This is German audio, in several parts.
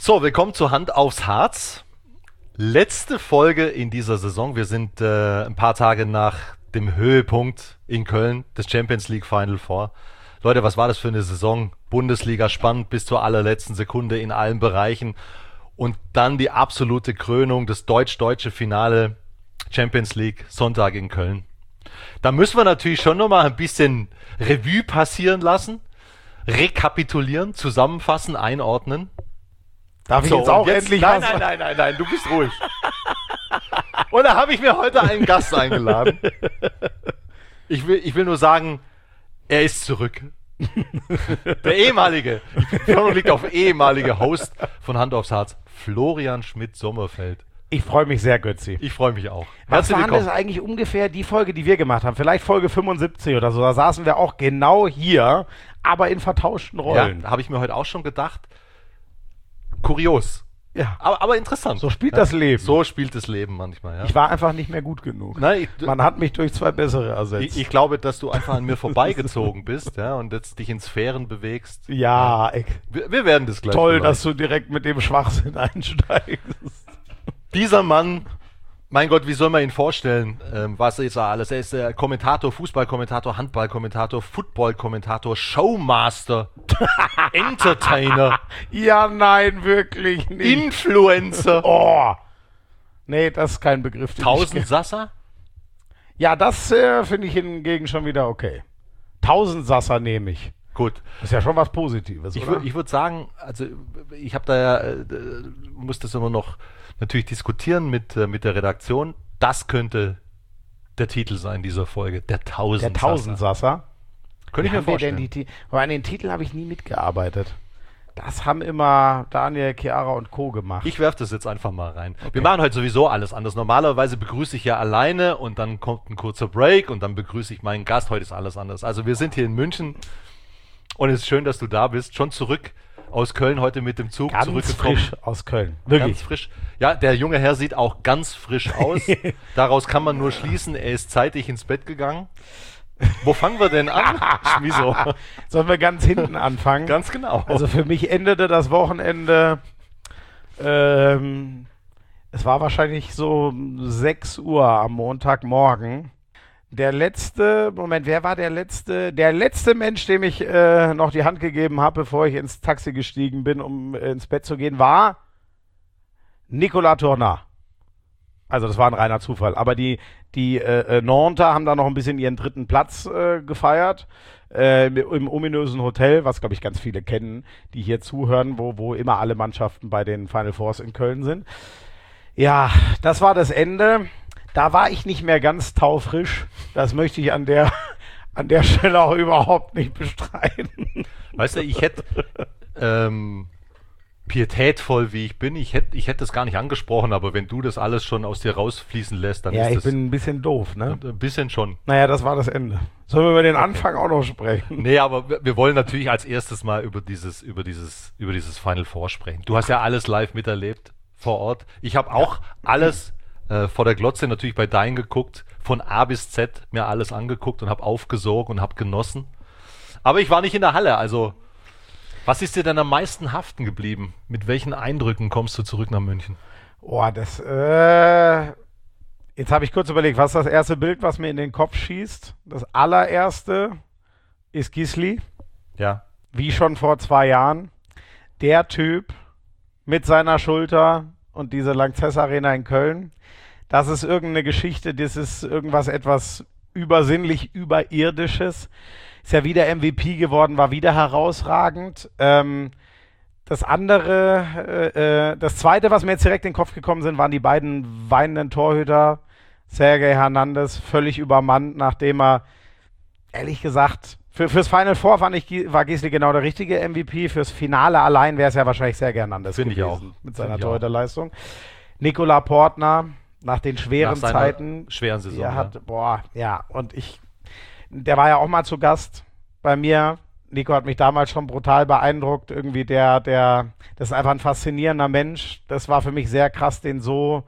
So, willkommen zu Hand aufs Harz. Letzte Folge in dieser Saison. Wir sind ein paar Tage nach dem Höhepunkt in Köln des Champions League Final Four. Leute, was war das für eine Saison? Bundesliga spannend bis zur allerletzten Sekunde in allen Bereichen. Und dann die absolute Krönung, das deutsch-deutsche Finale Champions League Sonntag in Köln. Da müssen wir natürlich schon nochmal ein bisschen Revue passieren lassen, rekapitulieren, zusammenfassen, einordnen. Darf ich jetzt auch endlich was? Nein, du bist ruhig. Und da habe ich mir heute einen Gast eingeladen. Ich will nur sagen, er ist zurück. Der ehemalige Host von Hand aufs Harz, Florian Schmidt-Sommerfeld. Ich freue mich sehr, Götzi. Ich freue mich auch. Was war das eigentlich ungefähr die Folge, die wir gemacht haben? Vielleicht Folge 75 oder so. Da saßen wir auch genau hier, aber in vertauschten Rollen. Ja, habe ich mir heute auch schon gedacht. Kurios. Ja. Aber interessant. So spielt das Leben. So spielt das Leben manchmal, ja. Ich war einfach nicht mehr gut genug. Nein, Man hat mich durch zwei bessere ersetzt. Ich glaube, dass du einfach an mir vorbeigezogen bist, ja, und jetzt dich in Sphären bewegst. Ja, wir werden das gleich. Toll, dass du direkt mit dem Schwachsinn einsteigst. Dieser Mann, mein Gott, wie soll man ihn vorstellen? Was ist er alles? Er ist Kommentator, Fußballkommentator, Handballkommentator, Footballkommentator, Showmaster, Entertainer. Ja, nein, wirklich nicht. Influencer. Oh. Nee, das ist kein Begriff. 1000 Sasser? Ja, das finde ich hingegen schon wieder okay. 1000 Sasser nehme ich. Gut. Das ist ja schon was Positives, Ich oder? würde sagen, also ich habe da ja, muss das immer noch natürlich diskutieren mit der Redaktion. Das könnte der Titel sein dieser Folge, der 1000 Der 1000 Sasser. Könnte ich mir vorstellen. Aber an den Titeln habe ich nie mitgearbeitet. Das haben immer Daniel, Chiara und Co. gemacht. Ich werfe das jetzt einfach mal rein. Okay. Wir machen heute sowieso alles anders. Normalerweise begrüße ich ja alleine und dann kommt ein kurzer Break und dann begrüße ich meinen Gast. Heute ist alles anders. Also wir sind hier in München und es ist schön, dass du da bist. Schon zurück aus Köln, heute mit dem Zug ganz zurückgekommen. Frisch aus Köln. Wirklich. Ganz frisch. Ja, der junge Herr sieht auch ganz frisch aus. Daraus kann man nur schließen, er ist zeitig ins Bett gegangen. Wo fangen wir denn an, Schmiso? Sollen wir ganz hinten anfangen? Ganz genau. Also für mich endete das Wochenende, es war wahrscheinlich so 6 Uhr am Montagmorgen. Wer war der letzte? Der letzte Mensch, dem ich noch die Hand gegeben habe, bevor ich ins Taxi gestiegen bin, um ins Bett zu gehen, war Nicolas Tournat. Also das war ein reiner Zufall. Aber die Nantes haben da noch ein bisschen ihren dritten Platz gefeiert. Im ominösen Hotel, was glaube ich ganz viele kennen, die hier zuhören, wo immer alle Mannschaften bei den Final Fours in Köln sind. Ja, das war das Ende. Da war ich nicht mehr ganz taufrisch. Das möchte ich an der Stelle auch überhaupt nicht bestreiten. Weißt du, ich hätte pietätvoll wie ich bin, ich hätte das gar nicht angesprochen, aber wenn du das alles schon aus dir rausfließen lässt, dann ja, ist das... Ja, ich bin ein bisschen doof, ne? Ein bisschen schon. Naja, das war das Ende. Sollen wir über den Anfang auch noch sprechen? Nee, aber wir wollen natürlich als erstes mal über dieses Final Four sprechen. Du hast ja alles live miterlebt vor Ort. Ich habe auch alles vor der Glotze natürlich bei Dein geguckt, von A bis Z mir alles angeguckt und habe aufgesogen und habe genossen. Aber ich war nicht in der Halle, also was ist dir denn am meisten haften geblieben? Mit welchen Eindrücken kommst du zurück nach München? Oh, jetzt habe ich kurz überlegt, was ist das erste Bild, was mir in den Kopf schießt? Das allererste ist Gisli. Ja. Wie schon vor 2 Jahren. Der Typ mit seiner Schulter und diese Lanxess Arena in Köln. Das ist irgendeine Geschichte, das ist etwas übersinnlich Überirdisches. Ist ja wieder MVP geworden, war wieder herausragend. Das zweite, was mir jetzt direkt in den Kopf gekommen sind, waren die beiden weinenden Torhüter. Sergej Hernandez, völlig übermannt, nachdem er, ehrlich gesagt, fürs Final Four war Gisli genau der richtige MVP. Fürs Finale allein wäre es ja wahrscheinlich Sergej Hernandez gewesen. Ich auch. Mit seiner Torhüterleistung. Nicolas Portner, nach den schweren Zeiten. Schweren Saison. Der war ja auch mal zu Gast bei mir. Nico hat mich damals schon brutal beeindruckt. Irgendwie das ist einfach ein faszinierender Mensch. Das war für mich sehr krass, den so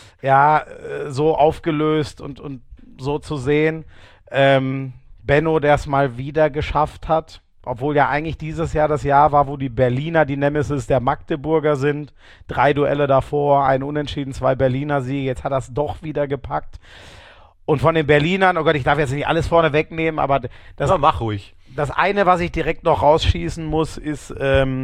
aufgelöst und so zu sehen. Benno, der es mal wieder geschafft hat. obwohl ja eigentlich dieses Jahr das Jahr war, wo die Berliner die Nemesis der Magdeburger sind. 3 Duelle davor, ein Unentschieden, 2 Berliner Siege. Jetzt hat er es doch wieder gepackt. Und von den Berlinern, oh Gott, ich darf jetzt nicht alles vorne wegnehmen, aber mach ruhig. Das eine, was ich direkt noch rausschießen muss, ist,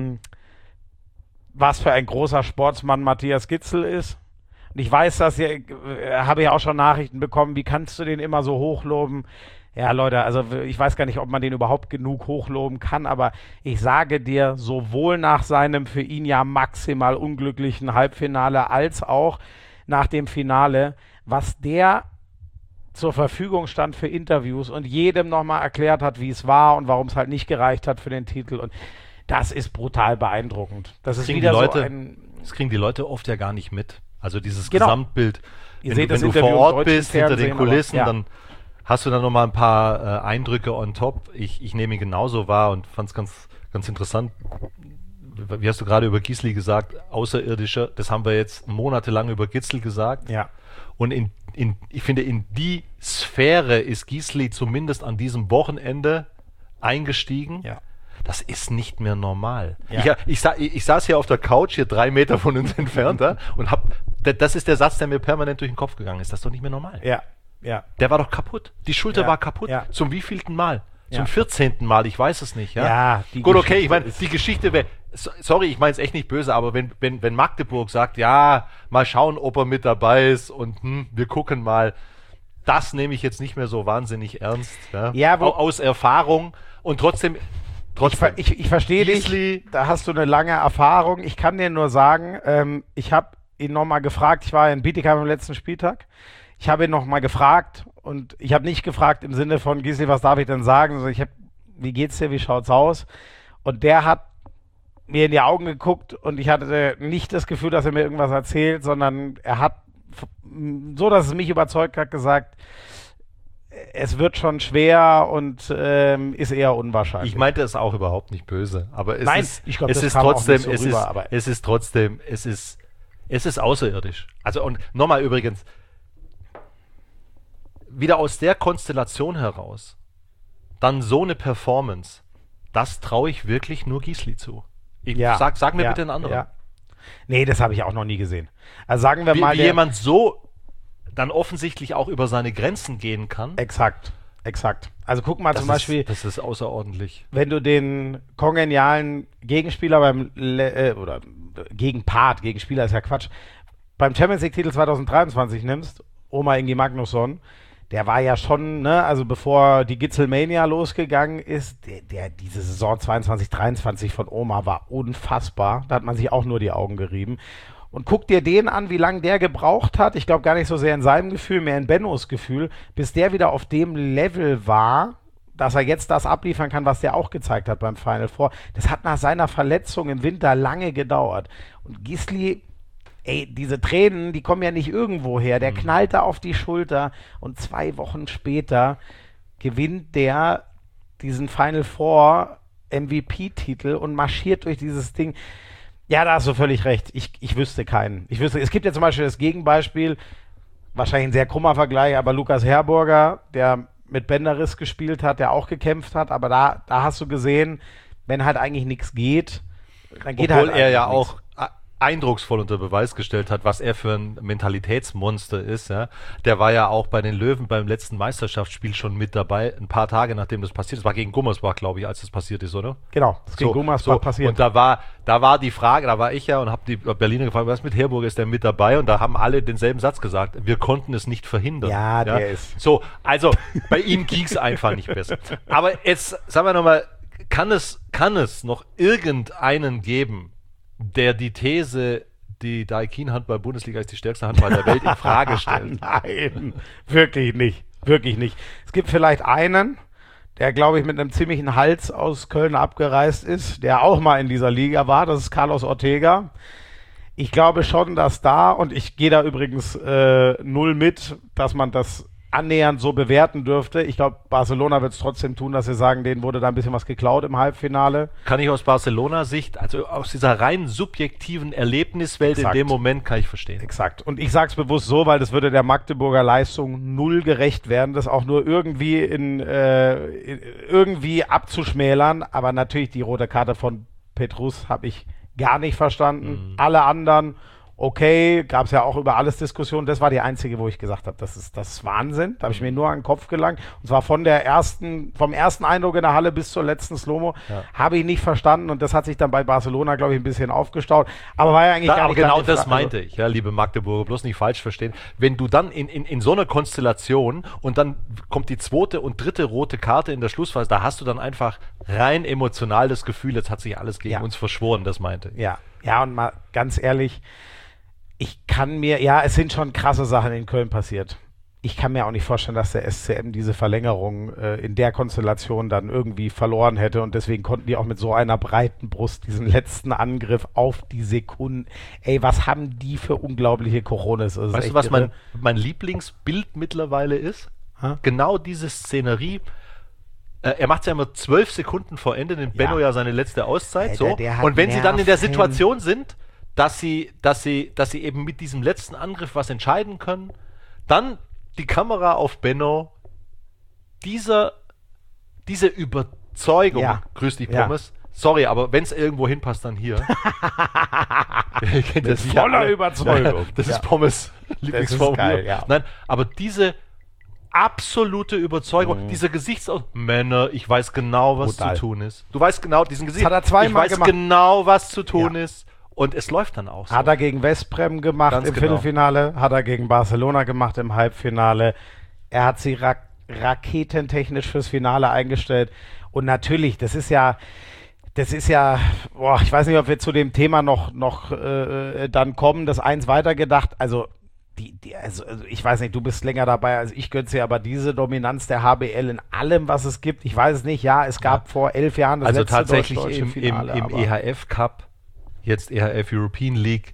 was für ein großer Sportsmann Matthias Gidsel ist. Und ich weiß, habe ja auch schon Nachrichten bekommen, wie kannst du den immer so hochloben? Ja, Leute, also ich weiß gar nicht, ob man den überhaupt genug hochloben kann, aber ich sage dir, sowohl nach seinem für ihn ja maximal unglücklichen Halbfinale als auch nach dem Finale, was der zur Verfügung stand für Interviews und jedem nochmal erklärt hat, wie es war und warum es halt nicht gereicht hat für den Titel. Und das ist brutal beeindruckend. Das ist wieder das kriegen die Leute oft ja gar nicht mit. Also dieses Genau. Gesamtbild. Wenn du vor Ort bist, hinter den Kulissen, dann hast du dann nochmal ein paar Eindrücke on top. Ich nehme ihn genauso wahr und fand es ganz interessant. Wie hast du gerade über Gisli gesagt? Außerirdischer. Das haben wir jetzt monatelang über Gidsel gesagt. Ja. Und ich finde, in die Sphäre ist Gisli zumindest an diesem Wochenende eingestiegen. Ja. Das ist nicht mehr normal. Ja. Ich saß hier auf der Couch, hier 3 Meter von uns entfernt, und das ist der Satz, der mir permanent durch den Kopf gegangen ist. Das ist doch nicht mehr normal. Ja. Ja. Der war doch kaputt. Die Schulter war kaputt. Ja. Zum wievielten Mal? Zum Ja. 14. Mal, ich weiß es nicht. Ja, Gut, okay, ich meine, die Geschichte wäre, sorry, ich meine es echt nicht böse, aber wenn Magdeburg sagt, ja, mal schauen, ob er mit dabei ist und wir gucken mal, das nehme ich jetzt nicht mehr so wahnsinnig ernst. Aus Erfahrung und trotzdem. Ich verstehe dich, da hast du eine lange Erfahrung. Ich kann dir nur sagen, ich habe ihn nochmal gefragt, ich war in Bietigheim am letzten Spieltag, ich habe ihn nochmal gefragt und ich habe nicht gefragt im Sinne von, Gisli, was darf ich denn sagen, sondern wie geht's dir, wie schaut's aus? Und der hat mir in die Augen geguckt und ich hatte nicht das Gefühl, dass er mir irgendwas erzählt, sondern er hat, so dass es mich überzeugt hat, gesagt, es wird schon schwer und ist eher unwahrscheinlich. Ich meinte es auch überhaupt nicht böse, aber es ist außerirdisch. Also und nochmal übrigens, wieder aus der Konstellation heraus, dann so eine Performance, das traue ich wirklich nur Gisli zu. Sag mir bitte einen anderen. Ja. Nee, das habe ich auch noch nie gesehen. Also sagen wir mal, wie jemand so dann offensichtlich auch über seine Grenzen gehen kann. Exakt. Also guck mal Beispiel. Das ist außerordentlich. Wenn du den kongenialen Gegenspieler oder Gegenspieler ist ja Quatsch, beim Champions League Titel 2023 nimmst, Omar Ingi Magnusson, der war ja schon, also bevor die Gitzelmania losgegangen ist, diese Saison 22, 23 von Omar war unfassbar. Da hat man sich auch nur die Augen gerieben. Und guck dir den an, wie lange der gebraucht hat. Ich glaube gar nicht so sehr in seinem Gefühl, mehr in Bennos Gefühl, bis der wieder auf dem Level war, dass er jetzt das abliefern kann, was der auch gezeigt hat beim Final Four. Das hat nach seiner Verletzung im Winter lange gedauert. Und Gisli, diese Tränen, die kommen ja nicht irgendwo her. Der knallt da auf die Schulter und 2 Wochen später gewinnt der diesen Final Four MVP-Titel und marschiert durch dieses Ding. Ja, da hast du völlig recht. Ich wüsste keinen. Es gibt ja zum Beispiel das Gegenbeispiel, wahrscheinlich ein sehr krummer Vergleich, aber Lukas Herburger, der mit Bänderriss gespielt hat, der auch gekämpft hat, aber da hast du gesehen, wenn halt eigentlich nichts geht, dann geht Obwohl halt er ja nix. auch eindrucksvoll unter Beweis gestellt hat, was er für ein Mentalitätsmonster ist. Ja. Der war ja auch bei den Löwen beim letzten Meisterschaftsspiel schon mit dabei, ein paar Tage nachdem das passiert ist. Das war gegen Gummersbach, glaube ich, als das passiert ist, oder? Genau, das ist gegen Gummersbach passiert. Und da war die Frage, da war ich ja und habe die Berliner gefragt, was mit Herburg ist der mit dabei? Und da haben alle denselben Satz gesagt, wir konnten es nicht verhindern. Ja, der ist. So, also bei ihm ging es einfach nicht besser. Aber jetzt, sagen wir nochmal, kann es noch irgendeinen geben, der die These, die Daikin Handball-Bundesliga ist die stärkste Handball der Welt, in Frage stellt? Nein, wirklich nicht. Wirklich nicht. Es gibt vielleicht einen, der, glaube ich, mit einem ziemlichen Hals aus Köln abgereist ist, der auch mal in dieser Liga war. Das ist Carlos Ortega. Ich glaube schon, dass und ich gehe da übrigens null mit, dass man das annähernd so bewerten dürfte. Ich glaube, Barcelona wird es trotzdem tun, dass sie sagen, denen wurde da ein bisschen was geklaut im Halbfinale. Kann ich aus Barcelona-Sicht, also aus dieser rein subjektiven Erlebniswelt in dem Moment, kann ich verstehen. Exakt. Und ich sage es bewusst so, weil das würde der Magdeburger Leistung null gerecht werden, das auch nur irgendwie irgendwie abzuschmälern. Aber natürlich die rote Karte von Petrus habe ich gar nicht verstanden. Alle anderen, okay, gab es ja auch über alles Diskussionen. Das war die einzige, wo ich gesagt habe, das ist Wahnsinn. Da habe ich mir nur an den Kopf gelangt. Und zwar vom ersten Eindruck in der Halle bis zur letzten Slow-Mo habe ich nicht verstanden. Und das hat sich dann bei Barcelona, glaube ich, ein bisschen aufgestaut. Aber war ja eigentlich gar nicht... Genau das meinte ich, ja, liebe Magdeburger, bloß nicht falsch verstehen. Wenn du dann in so einer Konstellation und dann kommt die zweite und dritte rote Karte in der Schlussphase, da hast du dann einfach rein emotional das Gefühl, jetzt hat sich alles gegen uns verschworen, das meinte ich. Ja, und mal ganz ehrlich... es sind schon krasse Sachen in Köln passiert. Ich kann mir auch nicht vorstellen, dass der SCM diese Verlängerung in der Konstellation dann irgendwie verloren hätte und deswegen konnten die auch mit so einer breiten Brust diesen letzten Angriff auf die Sekunden. Ey, was haben die für unglaubliche Cojones? Weißt du, was mein Lieblingsbild mittlerweile ist? Genau diese Szenerie. Er macht es ja immer 12 Sekunden vor Ende, nimmt Benno ja seine letzte Auszeit. Alter, und wenn sie dann in der Situation sind, dass sie eben mit diesem letzten Angriff was entscheiden können, dann die Kamera auf Benno, diese Überzeugung, grüß dich Pommes, sorry, aber wenn es irgendwo hinpasst, dann hier. Mit voller Überzeugung. Das ist Pommes Lieblingsformulierung. Nein, aber diese absolute Überzeugung, dieser Gesichtsausdruck, Männer, ich weiß genau, was zu tun ist. Du weißt genau, diesen Gesichtsausdruck, ich weiß genau, was zu tun ist. Und es läuft dann auch so. Hat er gegen Westbrem gemacht im Viertelfinale, hat er gegen Barcelona gemacht im Halbfinale. Er hat sie raketentechnisch fürs Finale eingestellt. Und natürlich, das ist ja, ich weiß nicht, ob wir zu dem Thema noch dann kommen, das eins weitergedacht. Also ich weiß nicht, du bist länger dabei als ich, Götze, aber diese Dominanz der HBL in allem, was es gibt, ich weiß es nicht, es gab vor 11 Jahren das letzte tatsächlich Finale. Im EHF Cup, jetzt EHF European League,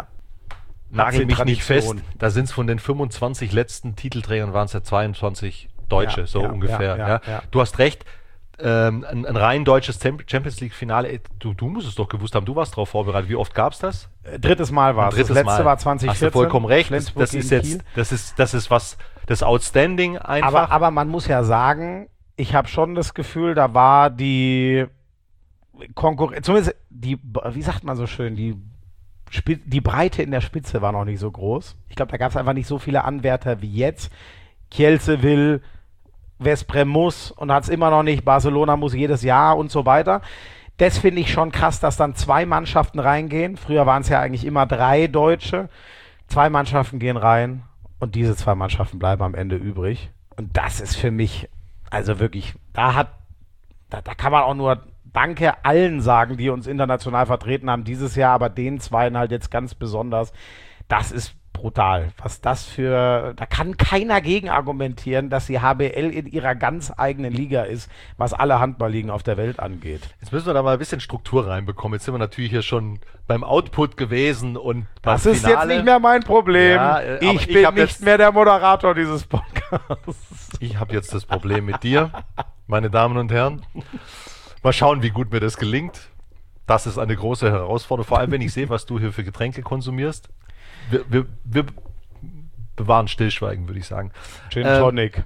nagel mich nicht fest, da sind es von den 25 letzten Titelträgern, waren es ja 22 Deutsche, ungefähr. Du hast recht, ein rein deutsches Champions League Finale, du musst es doch gewusst haben, du warst darauf vorbereitet. Wie oft gab es das? Drittes Mal war es. Das letzte war 2014. Hast du vollkommen recht. Das ist was, das Outstanding einfach. Aber man muss ja sagen, ich habe schon das Gefühl, da war die Konkurrenz, zumindest wie sagt man so schön, die Breite in der Spitze war noch nicht so groß. Ich glaube, da gab es einfach nicht so viele Anwärter wie jetzt. Kielce will, Veszprém muss und hat es immer noch nicht. Barcelona muss jedes Jahr und so weiter. Das finde ich schon krass, dass dann 2 Mannschaften reingehen. Früher waren es ja eigentlich immer 3 Deutsche. 2 Mannschaften gehen rein und diese 2 Mannschaften bleiben am Ende übrig. Und das ist für mich, also wirklich, da kann man auch nur Danke allen sagen, die uns international vertreten haben dieses Jahr, aber den 2 halt jetzt ganz besonders. Das ist brutal. Da kann keiner gegen argumentieren, dass die HBL in ihrer ganz eigenen Liga ist, was alle Handballligen auf der Welt angeht. Jetzt müssen wir da mal ein bisschen Struktur reinbekommen. Jetzt sind wir natürlich hier schon beim Output gewesen und das ist Finale. Jetzt nicht mehr mein Problem. Ja, ich bin nicht mehr der Moderator dieses Podcasts. Ich habe jetzt das Problem mit dir, meine Damen und Herren. Mal schauen, wie gut mir das gelingt. Das ist eine große Herausforderung, vor allem wenn ich sehe, was du hier für Getränke konsumierst. Wir bewahren Stillschweigen, würde ich sagen. Gin Tonic.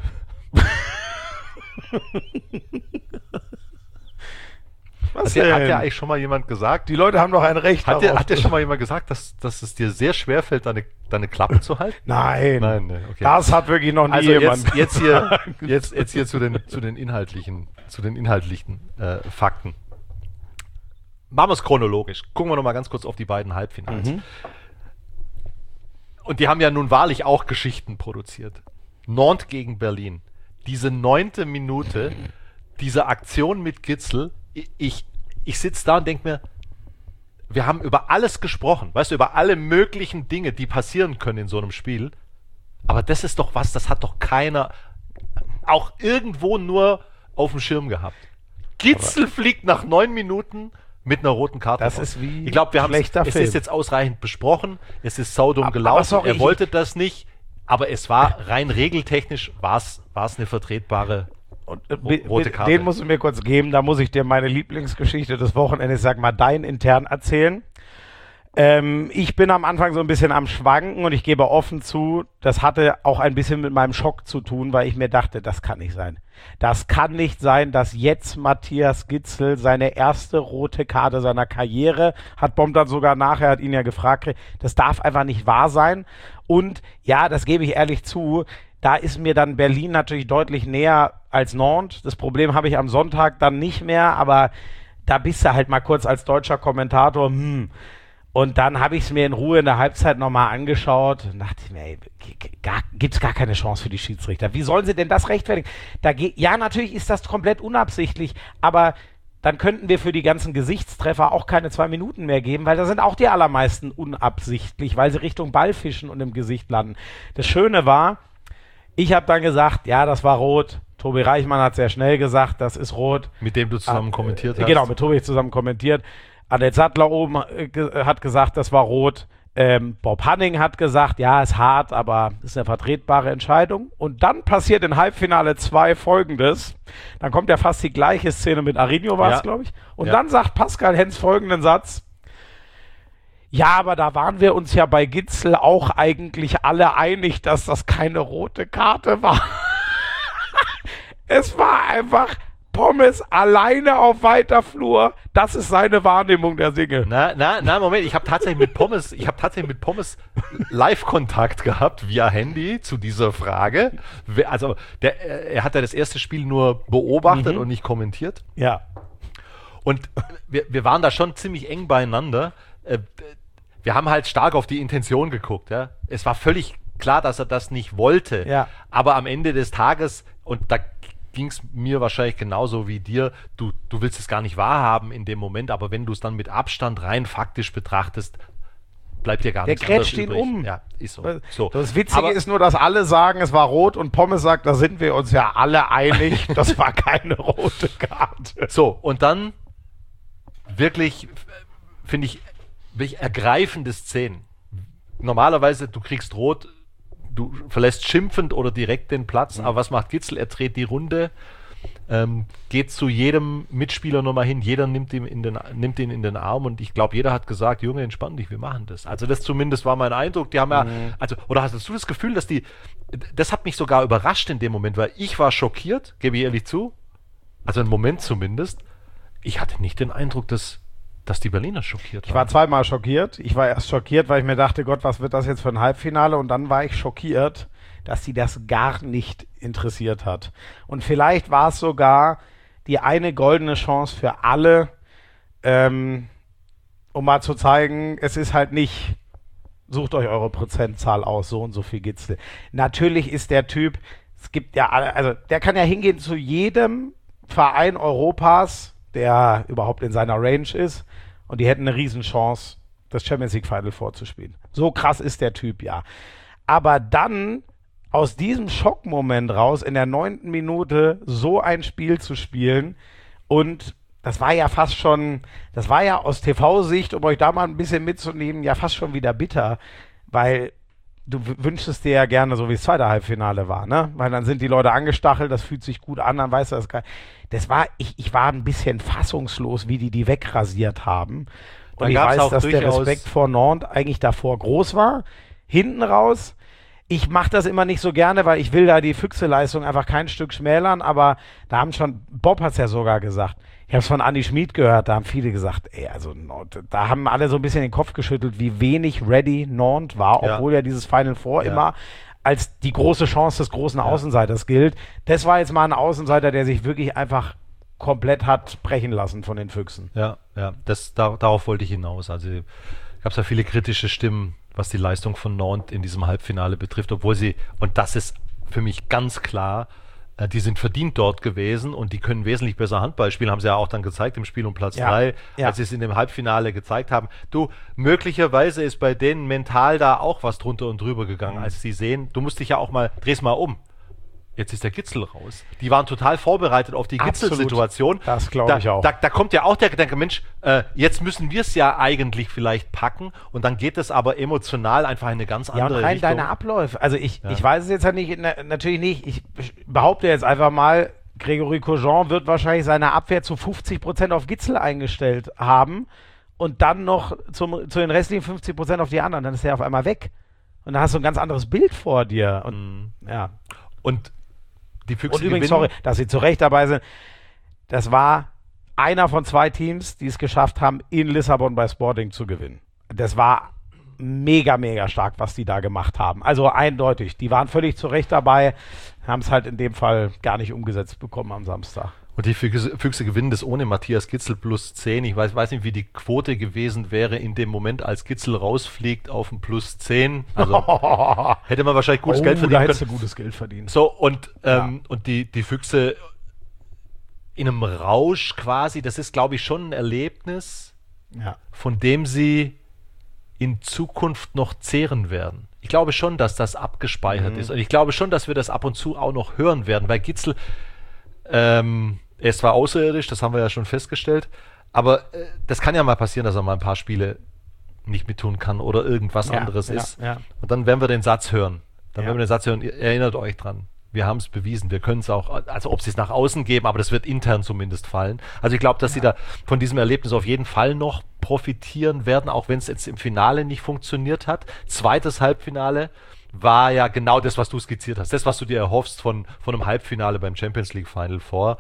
Hat dir eigentlich schon mal jemand gesagt? Die Leute haben doch ein Recht darauf. Hat dir schon mal jemand gesagt, dass es dir sehr schwer fällt, deine Klappe zu halten? Nein. Okay. Das hat wirklich noch nie jemand. Jetzt hier zu den inhaltlichen Fakten. Machen wir es chronologisch. Gucken wir noch mal ganz kurz auf die beiden Halbfinals. Und die haben ja nun wahrlich auch Geschichten produziert. Nantes gegen Berlin. Diese 9. Minute, diese Aktion mit Gitzel, ich sitze da und denke mir, wir haben über alles gesprochen, weißt du, über alle möglichen Dinge, die passieren können in so einem Spiel. Aber das ist doch was, das hat doch keiner auch irgendwo nur auf dem Schirm gehabt. Gitzel fliegt nach 9 Minuten mit einer roten Karte. Das ist wie ich glaube, es ist jetzt ausreichend besprochen. Es ist saudumm gelaufen. Er wollte das nicht. Aber es war rein regeltechnisch, war es eine vertretbare rote Karte. Den musst du mir kurz geben, da muss ich dir meine Lieblingsgeschichte des Wochenendes, sag mal, dein intern erzählen. Ich bin am Anfang so ein bisschen am Schwanken und ich gebe offen zu, das hatte auch ein bisschen mit meinem Schock zu tun, weil ich mir dachte, das kann nicht sein. Das kann nicht sein, dass jetzt Matthias Gidsel seine erste rote Karte seiner Karriere hat. Bomb dann sogar nachher, hat ihn ja gefragt, das darf einfach nicht wahr sein. Und ja, das gebe ich ehrlich zu, da ist mir dann Berlin natürlich deutlich näher als Nantes. Das Problem habe ich am Sonntag dann nicht mehr, aber da bist du halt mal kurz als deutscher Kommentator, Und dann habe ich es mir in Ruhe in der Halbzeit nochmal angeschaut und dachte mir, ey, gibt es gar keine Chance für die Schiedsrichter. Wie sollen sie denn das rechtfertigen? Ja, natürlich ist das komplett unabsichtlich, aber dann könnten wir für die ganzen Gesichtstreffer auch keine 2 Minuten mehr geben, weil da sind auch die allermeisten unabsichtlich, weil sie Richtung Ball fischen und im Gesicht landen. Das Schöne war, ich habe dann gesagt, ja, das war rot. Tobi Reichmann hat sehr schnell gesagt, das ist rot. Mit dem du zusammen kommentiert hast. Genau, mit Tobi zusammen kommentiert. Annette Sattler oben hat gesagt, das war rot. Bob Hanning hat gesagt, ja, ist hart, aber ist eine vertretbare Entscheidung. Und dann passiert in Halbfinale 2 Folgendes. Dann kommt ja fast die gleiche Szene mit Arinho, war es, glaube ich. Und dann sagt Pascal Hens folgenden Satz. Ja, aber da waren wir uns ja bei Gidsel auch eigentlich alle einig, dass das keine rote Karte war. Es war einfach Pommes alleine auf weiter Flur. Das ist seine Wahrnehmung der Dinge. Na, Moment. Ich habe tatsächlich mit Pommes Live-Kontakt gehabt via Handy zu dieser Frage. Also, er hat ja das erste Spiel nur beobachtet und nicht kommentiert. Ja. Und wir waren da schon ziemlich eng beieinander. Wir haben halt stark auf die Intention geguckt. Ja? Es war völlig klar, dass er das nicht wollte. Ja. Aber am Ende des Tages, und da ging es mir wahrscheinlich genauso wie dir, du willst es gar nicht wahrhaben in dem Moment, aber wenn du es dann mit Abstand rein faktisch betrachtest, bleibt dir gar nichts anderes übrig. Der grätscht ihn um. Ja, ist so. Das Witzige ist nur, dass alle sagen, es war rot und Pommes sagt, da sind wir uns ja alle einig, das war keine rote Karte. So, und dann wirklich, finde ich, wirklich ergreifende Szenen. Normalerweise, du kriegst rot, du verlässt schimpfend oder direkt den Platz, aber was macht Gidsel? Er dreht die Runde, geht zu jedem Mitspieler nochmal hin, jeder nimmt ihn in den Arm und ich glaube, jeder hat gesagt, Junge, entspann dich, wir machen das. Also das zumindest war mein Eindruck, die haben oder hast du das Gefühl, dass das hat mich sogar überrascht in dem Moment, weil ich war schockiert, gebe ich ehrlich zu, also einen Moment zumindest, ich hatte nicht den Eindruck, dass die Berliner schockiert waren. Ich war zweimal schockiert. Ich war erst schockiert, weil ich mir dachte, Gott, was wird das jetzt für ein Halbfinale? Und dann war ich schockiert, dass sie das gar nicht interessiert hat. Und vielleicht war es sogar die eine goldene Chance für alle, um mal zu zeigen, es ist halt nicht, sucht euch eure Prozentzahl aus, so und so viel Gidsel. Natürlich ist der Typ, es gibt ja alle, also der kann ja hingehen zu jedem Verein Europas, der überhaupt in seiner Range ist, und die hätten eine Riesenchance, das Champions League Final vorzuspielen. So krass ist der Typ, ja. Aber dann aus diesem Schockmoment raus, in der 9. Minute so ein Spiel zu spielen, und das war ja fast schon, das war ja aus TV-Sicht, um euch da mal ein bisschen mitzunehmen, ja fast schon wieder bitter, weil du wünschst dir ja gerne, so wie das zweite Halbfinale war, ne? Weil dann sind die Leute angestachelt, das fühlt sich gut an, dann weißt du, das ist geil. Das war, ich war ein bisschen fassungslos, wie die wegrasiert haben. Und ich weiß, dass der Respekt vor Nantes eigentlich davor groß war. Hinten raus, ich mache das immer nicht so gerne, weil ich will da die Füchse-Leistung einfach kein Stück schmälern, aber da haben schon, Bob hat es ja sogar gesagt, ich habe es von Andi Schmid gehört, da haben viele gesagt, da haben alle so ein bisschen den Kopf geschüttelt, wie wenig ready Nantes war, obwohl ja dieses Final Four immer als die große Chance des großen Außenseiters gilt. Das war jetzt mal ein Außenseiter, der sich wirklich einfach komplett hat brechen lassen von den Füchsen. Ja, darauf wollte ich hinaus. Also gab es ja viele kritische Stimmen, was die Leistung von Nantes in diesem Halbfinale betrifft, obwohl sie, und das ist für mich ganz klar, die sind verdient dort gewesen und die können wesentlich besser Handball spielen, haben sie ja auch dann gezeigt im Spiel um Platz 3, als sie es in dem Halbfinale gezeigt haben. Du, möglicherweise ist bei denen mental da auch was drunter und drüber gegangen, als sie sehen, du musst dich ja auch mal, dreh's mal um. jetzt ist der Gitzel raus. Die waren total vorbereitet auf die Gitzel-Situation. Das glaube ich auch. Da kommt ja auch der Gedanke, Mensch, jetzt müssen wir es ja eigentlich vielleicht packen und dann geht es aber emotional einfach in eine ganz andere und rein Richtung. Deine Abläufe. Also ich weiß es jetzt ja nicht, natürlich nicht. Ich behaupte jetzt einfach mal, Gregory Courgeon wird wahrscheinlich seine Abwehr zu 50% auf Gitzel eingestellt haben und dann noch zu den restlichen 50% auf die anderen. Dann ist er auf einmal weg. Und dann hast du ein ganz anderes Bild vor dir. Und, Und die Füchse und übrigens, gewinnen. sorry, dass sie zu Recht dabei sind, das war einer von 2 Teams, die es geschafft haben, in Lissabon bei Sporting zu gewinnen. Das war mega, mega stark, was die da gemacht haben. Also eindeutig, die waren völlig zu Recht dabei, haben es halt in dem Fall gar nicht umgesetzt bekommen am Samstag. Und die Füchse gewinnen das ohne Matthias Gitzel plus 10. Ich weiß nicht, wie die Quote gewesen wäre in dem Moment, als Gitzel rausfliegt auf ein plus 10. Also hätte man wahrscheinlich gutes Geld verdienen können. Da gutes Geld verdient. So, und die Füchse in einem Rausch quasi, das ist, glaube ich, schon ein Erlebnis, von dem sie in Zukunft noch zehren werden. Ich glaube schon, dass das abgespeichert ist. Und ich glaube schon, dass wir das ab und zu auch noch hören werden, weil Gitzel er ist zwar außerirdisch, das haben wir ja schon festgestellt, aber das kann ja mal passieren, dass er mal ein paar Spiele nicht mittun kann oder irgendwas anderes ist. Ja. Und dann werden wir den Satz hören. Erinnert euch dran. Wir haben es bewiesen, wir können es auch, also ob sie es nach außen geben, aber das wird intern zumindest fallen. Also ich glaube, dass sie da von diesem Erlebnis auf jeden Fall noch profitieren werden, auch wenn es jetzt im Finale nicht funktioniert hat. Zweites Halbfinale war ja genau das, was du skizziert hast. Das, was du dir erhoffst von einem Halbfinale beim Champions League Final Four.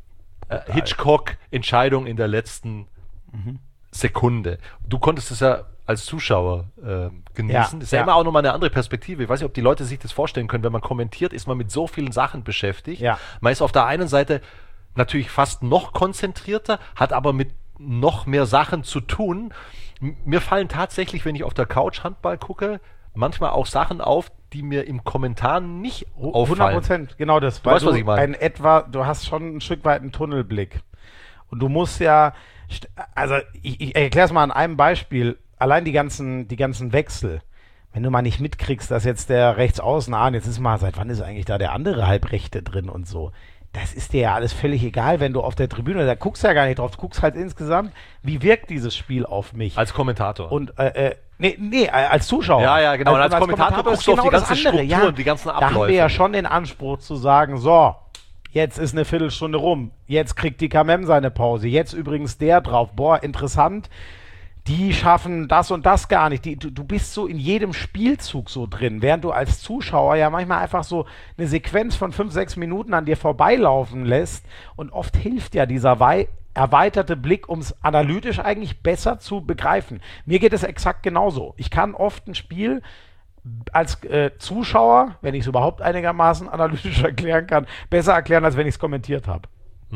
Hitchcock-Entscheidung in der letzten Sekunde. Du konntest es ja als Zuschauer genießen. Das ist ja immer auch nochmal eine andere Perspektive. Ich weiß nicht, ob die Leute sich das vorstellen können. Wenn man kommentiert, ist man mit so vielen Sachen beschäftigt. Ja. Man ist auf der einen Seite natürlich fast noch konzentrierter, hat aber mit noch mehr Sachen zu tun. Mir fallen tatsächlich, wenn ich auf der Couch Handball gucke, manchmal auch Sachen auf, die mir im Kommentar nicht auffallen. 100%, genau das. Du weißt, was ich meine. Du hast schon ein Stück weit einen Tunnelblick. Und du musst also ich erkläre es mal an einem Beispiel. Allein die ganzen Wechsel. Wenn du mal nicht mitkriegst, dass jetzt der Rechtsaußen, jetzt ist mal, seit wann ist eigentlich da der andere Halbrechte drin und so. Das ist dir ja alles völlig egal, wenn du auf der Tribüne, da guckst du ja gar nicht drauf, du guckst halt insgesamt, wie wirkt dieses Spiel auf mich. Als Kommentator. Und, als Zuschauer. Ja, genau. Und als Kommentator guckst du auf die ganze Struktur und die ganzen Abläufe. Da haben wir ja schon den Anspruch zu sagen, so, jetzt ist eine Viertelstunde rum, jetzt kriegt die KMM seine Pause, jetzt übrigens der drauf, interessant, die schaffen das und das gar nicht. Du bist so in jedem Spielzug so drin, während du als Zuschauer ja manchmal einfach so eine Sequenz von 5-6 Minuten an dir vorbeilaufen lässt und oft hilft ja dieser erweiterte Blick, um es analytisch eigentlich besser zu begreifen. Mir geht es exakt genauso. Ich kann oft ein Spiel als Zuschauer, wenn ich es überhaupt einigermaßen analytisch erklären kann, besser erklären, als wenn ich es kommentiert habe.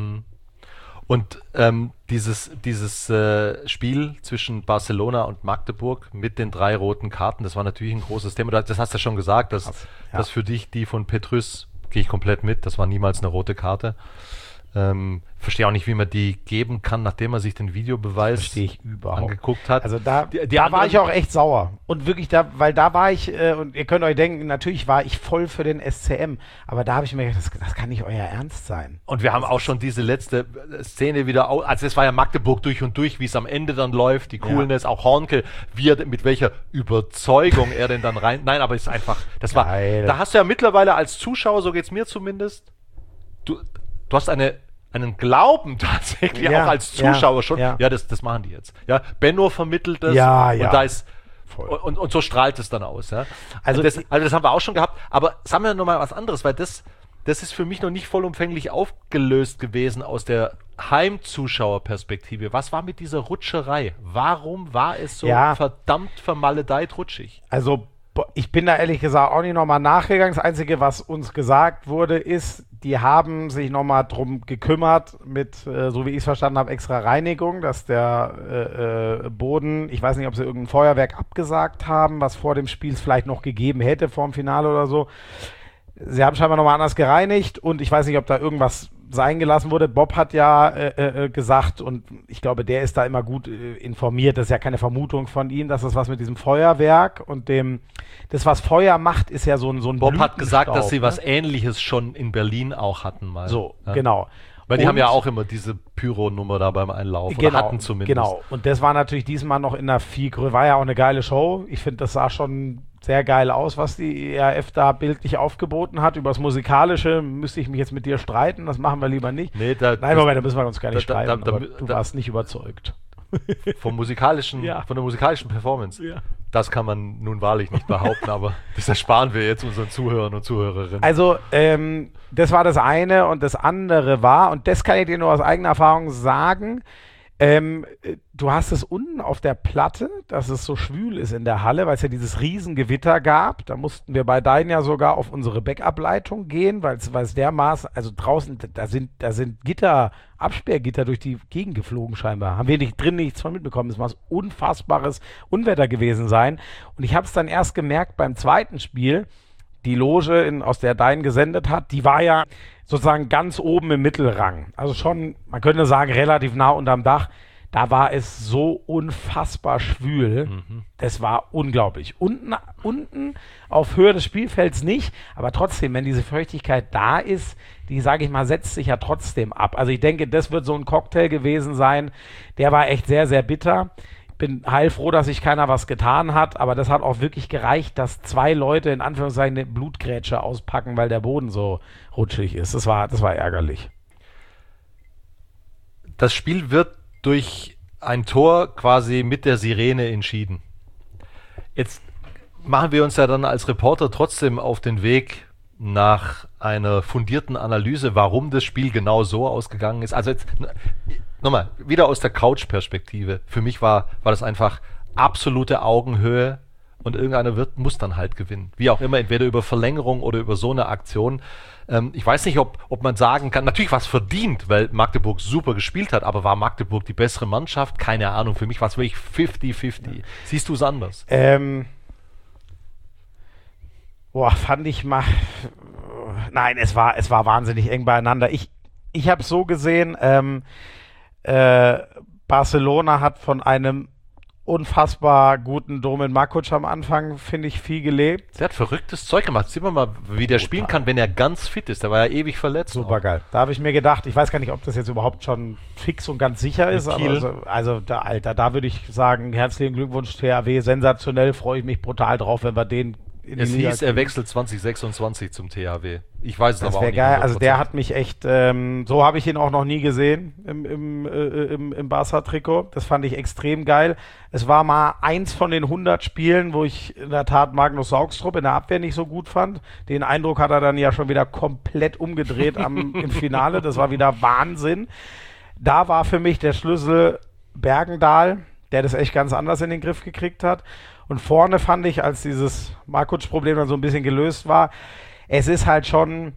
Und dieses Spiel zwischen Barcelona und Magdeburg mit den 3 roten Karten, das war natürlich ein großes Thema. Das hast du ja schon gesagt, dass für dich die von Petrus, gehe ich komplett mit, das war niemals eine rote Karte. Verstehe auch nicht, wie man die geben kann, nachdem man sich den Videobeweis angeguckt hat. Also da war ich auch echt sauer. Und wirklich, weil da war ich, und ihr könnt euch denken, natürlich war ich voll für den SCM, aber da habe ich mir gedacht, das kann nicht euer Ernst sein. Und wir haben auch schon diese letzte Szene wieder, also es war ja Magdeburg durch und durch, wie es am Ende dann läuft, die Coolness, auch Hornke, mit welcher Überzeugung er denn dann rein, nein, aber es ist einfach, da hast du ja mittlerweile als Zuschauer, so geht es mir zumindest, du hast einen Glauben tatsächlich, auch als Zuschauer schon. Ja, das machen die jetzt. Ja, Benno vermittelt das. Und da ist und so strahlt es dann aus. Ja. Also das haben wir auch schon gehabt. Aber sagen wir nochmal was anderes, weil das ist für mich noch nicht vollumfänglich aufgelöst gewesen aus der Heimzuschauerperspektive. Was war mit dieser Rutscherei? Warum war es so verdammt vermaledeit rutschig? Also ich bin da ehrlich gesagt auch nicht nochmal nachgegangen. Das Einzige, was uns gesagt wurde, ist, die haben sich nochmal drum gekümmert mit, so wie ich es verstanden habe, extra Reinigung, dass der Boden, ich weiß nicht, ob sie irgendein Feuerwerk abgesagt haben, was vor dem Spiel es vielleicht noch gegeben hätte, vor dem Finale oder so. Sie haben scheinbar nochmal anders gereinigt und ich weiß nicht, ob da irgendwas sein gelassen wurde. Bob hat ja gesagt, und ich glaube, der ist da immer gut informiert, das ist ja keine Vermutung von ihm, dass das was mit diesem Feuerwerk und das, was Feuer macht, ist ja so ein Bob hat gesagt, dass sie ne? was Ähnliches schon in Berlin auch hatten mal. So, ja? genau. Weil die haben ja auch immer diese Pyro-Nummer da beim Einlauf. Genau, oder hatten zumindest. Genau, und das war natürlich diesmal noch in einer viel größeren, war ja auch eine geile Show. Ich finde, das sah schon sehr geil aus, was die ERF da bildlich aufgeboten hat. Über das Musikalische müsste ich mich jetzt mit dir streiten, das machen wir lieber nicht. Nee, Nein, Moment, da müssen wir uns gar nicht streiten, aber du da, warst nicht überzeugt. Von der musikalischen Performance. Ja. Das kann man nun wahrlich nicht behaupten, aber das ersparen wir jetzt unseren Zuhörern und Zuhörerinnen. Also, das war das eine und das andere war, und das kann ich dir nur aus eigener Erfahrung sagen, du hast es unten auf der Platte, dass es so schwül ist in der Halle, weil es ja dieses Riesengewitter gab. Da mussten wir bei deinen ja sogar auf unsere Backup-Leitung gehen, weil es dermaßen, also draußen, da sind Gitter, Absperrgitter durch die Gegend geflogen scheinbar. Haben wir drin nichts von mitbekommen. Es muss unfassbares Unwetter gewesen sein. Und ich habe es dann erst gemerkt beim zweiten Spiel, die Loge, aus der Dein gesendet hat, die war ja sozusagen ganz oben im Mittelrang. Also schon, man könnte sagen, relativ nah unterm Dach. Da war es so unfassbar schwül. Das war unglaublich. Unten auf Höhe des Spielfelds nicht, aber trotzdem, wenn diese Feuchtigkeit da ist, die, sage ich mal, setzt sich ja trotzdem ab. Also ich denke, das wird so ein Cocktail gewesen sein. Der war echt sehr, sehr bitter. Bin heilfroh, dass sich keiner was getan hat, aber das hat auch wirklich gereicht, dass 2 Leute in Anführungszeichen eine Blutgrätsche auspacken, weil der Boden so rutschig ist. Das war ärgerlich. Das Spiel wird durch ein Tor quasi mit der Sirene entschieden. Jetzt machen wir uns ja dann als Reporter trotzdem auf den Weg nach einer fundierten Analyse, warum das Spiel genau so ausgegangen ist. Also jetzt nochmal, wieder aus der Couch-Perspektive. Für mich war das einfach absolute Augenhöhe und irgendeiner muss dann halt gewinnen. Wie auch immer, entweder über Verlängerung oder über so eine Aktion. Ich weiß nicht, ob man sagen kann, natürlich war es verdient, weil Magdeburg super gespielt hat, aber war Magdeburg die bessere Mannschaft? Keine Ahnung, für mich war es wirklich 50-50. Siehst du es anders? Fand ich mal... Nein, es war wahnsinnig eng beieinander. Ich habe es so gesehen, Barcelona hat von einem unfassbar guten Domen Makuc am Anfang, finde ich, viel gelebt. Der hat verrücktes Zeug gemacht. Sehen wir mal, wie der spielen kann, wenn er ganz fit ist. Der war ja ewig verletzt. Super geil. Da habe ich mir gedacht, ich weiß gar nicht, ob das jetzt überhaupt schon fix und ganz sicher ist, aber da würde ich sagen, herzlichen Glückwunsch THW, sensationell, freue ich mich brutal drauf, wenn wir den es hieß, er wechselt 2026 zum THW. Ich weiß es aber auch nicht. Das wäre geil. Also der hat mich echt, so habe ich ihn auch noch nie gesehen im Barca-Trikot. Das fand ich extrem geil. Es war mal eins von den 100 Spielen, wo ich in der Tat Magnus Saugstrup in der Abwehr nicht so gut fand. Den Eindruck hat er dann ja schon wieder komplett umgedreht im Finale. Das war wieder Wahnsinn. Da war für mich der Schlüssel Bergendahl, der das echt ganz anders in den Griff gekriegt hat. Und vorne fand ich, als dieses Markuc-Problem dann so ein bisschen gelöst war, es ist halt schon,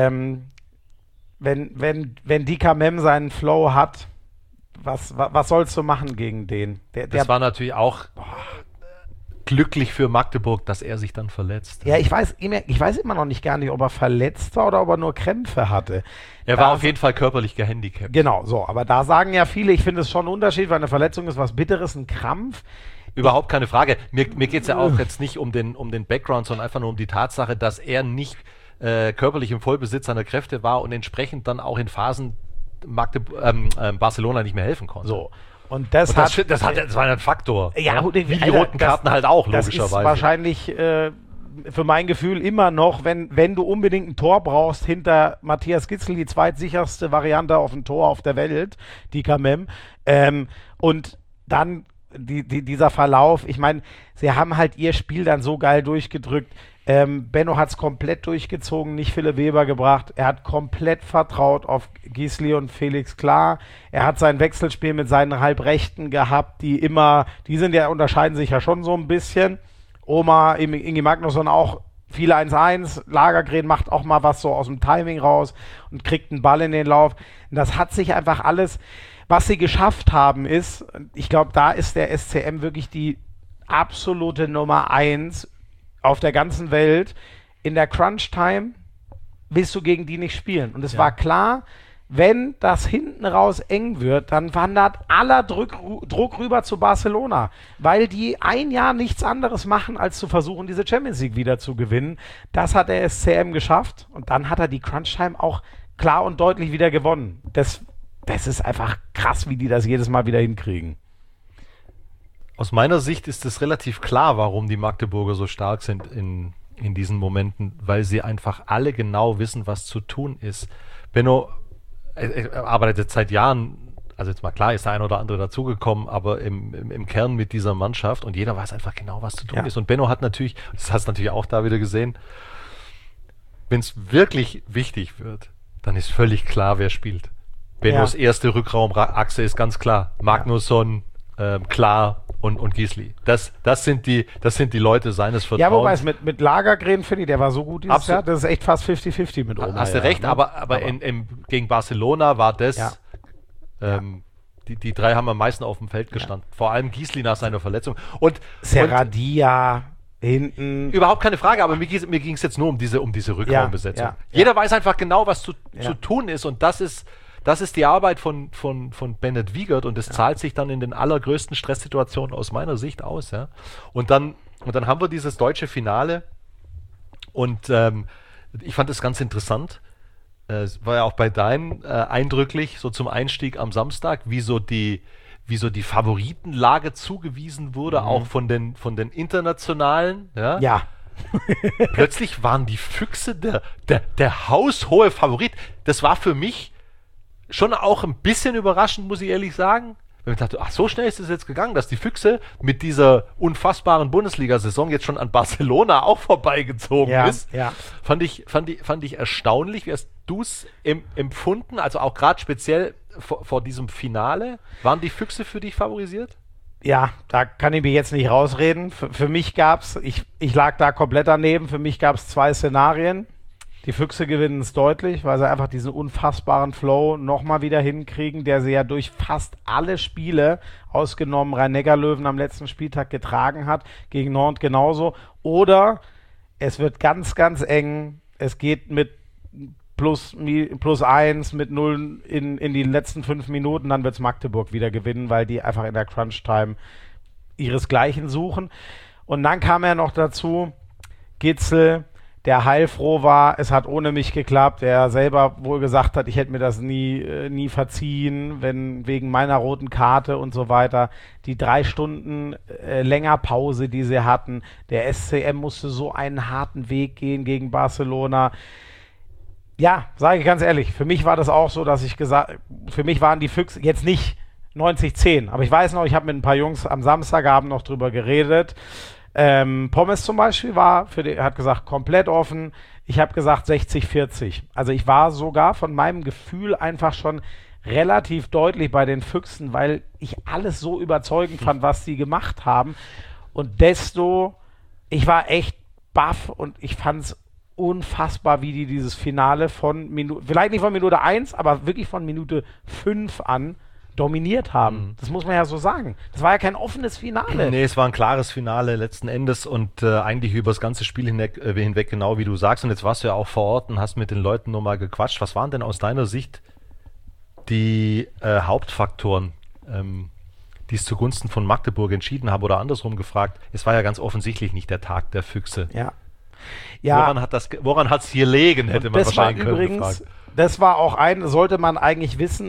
wenn Dika Mem seinen Flow hat, was sollst du machen gegen den? Das war natürlich auch glücklich für Magdeburg, dass er sich dann verletzt. Ja, ich weiß immer noch nicht gar nicht, ob er verletzt war oder ob er nur Krämpfe hatte. Er war auf jeden Fall körperlich gehandicapt. Genau, so. Aber da sagen ja viele, ich finde es schon ein Unterschied, weil eine Verletzung ist was Bitteres, ein Krampf. Überhaupt keine Frage. Mir geht es ja auch jetzt nicht um den Background, sondern einfach nur um die Tatsache, dass er nicht körperlich im Vollbesitz seiner Kräfte war und entsprechend dann auch in Phasen Barcelona nicht mehr helfen konnte. So. Und das war ein Faktor. Ja, wie die roten Karten halt auch, logischerweise. Das ist wahrscheinlich für mein Gefühl immer noch, wenn du unbedingt ein Tor brauchst, hinter Matthias Gitzl die zweitsicherste Variante auf ein Tor auf der Welt, die Kamem. Und dann dieser Verlauf, ich meine, sie haben halt ihr Spiel dann so geil durchgedrückt. Benno hat es komplett durchgezogen, nicht Philipp Weber gebracht. Er hat komplett vertraut auf Gisli und Felix Klar. Er hat sein Wechselspiel mit seinen Halbrechten gehabt, unterscheiden sich ja schon so ein bisschen. Oma, Ingi Magnusson auch viel 1-1. Lagergren macht auch mal was so aus dem Timing raus und kriegt einen Ball in den Lauf. Und das hat sich einfach alles... Was sie geschafft haben ist, ich glaube, da ist der SCM wirklich die absolute Nummer 1 auf der ganzen Welt. In der Crunch-Time willst du gegen die nicht spielen. Und es war klar, wenn das hinten raus eng wird, dann wandert aller Druck rüber zu Barcelona, weil die ein Jahr nichts anderes machen, als zu versuchen, diese Champions League wieder zu gewinnen. Das hat der SCM geschafft und dann hat er die Crunch-Time auch klar und deutlich wieder gewonnen. Das ist einfach krass, wie die das jedes Mal wieder hinkriegen. Aus meiner Sicht ist es relativ klar, warum die Magdeburger so stark sind in diesen Momenten, weil sie einfach alle genau wissen, was zu tun ist. Benno arbeitet seit Jahren, also jetzt mal klar, ist der ein oder andere dazugekommen, aber im Kern mit dieser Mannschaft und jeder weiß einfach genau, was zu tun ist. Und Benno hat natürlich, das hast du natürlich auch da wieder gesehen, wenn es wirklich wichtig wird, dann ist völlig klar, wer spielt. Bennos erste Rückraumachse ist ganz klar. Magnusson, Klar und Gisli. Das sind die Leute seines Vertrauens. Ja, wobei es mit Lagergren, finde ich, der war so gut dieses Jahr, das ist echt fast 50-50 mit Oma. Hast du recht, ne? aber gegen Barcelona war das, die drei haben am meisten auf dem Feld gestanden. Vor allem Gisli nach seiner Verletzung. Und Serradia hinten. Überhaupt keine Frage, aber mir ging es jetzt nur um diese Rückraumbesetzung. Jeder weiß einfach genau, was zu tun ist und das ist die Arbeit von Bennett Wiegert und das zahlt sich dann in den allergrößten Stresssituationen aus meiner Sicht aus. Ja? Und dann haben wir dieses deutsche Finale und ich fand es ganz interessant. Es war ja auch bei deinen eindrücklich, so zum Einstieg am Samstag, wie so die Favoritenlage zugewiesen wurde, auch von den internationalen. Ja. Plötzlich waren die Füchse der haushohe Favorit. Das war für mich schon auch ein bisschen überraschend, muss ich ehrlich sagen. Weil ich dachte, so schnell ist es jetzt gegangen, dass die Füchse mit dieser unfassbaren Bundesliga-Saison jetzt schon an Barcelona auch vorbeigezogen ist. Ja. Fand ich erstaunlich. Wie hast du es empfunden? Also auch gerade speziell vor diesem Finale. Waren die Füchse für dich favorisiert? Ja, da kann ich mir jetzt nicht rausreden. Für mich gab es, ich lag da komplett daneben, für mich gab es 2 Szenarien. Die Füchse gewinnen es deutlich, weil sie einfach diesen unfassbaren Flow nochmal wieder hinkriegen, der sie ja durch fast alle Spiele, ausgenommen Rhein-Neckar-Löwen am letzten Spieltag, getragen hat, gegen Nantes genauso. Oder es wird ganz, ganz eng, es geht mit plus 1, mit 0 in die letzten 5 Minuten, dann wird es Magdeburg wieder gewinnen, weil die einfach in der Crunch-Time ihresgleichen suchen. Und dann kam ja noch dazu, Gitzel, der heilfroh war, es hat ohne mich geklappt, der selber wohl gesagt hat, ich hätte mir das nie verziehen, wenn wegen meiner roten Karte und so weiter. Die 3 Stunden länger Pause, die sie hatten, der SCM musste so einen harten Weg gehen gegen Barcelona. Ja, sage ich ganz ehrlich, für mich war das auch so, dass für mich waren die Füchse jetzt nicht 90-10, aber ich weiß noch, ich habe mit ein paar Jungs am Samstagabend noch drüber geredet. Pommes zum Beispiel hat gesagt, komplett offen. Ich habe gesagt 60-40. Also ich war sogar von meinem Gefühl einfach schon relativ deutlich bei den Füchsen, weil ich alles so überzeugend fand, was sie gemacht haben. Und ich war echt baff und ich fand es unfassbar, wie die dieses Finale vielleicht nicht von Minute 1, aber wirklich von Minute 5 an dominiert haben. Das muss man ja so sagen. Das war ja kein offenes Finale. Nee, es war ein klares Finale letzten Endes und eigentlich über das ganze Spiel hinweg, genau wie du sagst. Und jetzt warst du ja auch vor Ort und hast mit den Leuten nochmal gequatscht. Was waren denn aus deiner Sicht die Hauptfaktoren, die es zugunsten von Magdeburg entschieden haben? Oder andersrum gefragt, es war ja ganz offensichtlich nicht der Tag der Füchse. Ja. Woran hat es hier gelegen, hätte man wahrscheinlich gefragt. Das war auch sollte man eigentlich wissen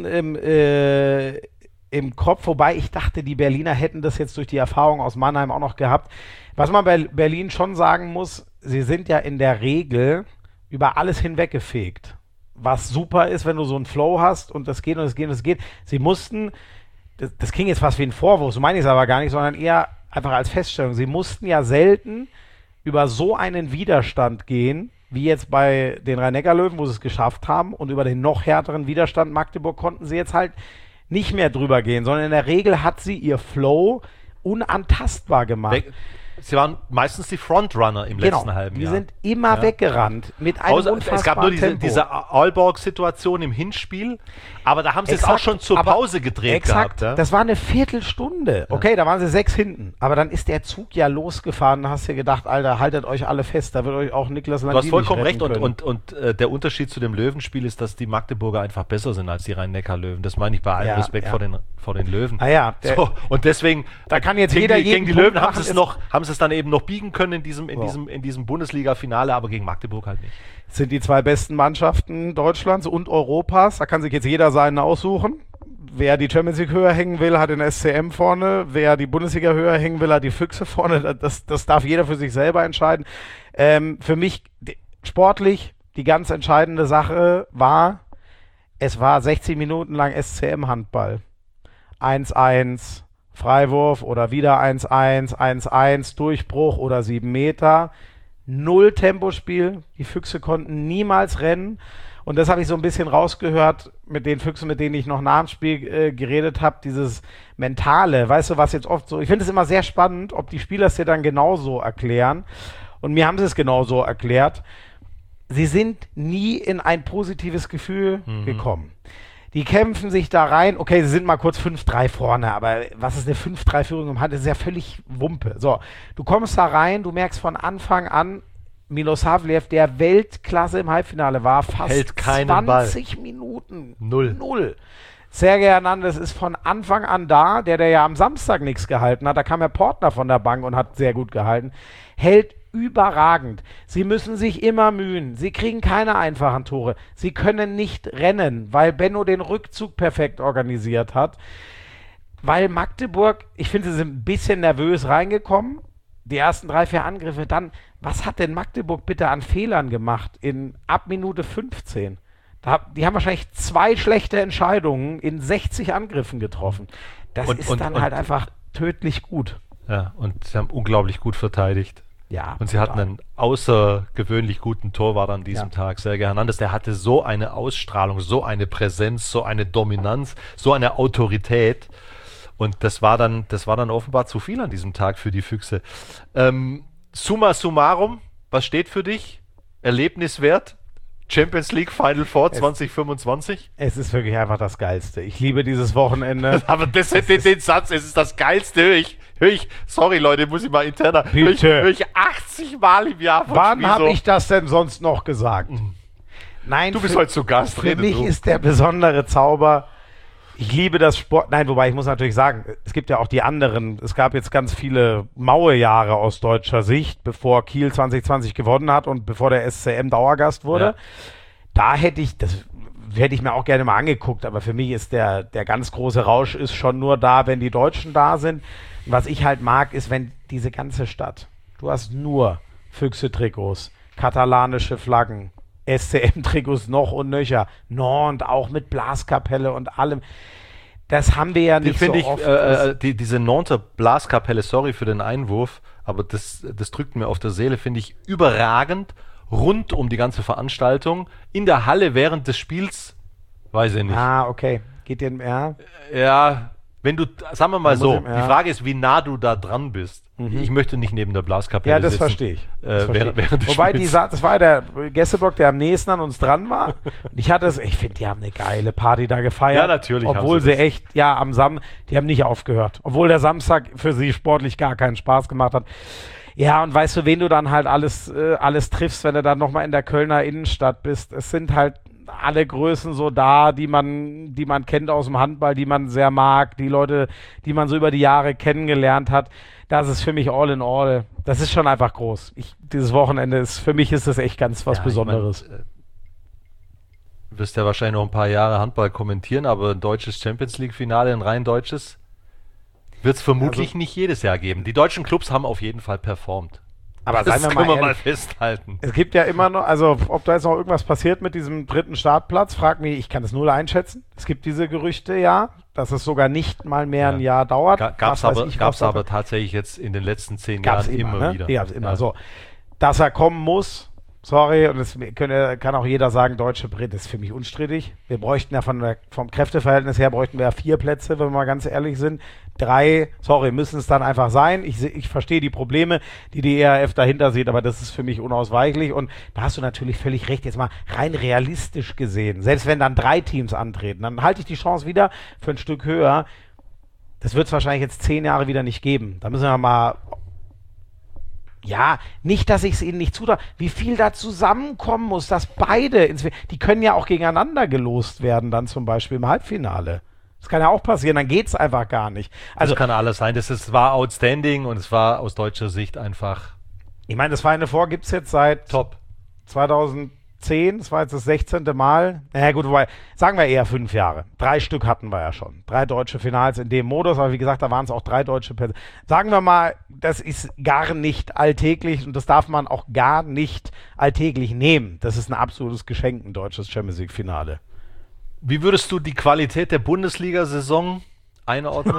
im Kopf, wobei ich dachte, die Berliner hätten das jetzt durch die Erfahrung aus Mannheim auch noch gehabt. Was man bei Berlin schon sagen muss, sie sind ja in der Regel über alles hinweggefegt. Was super ist, wenn du so einen Flow hast und das geht und das geht und das geht. Sie mussten, das klingt jetzt fast wie ein Vorwurf, so meine ich es aber gar nicht, sondern eher einfach als Feststellung. Sie mussten ja selten über so einen Widerstand gehen, wie jetzt bei den Rhein-Neckar-Löwen, wo sie es geschafft haben, und über den noch härteren Widerstand Magdeburg konnten sie jetzt halt nicht mehr drüber gehen, sondern in der Regel hat sie ihr Flow unantastbar gemacht. sie waren meistens die Frontrunner im letzten halben Jahr. Die sind immer weggerannt mit einem unfassbaren Es gab nur Tempo. diese Aalborg-Situation im Hinspiel, aber da haben sie es auch schon zur Pause gedreht gehabt. Ja? Das war eine Viertelstunde. Okay, da waren sie 6 hinten, aber dann ist der Zug ja losgefahren, da hast du gedacht, Alter, haltet euch alle fest, da wird euch auch Niklas Landin. Du hast vollkommen recht können. und der Unterschied zu dem Löwenspiel ist, dass die Magdeburger einfach besser sind als die Rhein-Neckar-Löwen. Das meine ich bei allem Respekt vor den Löwen. So, und deswegen, da kann jetzt jeder gegen die Löwen haben sie es dann eben noch biegen können in diesem Bundesliga-Finale, aber gegen Magdeburg halt nicht. Sind die 2 besten Mannschaften Deutschlands und Europas. Da kann sich jetzt jeder seinen aussuchen. Wer die Champions League höher hängen will, hat den SCM vorne. Wer die Bundesliga höher hängen will, hat die Füchse vorne. Das darf jeder für sich selber entscheiden. Für mich sportlich die ganz entscheidende Sache war, es war 60 Minuten lang SCM-Handball. 1-1, Freiwurf oder wieder 1-1, 1-1, Durchbruch oder 7 Meter. 0 Tempospiel. Die Füchse konnten niemals rennen. Und das habe ich so ein bisschen rausgehört mit den Füchsen, mit denen ich noch nach dem Spiel geredet habe. Dieses Mentale, weißt du, was jetzt oft so... Ich finde es immer sehr spannend, ob die Spieler es dir dann genauso erklären. Und mir haben sie es genauso erklärt. Sie sind nie in ein positives Gefühl gekommen. Die kämpfen sich da rein. Okay, sie sind mal kurz 5-3 vorne, aber was ist eine 5-3-Führung im Hand? Das ist ja völlig Wumpe. So, du kommst da rein, du merkst von Anfang an, Milosavljev, der Weltklasse im Halbfinale war, fast 20 Minuten. Null. Sergej Hernandez ist von Anfang an da, der ja am Samstag nichts gehalten hat. Da kam ja Portner von der Bank und hat sehr gut gehalten. Hält überragend. Sie müssen sich immer mühen. Sie kriegen keine einfachen Tore. Sie können nicht rennen, weil Benno den Rückzug perfekt organisiert hat. Weil Magdeburg, ich finde, sie sind ein bisschen nervös reingekommen. Die ersten 3-4 Angriffe. Dann, was hat denn Magdeburg bitte an Fehlern gemacht ab Minute 15? Die haben wahrscheinlich 2 schlechte Entscheidungen in 60 Angriffen getroffen. Das ist dann halt einfach tödlich gut. Ja, und sie haben unglaublich gut verteidigt. Ja, und sie hatten einen außergewöhnlich guten Torwart an diesem Tag. Sergej Hernandez, der hatte so eine Ausstrahlung, so eine Präsenz, so eine Dominanz, so eine Autorität. Und das war dann offenbar zu viel an diesem Tag für die Füchse. Summa summarum, was steht für dich? Erlebniswert? Champions League Final Four 2025? Es ist wirklich einfach das Geilste. Ich liebe dieses Wochenende. Aber den Satz, es ist das Geilste, höre ich, sorry Leute, muss ich mal interner, höre ich 80 Mal im Jahr von Wann habe ich das denn sonst noch gesagt? Nein, du bist heute zu Gast. Für mich ist der besondere Zauber, ich liebe das Sport, nein, wobei ich muss natürlich sagen, es gibt ja auch die anderen, es gab jetzt ganz viele Mauejahre aus deutscher Sicht, bevor Kiel 2020 gewonnen hat und bevor der SCM Dauergast wurde. Ja. Da hätte ich mir auch gerne mal angeguckt, aber für mich ist der ganz große Rausch ist schon nur da, wenn die Deutschen da sind. Und was ich halt mag, ist, wenn diese ganze Stadt, du hast nur Füchse-Trikots, katalanische Flaggen, SCM-Trikots noch und nöcher, Nantes auch mit Blaskapelle und allem. Das haben wir ja nicht so oft. Diese Nantes Blaskapelle, sorry für den Einwurf, aber das drückt mir auf der Seele, finde ich überragend, rund um die ganze Veranstaltung. In der Halle während des Spiels, weiß ich nicht. Ah, okay. Geht dir mehr? Ja, wenn du, sagen wir mal so, die Frage ist, wie nah du da dran bist. Ich möchte nicht neben der Blaskapelle sitzen. Ja, das verstehe ich. Wobei, das war der Gästeblock, der am nächsten an uns dran war. Und ich finde, die haben eine geile Party da gefeiert. Ja, natürlich. Obwohl sie echt, die haben nicht aufgehört. Obwohl der Samstag für sie sportlich gar keinen Spaß gemacht hat. Ja, und weißt du, wen du dann halt alles triffst, wenn du dann nochmal in der Kölner Innenstadt bist? Es sind halt alle Größen so da, die man kennt aus dem Handball, die man sehr mag, die Leute, die man so über die Jahre kennengelernt hat. Das ist für mich all in all. Das ist schon einfach groß. Dieses Wochenende für mich ist das echt ganz was Besonderes. Du wirst ja wahrscheinlich noch ein paar Jahre Handball kommentieren, aber ein deutsches Champions League Finale, ein rein deutsches, wird es vermutlich nicht jedes Jahr geben. Die deutschen Clubs haben auf jeden Fall performt. Aber das können wir mal festhalten. Es gibt ja immer noch, also ob da jetzt noch irgendwas passiert mit diesem 3. Startplatz, frag mich, ich kann es null einschätzen. Es gibt diese Gerüchte, ja, dass es sogar nicht mal mehr ein Jahr dauert. Gab es aber tatsächlich jetzt in den letzten 10 Jahren immer wieder. Die gab es immer. So, dass er kommen muss, sorry, und das kann auch jeder sagen, deutsche Brille, das ist für mich unstrittig. Wir bräuchten ja vom Kräfteverhältnis her, bräuchten wir ja 4 Plätze, wenn wir mal ganz ehrlich sind. 3, sorry, müssen es dann einfach sein. Ich verstehe die Probleme, die ERF dahinter sieht, aber das ist für mich unausweichlich. Und da hast du natürlich völlig recht, jetzt mal rein realistisch gesehen. Selbst wenn dann 3 Teams antreten, dann halte ich die Chance wieder für ein Stück höher. Das wird es wahrscheinlich jetzt 10 Jahre wieder nicht geben. Da müssen wir mal... Ja, nicht, dass ich es ihnen nicht zutraue. Wie viel da zusammenkommen muss, dass beide, die können ja auch gegeneinander gelost werden, dann zum Beispiel im Halbfinale. Das kann ja auch passieren, dann geht es einfach gar nicht. Also, das kann alles sein. War outstanding und es war aus deutscher Sicht einfach... Ich meine, das Final Four gibt es jetzt seit top. 2010, das war jetzt das 16. Mal. Naja gut, wobei, sagen wir eher 5 Jahre. 3 Stück hatten wir ja schon. 3 deutsche Finals in dem Modus, aber wie gesagt, da waren es auch 3 deutsche Plätze. Sagen wir mal, das ist gar nicht alltäglich und das darf man auch gar nicht alltäglich nehmen. Das ist ein absolutes Geschenk, ein deutsches Champions League Finale. Wie würdest du die Qualität der Bundesliga-Saison einordnen?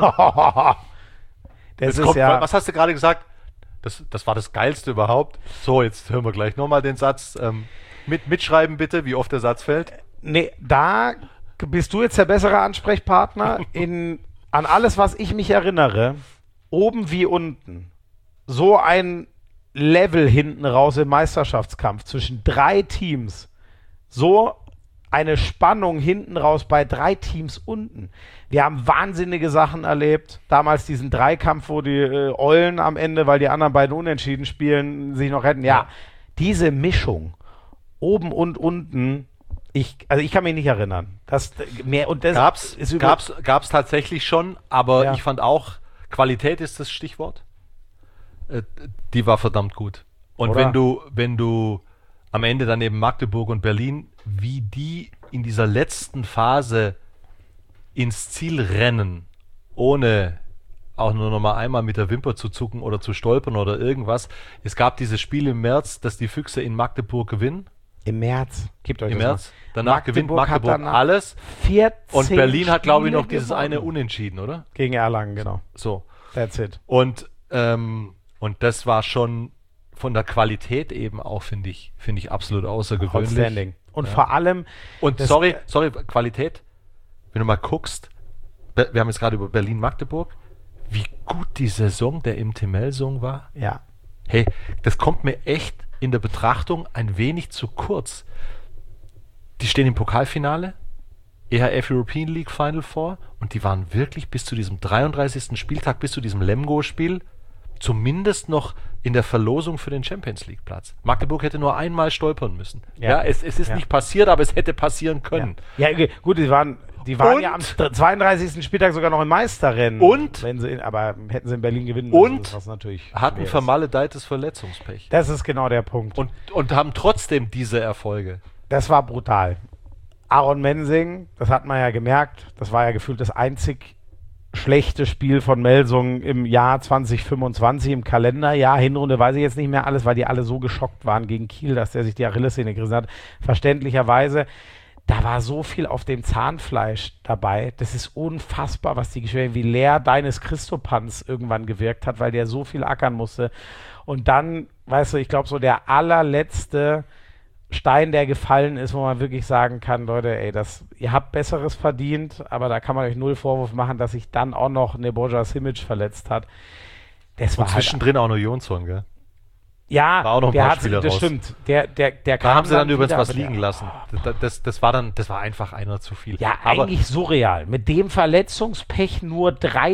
Was hast du gerade gesagt? Das war das Geilste überhaupt. So, jetzt hören wir gleich nochmal den Satz. Mitschreiben bitte, wie oft der Satz fällt. Nee, da bist du jetzt der bessere Ansprechpartner. An alles, was ich mich erinnere, oben wie unten, so ein Level hinten raus im Meisterschaftskampf zwischen 3 Teams, so eine Spannung hinten raus bei 3 Teams unten. Wir haben wahnsinnige Sachen erlebt. Damals diesen Dreikampf, wo die Eulen am Ende, weil die anderen beiden unentschieden spielen, sich noch retten. Ja, diese Mischung, oben und unten, ich kann mich nicht erinnern. Gab's tatsächlich schon, aber ja. Ich fand auch, Qualität ist das Stichwort. Die war verdammt gut. Und wenn du am Ende dann eben Magdeburg und Berlin, wie die in dieser letzten Phase ins Ziel rennen, ohne auch nur noch mal einmal mit der Wimper zu zucken oder zu stolpern oder irgendwas. Es gab dieses Spiel im März, dass die Füchse in Magdeburg gewinnen. Im März. Gebt euch Im das März. Danach gewinnt Magdeburg alles. 14 und Berlin hat, glaube ich, noch dieses gewonnen. eine Unentschieden, oder? Gegen Erlangen, genau. So. That's it. Und das war schon von der Qualität eben auch, finde ich absolut außergewöhnlich. Outstanding. Und vor allem... Und sorry, Qualität, wenn du mal guckst, wir haben jetzt gerade über Berlin-Magdeburg, wie gut die Saison der MT Melsung war. Ja. Hey, das kommt mir echt in der Betrachtung ein wenig zu kurz. Die stehen im Pokalfinale, EHF European League Final Four, und die waren wirklich bis zu diesem 33. Spieltag, bis zu diesem Lemgo-Spiel, zumindest noch in der Verlosung für den Champions League Platz. Magdeburg hätte nur einmal stolpern müssen. Ja, es ist nicht passiert, aber es hätte passieren können. Ja, gut, die waren ja am 32. Spieltag sogar noch im Meisterrennen. Aber hätten sie in Berlin gewinnen müssen, was natürlich hatten vermaledeites Verletzungspech. Das ist genau der Punkt. Und haben trotzdem diese Erfolge. Das war brutal. Aaron Mensing, das hat man ja gemerkt, das war ja gefühlt das einzig schlechte Spiel von Melsung im Jahr 2025, im Kalenderjahr. Hinrunde weiß ich jetzt nicht mehr alles, weil die alle so geschockt waren gegen Kiel, dass der sich die Achillessehne gerissen hat. Verständlicherweise. Da war so viel auf dem Zahnfleisch dabei. Das ist unfassbar, was die Geschwindigkeit, wie leer deines Christopans irgendwann gewirkt hat, weil der so viel ackern musste. Und dann, weißt du, ich glaube, so der allerletzte Stein, der gefallen ist, wo man wirklich sagen kann, Leute, ey, ihr habt Besseres verdient, aber da kann man euch null Vorwurf machen, dass sich dann auch noch Nebojša Simić verletzt hat. Das war und zwischendrin auch noch Jonsson, gell? Ja, war auch noch ein paar Spieler das raus. Stimmt. Der da kam haben sie dann übrigens wieder, was liegen lassen. Das war einfach einer zu viel. Ja, aber eigentlich surreal. Mit dem Verletzungspech nur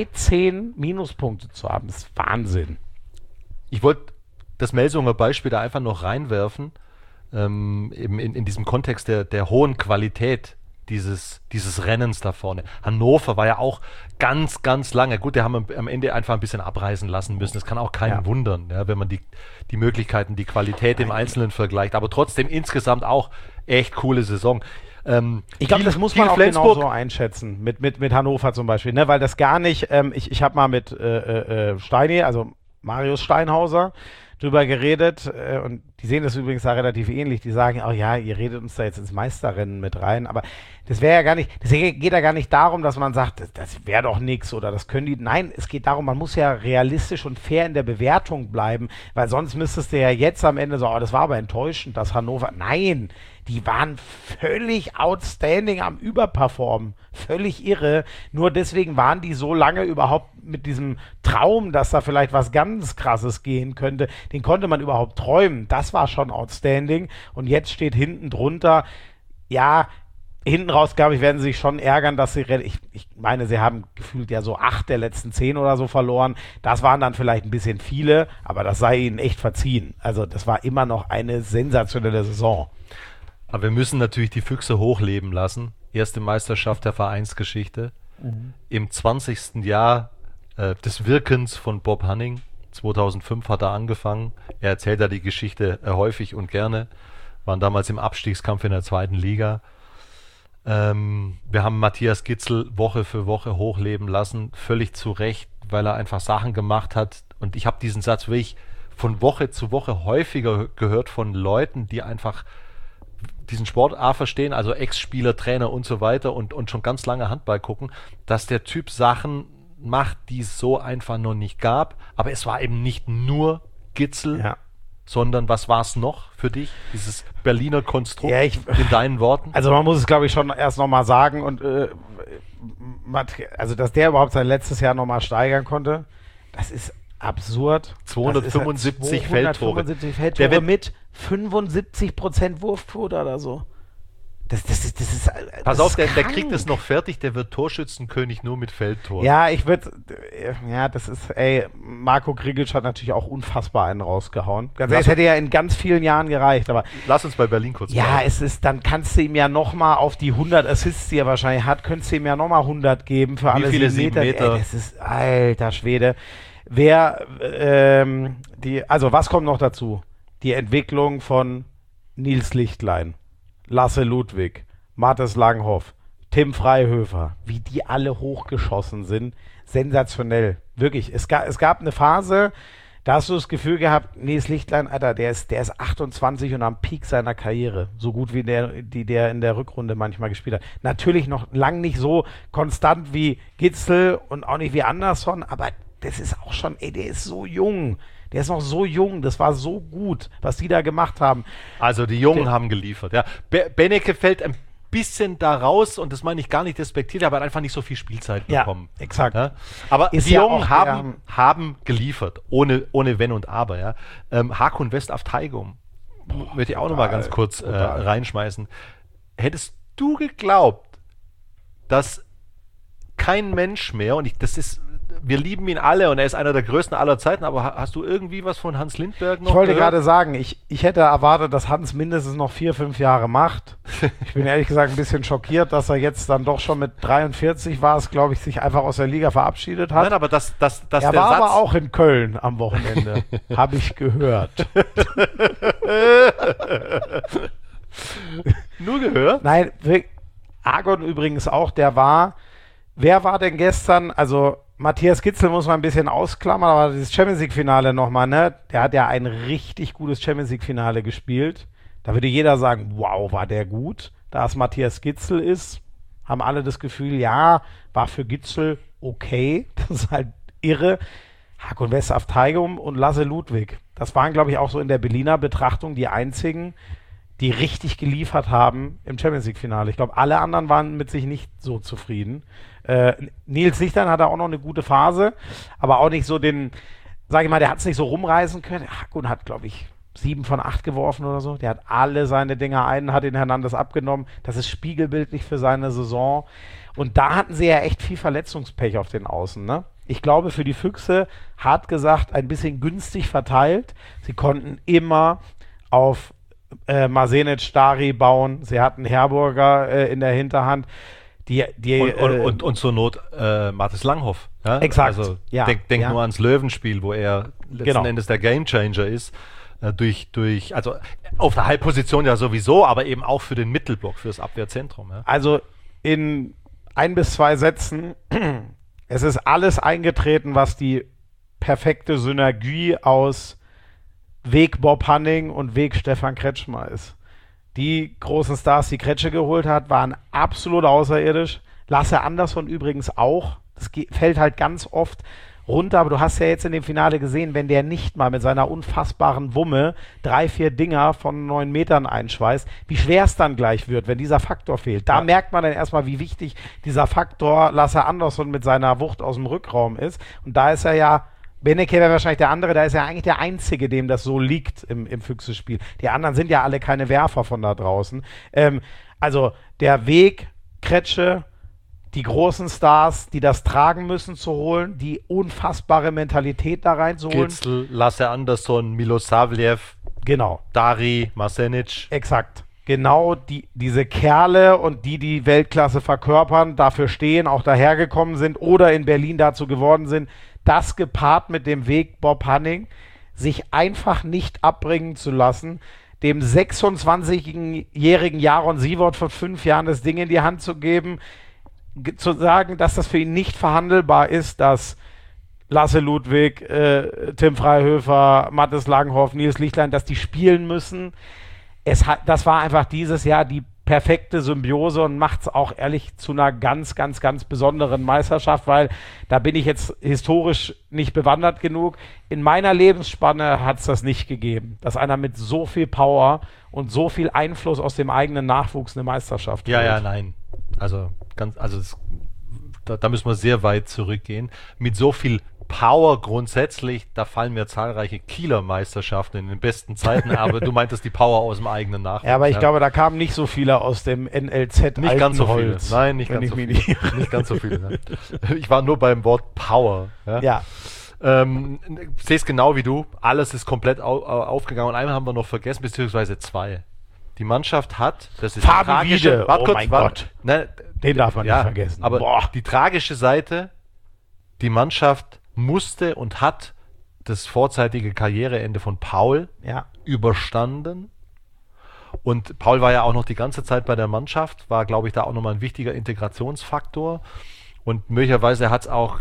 13 Minuspunkte zu haben, das ist Wahnsinn. Ich wollte das Melsunger Beispiel da einfach noch reinwerfen, eben in diesem Kontext der hohen Qualität dieses Rennens da vorne. Hannover war ja auch ganz, ganz lange, gut, die haben am Ende einfach ein bisschen abreißen lassen müssen. Das kann auch keinen wundern, ja, wenn man die Möglichkeiten, die Qualität im Einzelnen vergleicht. Aber trotzdem insgesamt auch echt coole Saison. Ich glaube, das muss man auch genau so einschätzen, mit Hannover zum Beispiel, ne? Weil das gar nicht, ich habe mal mit Steini, also Marius Steinhauser, drüber geredet und die sehen das übrigens da relativ ähnlich. Die sagen, oh ja, ihr redet uns da jetzt ins Meisterrennen mit rein, aber das wäre ja gar nicht, das geht ja gar nicht darum, dass man sagt, das wäre doch nichts oder das können die. Nein, es geht darum, man muss ja realistisch und fair in der Bewertung bleiben, weil sonst müsstest du ja jetzt am Ende so, oh, das war aber enttäuschend, dass Hannover. Nein, die waren völlig outstanding am Überperformen. Völlig irre. Nur deswegen waren die so lange überhaupt mit diesem Traum, dass da vielleicht was ganz Krasses gehen könnte, den konnte man überhaupt träumen. Das war schon outstanding. Und jetzt steht hinten drunter, ja, hinten raus, glaube ich, werden sie sich schon ärgern, dass sie, ich meine, sie haben gefühlt ja so 8 der letzten 10 oder so verloren. Das waren dann vielleicht ein bisschen viele, aber das sei ihnen echt verziehen. Also das war immer noch eine sensationelle Saison. Aber wir müssen natürlich die Füchse hochleben lassen. Erste Meisterschaft der Vereinsgeschichte. Im 20. Jahr des Wirkens von Bob Hanning. 2005 hat er angefangen. Er erzählt da die Geschichte häufig und gerne. Waren damals im Abstiegskampf in der 2. Liga. Wir haben Matthias Gidsel Woche für Woche hochleben lassen. Völlig zu Recht, weil er einfach Sachen gemacht hat. Und ich habe diesen Satz wirklich von Woche zu Woche häufiger gehört von Leuten, die einfach diesen Sport verstehen, also Ex-Spieler, Trainer und so weiter und schon ganz lange Handball gucken, dass der Typ Sachen macht, die es so einfach noch nicht gab. Aber es war eben nicht nur Gidsel, sondern was war es noch für dich? Dieses Berliner Konstrukt in deinen Worten? Also man muss es, glaube ich, schon erst nochmal sagen und also dass der überhaupt sein letztes Jahr nochmal steigern konnte, das ist absurd. 275 Feldtore. Der wird mit 75% Wurfquote oder so. Das ist Pass auf, der kriegt es noch fertig, der wird Torschützenkönig nur mit Feldtoren. Ja, das ist, Marco Grigic hat natürlich auch unfassbar einen rausgehauen. Es hätte ja in ganz vielen Jahren gereicht, aber. Lass uns bei Berlin kurz bleiben. Dann kannst du ihm ja nochmal auf die 100 Assists, die er wahrscheinlich hat, könntest du ihm ja nochmal 100 geben für alle 7 Meter. Das ist, alter Schwede. Was kommt noch dazu? Die Entwicklung von Nils Lichtlein, Lasse Ludwig, Mathis Langhoff, Tim Freihöfer, wie die alle hochgeschossen sind. Sensationell. Wirklich. Es gab eine Phase, da hast du das Gefühl gehabt, Nils Lichtlein, Alter, der ist 28 und am Peak seiner Karriere. So gut wie der in der Rückrunde manchmal gespielt hat. Natürlich noch lang nicht so konstant wie Gidsel und auch nicht wie Andersson, aber das ist auch schon, der ist so jung. Der ist noch so jung, das war so gut, was die da gemacht haben. Also die Jungen haben geliefert, ja. Benecke fällt ein bisschen da raus und das meine ich gar nicht despektiert, aber hat einfach nicht so viel Spielzeit bekommen. Ja, exakt. Ja? Aber die Jungen haben geliefert, ohne Wenn und Aber. Ja? Hakun West auf Taigum, möchte ich auch nochmal ganz kurz reinschmeißen. Hättest du geglaubt, dass kein Mensch mehr, und wir lieben ihn alle und er ist einer der größten aller Zeiten, aber hast du irgendwie was von Hans Lindberg noch Ich wollte gerade sagen, ich hätte erwartet, dass Hans mindestens noch 4-5 Jahre macht. Ich bin ehrlich gesagt ein bisschen schockiert, dass er jetzt dann doch schon mit 43 war es, glaube ich, sich einfach aus der Liga verabschiedet hat. Nein, aber er war aber auch in Köln am Wochenende, habe ich gehört. Nur gehört? Nein, Argon übrigens auch, wer war denn gestern, also Matthias Gidsel muss man ein bisschen ausklammern, aber dieses Champions League-Finale nochmal, ne? Der hat ja ein richtig gutes Champions League-Finale gespielt. Da würde jeder sagen, wow, war der gut. Da es Matthias Gidsel ist, haben alle das Gefühl, ja, war für Gidsel okay. Das ist halt irre. Hakon West auf Taigum und Lasse Ludwig. Das waren, glaube ich, auch so in der Berliner Betrachtung die einzigen, die richtig geliefert haben im Champions League-Finale. Ich glaube, alle anderen waren mit sich nicht so zufrieden. Nils Lichtlein hatte auch noch eine gute Phase, aber auch nicht so der hat es nicht so rumreißen können. Hakun hat, glaube ich, 7 von 8 geworfen oder so. Der hat alle seine Dinger hat den Hernandez abgenommen. Das ist spiegelbildlich für seine Saison. Und da hatten sie ja echt viel Verletzungspech auf den Außen, ne? Ich glaube, für die Füchse, hart gesagt, ein bisschen günstig verteilt. Sie konnten immer auf Marsenic, Stari bauen. Sie hatten Herburger in der Hinterhand. Und zur Not Mathis Langhoff. Ja? Exakt. Also denk nur ans Löwenspiel, wo er letzten Endes der Gamechanger ist. Also auf der Halbposition ja sowieso, aber eben auch für den Mittelblock, für das Abwehrzentrum. Ja? Also in 1 bis 2 Sätzen, es ist alles eingetreten, was die perfekte Synergie aus Weg Bob Hanning und Weg Stefan Kretschmer ist. Die großen Stars, die Kretsche geholt hat, waren absolut außerirdisch. Lasse Andersson übrigens auch. Das fällt halt ganz oft runter, aber du hast ja jetzt in dem Finale gesehen, wenn der nicht mal mit seiner unfassbaren Wumme 3-4 Dinger von 9 Metern einschweißt, wie schwer es dann gleich wird, wenn dieser Faktor fehlt. Da merkt man dann erstmal, wie wichtig dieser Faktor Lasse Andersson mit seiner Wucht aus dem Rückraum ist. Und da ist er ja, Beneke wäre wahrscheinlich der andere, da ist er eigentlich der Einzige, dem das so liegt im Füchse-Spiel. Die anderen sind ja alle keine Werfer von da draußen. Also der Weg, Kretsche, die großen Stars, die das tragen müssen, zu holen, die unfassbare Mentalität da reinzuholen. Gitzel, Lasse Andersson, Milosavljev, genau. Dari, Marsenic. Exakt. Genau diese Kerle und die Weltklasse verkörpern, dafür stehen, auch dahergekommen sind oder in Berlin dazu geworden sind, das gepaart mit dem Weg Bob Hanning, sich einfach nicht abbringen zu lassen, dem 26-jährigen Jaron Siewert vor 5 Jahren das Ding in die Hand zu geben, zu sagen, dass das für ihn nicht verhandelbar ist, dass Lasse Ludwig, Tim Freihöfer, Mathis Langhoff, Nils Lichtlein, dass die spielen müssen. Das war einfach dieses Jahr die perfekte Symbiose und macht es auch ehrlich zu einer ganz, ganz, ganz besonderen Meisterschaft, weil da bin ich jetzt historisch nicht bewandert genug. In meiner Lebensspanne hat es das nicht gegeben, dass einer mit so viel Power und so viel Einfluss aus dem eigenen Nachwuchs eine Meisterschaft Ja, holt. ja, nein. Da müssen wir sehr weit zurückgehen. Mit so viel Power grundsätzlich, da fallen mir zahlreiche Kieler Meisterschaften in den besten Zeiten, aber du meintest die Power aus dem eigenen Nachwuchs. Ja, aber ich glaube, da kamen nicht so viele aus dem NLZ nicht ganz so viele. Altenholz, Nein, nicht wenn ganz ich so mich viele. Nicht ganz so viele. Ne? Ich war nur beim Wort Power. Ja. Sehe es genau wie du. Alles ist komplett aufgegangen. Und einmal haben wir noch vergessen, beziehungsweise 2. Die Mannschaft hat, das ist Fabi tragische, Wiede. wart Oh kurz, mein wart, Gott. Ne, Den darf man nicht vergessen. Aber Boah. die tragische Seite, die Mannschaft musste und hat das vorzeitige Karriereende von Paul überstanden. Und Paul war ja auch noch die ganze Zeit bei der Mannschaft, war, glaube ich, da auch nochmal ein wichtiger Integrationsfaktor. Und möglicherweise hat es auch,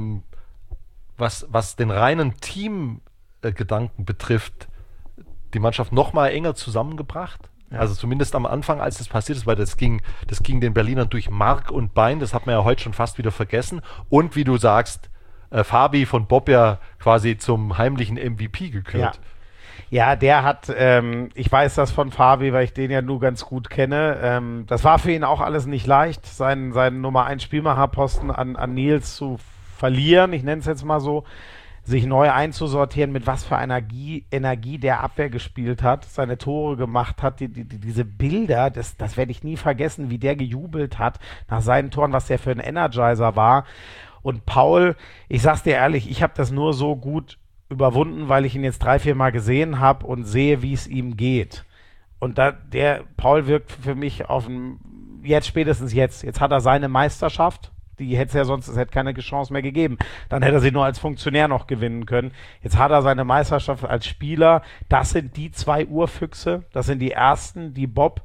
was den reinen Teamgedanken betrifft, die Mannschaft nochmal enger zusammengebracht. Ja. Also zumindest am Anfang, als das passiert ist, weil das ging den Berlinern durch Mark und Bein, das hat man ja heute schon fast wieder vergessen. Und wie du sagst, Fabi von Bob ja quasi zum heimlichen MVP gekürt. Ja, der hat, ich weiß das von Fabi, weil ich den ja nur ganz gut kenne. Das war für ihn auch alles nicht leicht, seinen Nummer 1 Spielmacherposten an Nils zu verlieren, ich nenne es jetzt mal so, sich neu einzusortieren, mit was für einer Energie der Abwehr gespielt hat, seine Tore gemacht hat, diese Bilder, das werde ich nie vergessen, wie der gejubelt hat nach seinen Toren, was der für ein Energizer war. Und Paul, ich sag's dir ehrlich, ich habe das nur so gut überwunden, weil ich ihn jetzt 3-4 Mal gesehen habe und sehe, wie es ihm geht. Und Paul wirkt für mich spätestens jetzt. Jetzt hat er seine Meisterschaft, die hätte es ja sonst, es hätte keine Chance mehr gegeben. Dann hätte er sie nur als Funktionär noch gewinnen können. Jetzt hat er seine Meisterschaft als Spieler. Das sind die 2 Urfüchse. Das sind die ersten, die Bob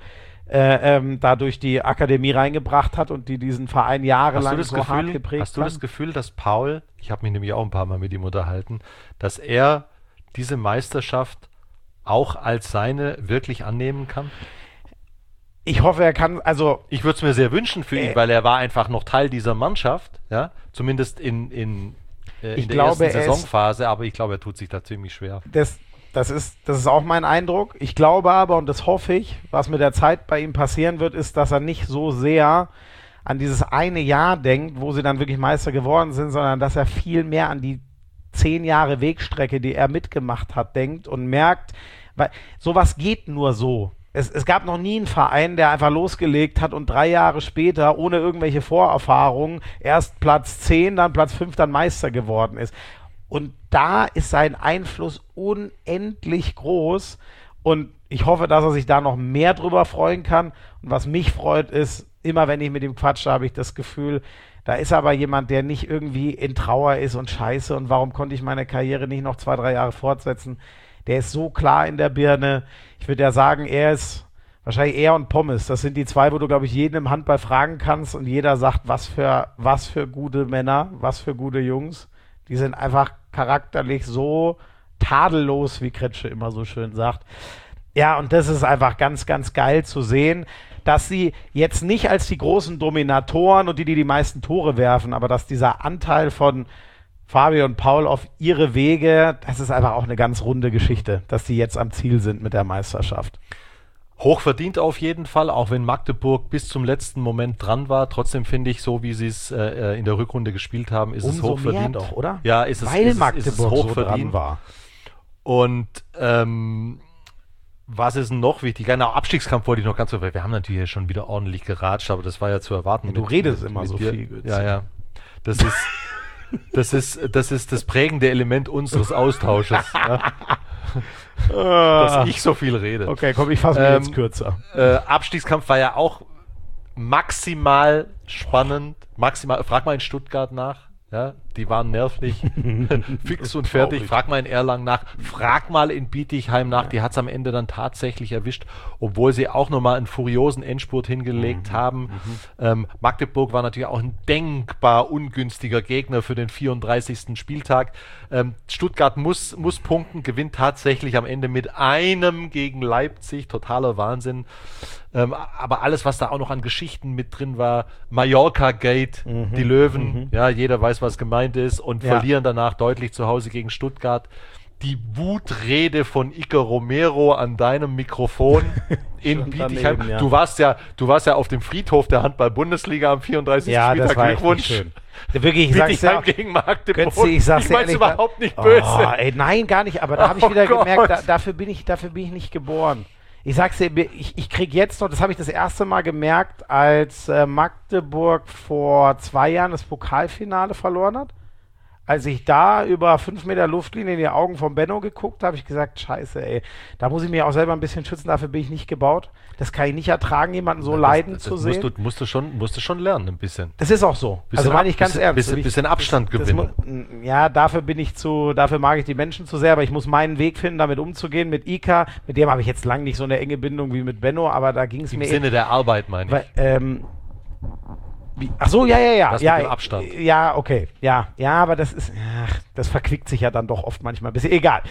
da durch die Akademie reingebracht hat und die diesen Verein jahrelang so hart geprägt haben. Hast du das Gefühl, dass Paul, ich habe mich nämlich auch ein paar Mal mit ihm unterhalten, dass er diese Meisterschaft auch als seine wirklich annehmen kann? Ich hoffe, er kann, also... Ich würde es mir sehr wünschen für ihn, weil er war einfach noch Teil dieser Mannschaft, ja, zumindest in der ersten Saisonphase, aber ich glaube, er tut sich da ziemlich schwer. Das ist auch mein Eindruck. Ich glaube aber, und das hoffe ich, was mit der Zeit bei ihm passieren wird, ist, dass er nicht so sehr an dieses eine Jahr denkt, wo sie dann wirklich Meister geworden sind, sondern dass er viel mehr an die 10 Jahre Wegstrecke, die er mitgemacht hat, denkt und merkt, weil sowas geht nur so. Es gab noch nie einen Verein, der einfach losgelegt hat und 3 Jahre später, ohne irgendwelche Vorerfahrungen, erst Platz 10, dann Platz 5, dann Meister geworden ist. Und da ist sein Einfluss unendlich groß und ich hoffe, dass er sich da noch mehr drüber freuen kann. Und was mich freut, ist, immer wenn ich mit ihm quatsche, habe ich das Gefühl, da ist aber jemand, der nicht irgendwie in Trauer ist und scheiße und warum konnte ich meine Karriere nicht noch 2, 3 Jahre fortsetzen. Der ist so klar in der Birne. Ich würde ja sagen, er ist wahrscheinlich er und Pommes. Das sind die 2, wo du, glaube ich, jeden im Handball fragen kannst und jeder sagt, was für gute Männer, was für gute Jungs. Die sind einfach charakterlich so tadellos, wie Kretsche immer so schön sagt. Ja, und das ist einfach ganz, ganz geil zu sehen, dass sie jetzt nicht als die großen Dominatoren und die meisten Tore werfen, aber dass dieser Anteil von Fabio und Paul auf ihre Wege, das ist einfach auch eine ganz runde Geschichte, dass sie jetzt am Ziel sind mit der Meisterschaft. Hochverdient auf jeden Fall, auch wenn Magdeburg bis zum letzten Moment dran war. Trotzdem finde ich, so wie sie es in der Rückrunde gespielt haben, ist es hochverdient. Mehr doch, oder? Ja, ist es, weil ist Magdeburg es so dran war. Und was ist denn noch wichtig? Genau, Abstiegskampf wollte ich noch ganz so, weil wir haben natürlich schon wieder ordentlich geratscht, aber das war ja zu erwarten. Du redest immer so viel, Götz. Ja. Das ist das prägende Element unseres Austausches. Ja? Dass ich so viel rede. Okay, komm, ich fasse mir jetzt kürzer. Abstiegskampf war ja auch maximal spannend. Frag mal in Stuttgart nach. Ja, die waren nervlich, fix und fertig. Frag mal in Erlangen nach, frag mal in Bietigheim nach. Die hat es am Ende dann tatsächlich erwischt, obwohl sie auch nochmal einen furiosen Endspurt hingelegt haben. Magdeburg war natürlich auch ein denkbar ungünstiger Gegner für den 34. Spieltag. Stuttgart muss punkten, gewinnt tatsächlich am Ende mit 1 gegen Leipzig. Totaler Wahnsinn. Aber alles, was da auch noch an Geschichten mit drin war, Mallorca-Gate, die Löwen, ja, jeder weiß, was gemeint ist, und verlieren danach deutlich zu Hause gegen Stuttgart. Die Wutrede von Iker Romero an deinem Mikrofon in Bietigheim. Daneben, ja. Du warst ja auf dem Friedhof der Handball-Bundesliga am 34. Ja, Spieltag. das war Glückwunsch. schön. Wirklich, ich sag's ja, gegen Magdeburg. Götze, ich sag's mein's überhaupt nicht böse. Ey, nein, gar nicht, aber da habe ich wieder gemerkt, dafür bin ich nicht geboren. Ich sag's dir, ich krieg jetzt noch, das habe ich das erste Mal gemerkt, als Magdeburg vor 2 Jahren das Pokalfinale verloren hat. Als ich da über 5 Meter Luftlinie in die Augen von Benno geguckt habe, habe ich gesagt, scheiße, ey, da muss ich mich auch selber ein bisschen schützen, dafür bin ich nicht gebaut. Das kann ich nicht ertragen, jemanden so leiden zu sehen. Musst du schon lernen, ein bisschen. Das ist auch so. Also meine ich ganz ernst. Bisschen Abstand gewinnen. Ja, dafür mag ich die Menschen zu sehr, aber ich muss meinen Weg finden, damit umzugehen. Mit Ika, mit dem habe ich jetzt lang nicht so eine enge Bindung wie mit Benno, aber da ging es mir... Im Sinne der Arbeit, meine ich. Ach so, ja. Das mit dem Abstand. Ja, okay. Ja, aber das ist, das verquickt sich ja dann doch oft manchmal ein bisschen. Egal.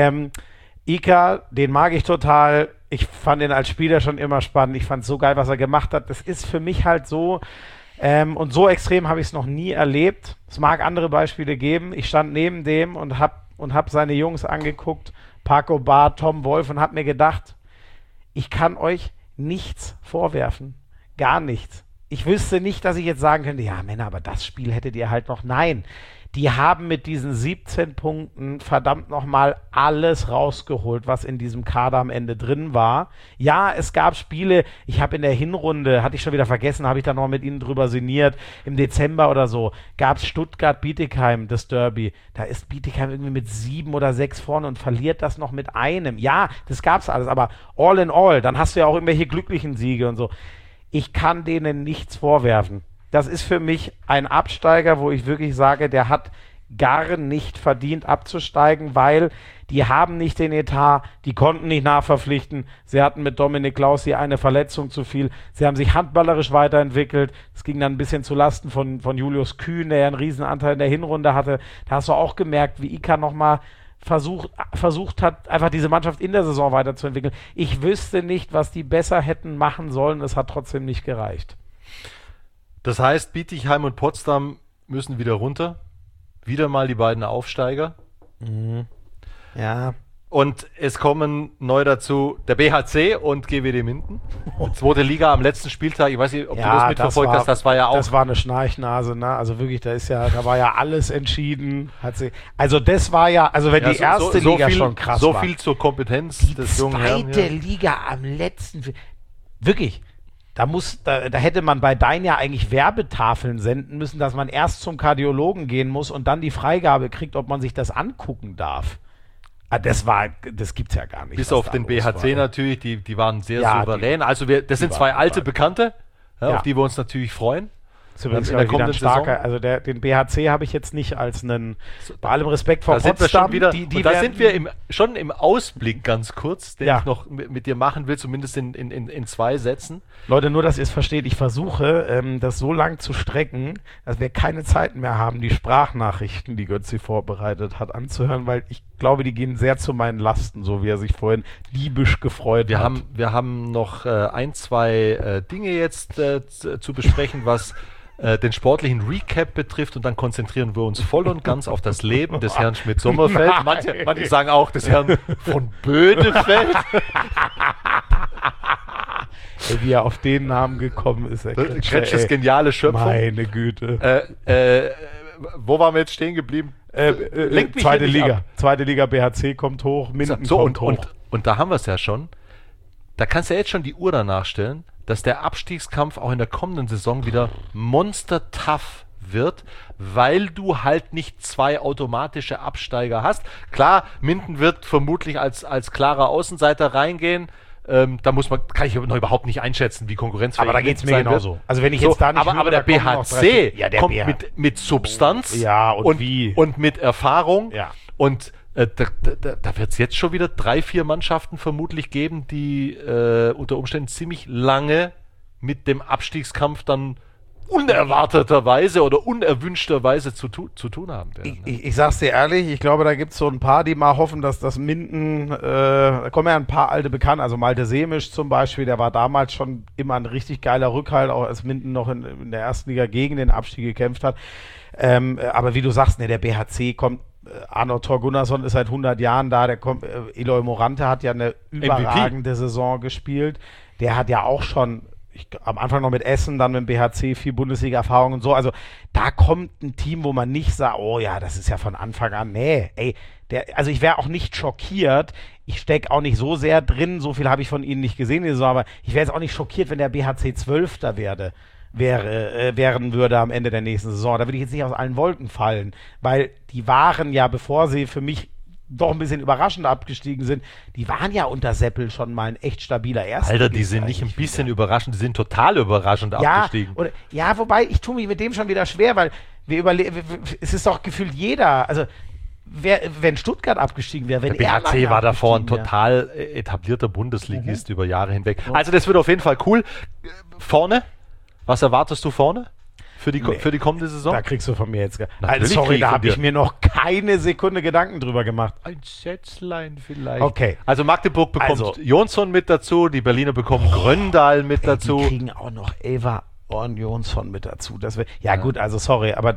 Ika, den mag ich total. Ich fand ihn als Spieler schon immer spannend. Ich fand es so geil, was er gemacht hat. Das ist für mich halt so, und so extrem habe ich es noch nie erlebt. Es mag andere Beispiele geben. Ich stand neben dem und hab seine Jungs angeguckt, Paco Bart, Tom Wolf, und hab mir gedacht, ich kann euch nichts vorwerfen. Gar nichts. Ich wüsste nicht, dass ich jetzt sagen könnte, ja Männer, aber das Spiel hättet ihr halt noch. Nein, die haben mit diesen 17 Punkten verdammt nochmal alles rausgeholt, was in diesem Kader am Ende drin war. Ja, es gab Spiele, ich habe in der Hinrunde, hatte ich schon wieder vergessen, habe ich da noch mit Ihnen drüber sinniert, im Dezember oder so, gab es Stuttgart-Bietigheim, das Derby. Da ist Bietigheim irgendwie mit 7 oder 6 vorne und verliert das noch mit einem. Ja, das gab's alles, aber all in all, dann hast du ja auch irgendwelche glücklichen Siege und so. Ich kann denen nichts vorwerfen. Das ist für mich ein Absteiger, wo ich wirklich sage, der hat gar nicht verdient abzusteigen, weil die haben nicht den Etat, die konnten nicht nachverpflichten. Sie hatten mit Dominik Klausi eine Verletzung zu viel. Sie haben sich handballerisch weiterentwickelt. Es ging dann ein bisschen zu Lasten von Julius Kühn, der ja einen Riesenanteil in der Hinrunde hatte. Da hast du auch gemerkt, wie Ika nochmal versucht hat, einfach diese Mannschaft in der Saison weiterzuentwickeln. Ich wüsste nicht, was die besser hätten machen sollen. Es hat trotzdem nicht gereicht. Das heißt, Bietigheim und Potsdam müssen wieder runter. Wieder mal die beiden Aufsteiger. Ja. Und es kommen neu dazu der BHC und GWD Minden. Zweite Liga am letzten Spieltag. Ich weiß nicht, ob du das mitverfolgt hast. Das war ja auch. Das war eine Schnarchnase, ne? Also wirklich, da war ja alles entschieden. Also das war ja, also wenn die erste Liga viel, schon krass war. So viel zur Kompetenz des jungen Herrn. Die zweite Liga am letzten. Wirklich. Da hätte man bei Dein ja eigentlich Werbetafeln senden müssen, dass man erst zum Kardiologen gehen muss und dann die Freigabe kriegt, ob man sich das angucken darf. Das gibt's ja gar nicht. Bis auf den BHC natürlich, die waren sehr souverän. Das sind zwei alte Bekannte, auf die wir uns natürlich freuen. Das ist übrigens wieder ein starker, also den BHC habe ich jetzt nicht als einen, bei allem Respekt vor Potsdam. Da sind wir schon im Ausblick ganz kurz, den ich noch mit dir machen will, zumindest in 2 Sätzen. Leute, nur, dass ihr es versteht, ich versuche, das so lang zu strecken, dass wir keine Zeit mehr haben, die Sprachnachrichten, die Götzi vorbereitet hat, anzuhören, weil ich glaube, die gehen sehr zu meinen Lasten, so wie er sich vorhin diebisch gefreut hat. Wir haben noch ein, zwei Dinge jetzt zu besprechen, was den sportlichen Recap betrifft, und dann konzentrieren wir uns voll und ganz auf das Leben des Herrn Schmidt-Sommerfeld. Manche sagen auch des Herrn von Bödefeld. Wie er auf den Namen gekommen ist. Kretsches geniale Schöpfung. Meine Güte. Wo waren wir jetzt stehen geblieben? Zweite Liga BHC kommt hoch, Minden kommt hoch. Und da haben wir es ja schon. Da kannst du ja jetzt schon die Uhr danach stellen, dass der Abstiegskampf auch in der kommenden Saison wieder monster-tough wird, weil du halt nicht zwei automatische Absteiger hast. Klar, Minden wird vermutlich als klarer Außenseiter reingehen. Da kann ich noch überhaupt nicht einschätzen, wie konkurrenzfähig. Aber da geht es mir genauso. Wird. Also wenn ich jetzt da nicht aber der BHC kommt mit Substanz und mit Erfahrung. Ja. Und da wird es jetzt schon wieder 3-4 Mannschaften vermutlich geben, die unter Umständen ziemlich lange mit dem Abstiegskampf dann unerwarteterweise oder unerwünschterweise zu tun haben werden. Ich sag's dir ehrlich, ich glaube, da gibt's so ein paar, die mal hoffen, dass das Minden, da kommen ja ein paar alte Bekannte, also Malte Semisch zum Beispiel, der war damals schon immer ein richtig geiler Rückhalt, auch als Minden noch in der ersten Liga gegen den Abstieg gekämpft hat. Aber wie du sagst, der BHC kommt, Arno Thor Gunnarsson ist seit 100 Jahren da, Eloy Morante hat ja eine überragende Saison gespielt, der hat ja auch schon am Anfang noch mit Essen, dann mit dem BHC, viel Bundesliga-Erfahrung und so. Also da kommt ein Team, wo man nicht sagt, oh ja, das ist ja von Anfang an, also ich wäre auch nicht schockiert, ich stecke auch nicht so sehr drin, so viel habe ich von ihnen nicht gesehen, aber ich wäre jetzt auch nicht schockiert, wenn der BHC 12. werden würde am Ende der nächsten Saison. Da würde ich jetzt nicht aus allen Wolken fallen, weil die waren ja, bevor sie für mich doch ein bisschen überraschend abgestiegen sind, die waren ja unter Seppel schon mal ein echt stabiler Erster. Alter, die sind nicht ein bisschen überraschend, die sind total überraschend abgestiegen. Wobei, ich tue mich mit dem schon wieder schwer, weil es ist doch gefühlt jeder, also wenn Stuttgart abgestiegen wäre, wenn der BHC war davor ein total etablierter Bundesligist über Jahre hinweg. Also das wird auf jeden Fall cool. Vorne, was erwartest du vorne? Für die kommende Saison? Da kriegst du von mir jetzt... sorry, da habe ich mir noch keine Sekunde Gedanken drüber gemacht. Ein Schätzlein vielleicht. Okay. Also Magdeburg bekommt Jonsson mit dazu, die Berliner bekommen Gröndal mit dazu. Die kriegen auch noch Elva und Jonsson mit dazu. Gut, also sorry, aber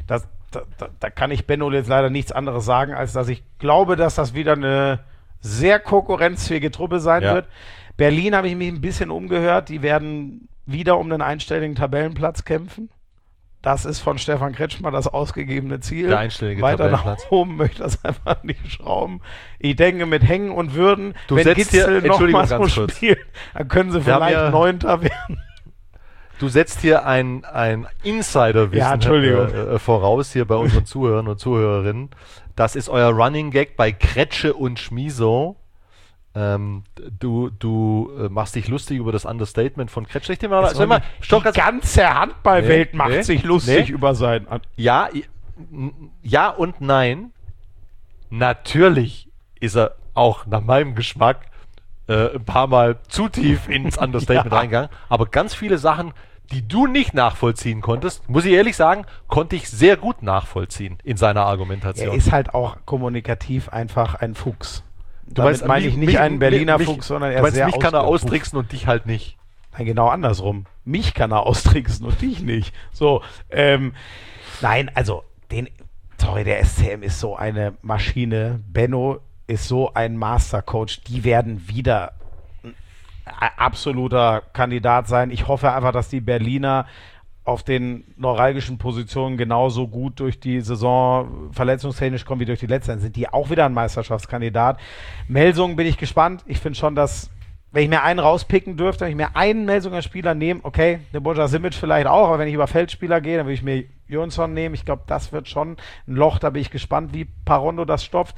da kann ich Benno jetzt leider nichts anderes sagen, als dass ich glaube, dass das wieder eine sehr konkurrenzfähige Truppe sein wird. Berlin habe ich mich ein bisschen umgehört, die werden wieder um einen einstelligen Tabellenplatz kämpfen. Das ist von Stefan Kretschmer das ausgegebene Ziel. Der einstellige Weiter Tabellenplatz. nach oben möchte das einfach nicht schrauben. Ich denke, mit Hängen und Würden, wenn Gitzel noch mal so spielt, dann können sie vielleicht Neunter werden. Du setzt hier ein Insiderwissen voraus, hier bei unseren Zuhörern und Zuhörerinnen. Das ist euer Running Gag bei Kretsche und Schmiso. Du machst dich lustig über das Understatement von Kretsche. Die ganze Handballwelt macht sich lustig über sein... Ja und nein. Natürlich ist er auch nach meinem Geschmack ein paar Mal zu tief ins Understatement reingegangen. Aber ganz viele Sachen, die du nicht nachvollziehen konntest, muss ich ehrlich sagen, konnte ich sehr gut nachvollziehen in seiner Argumentation. Er ist halt auch kommunikativ einfach ein Fuchs. Damit meine ich nicht einen Berliner Fuchs, sondern er ist sehr mich kann er austricksen und dich halt nicht. Nein, genau andersrum. Mich kann er austricksen und dich nicht. So, nein, also der SCM ist so eine Maschine. Benno ist so ein Mastercoach. Die werden wieder ein absoluter Kandidat sein. Ich hoffe einfach, dass die Berliner auf den neuralgischen Positionen genauso gut durch die Saison verletzungstechnisch kommen wie durch die letzten. Dann sind die auch wieder ein Meisterschaftskandidat. Melsungen bin ich gespannt. Ich finde schon, dass, wenn ich mir einen rauspicken dürfte, wenn ich mir einen Melsunger Spieler nehme, okay, den Boja Simic vielleicht auch, aber wenn ich über Feldspieler gehe, dann würde ich mir Jonsson nehmen. Ich glaube, das wird schon ein Loch. Da bin ich gespannt, wie Parondo das stopft.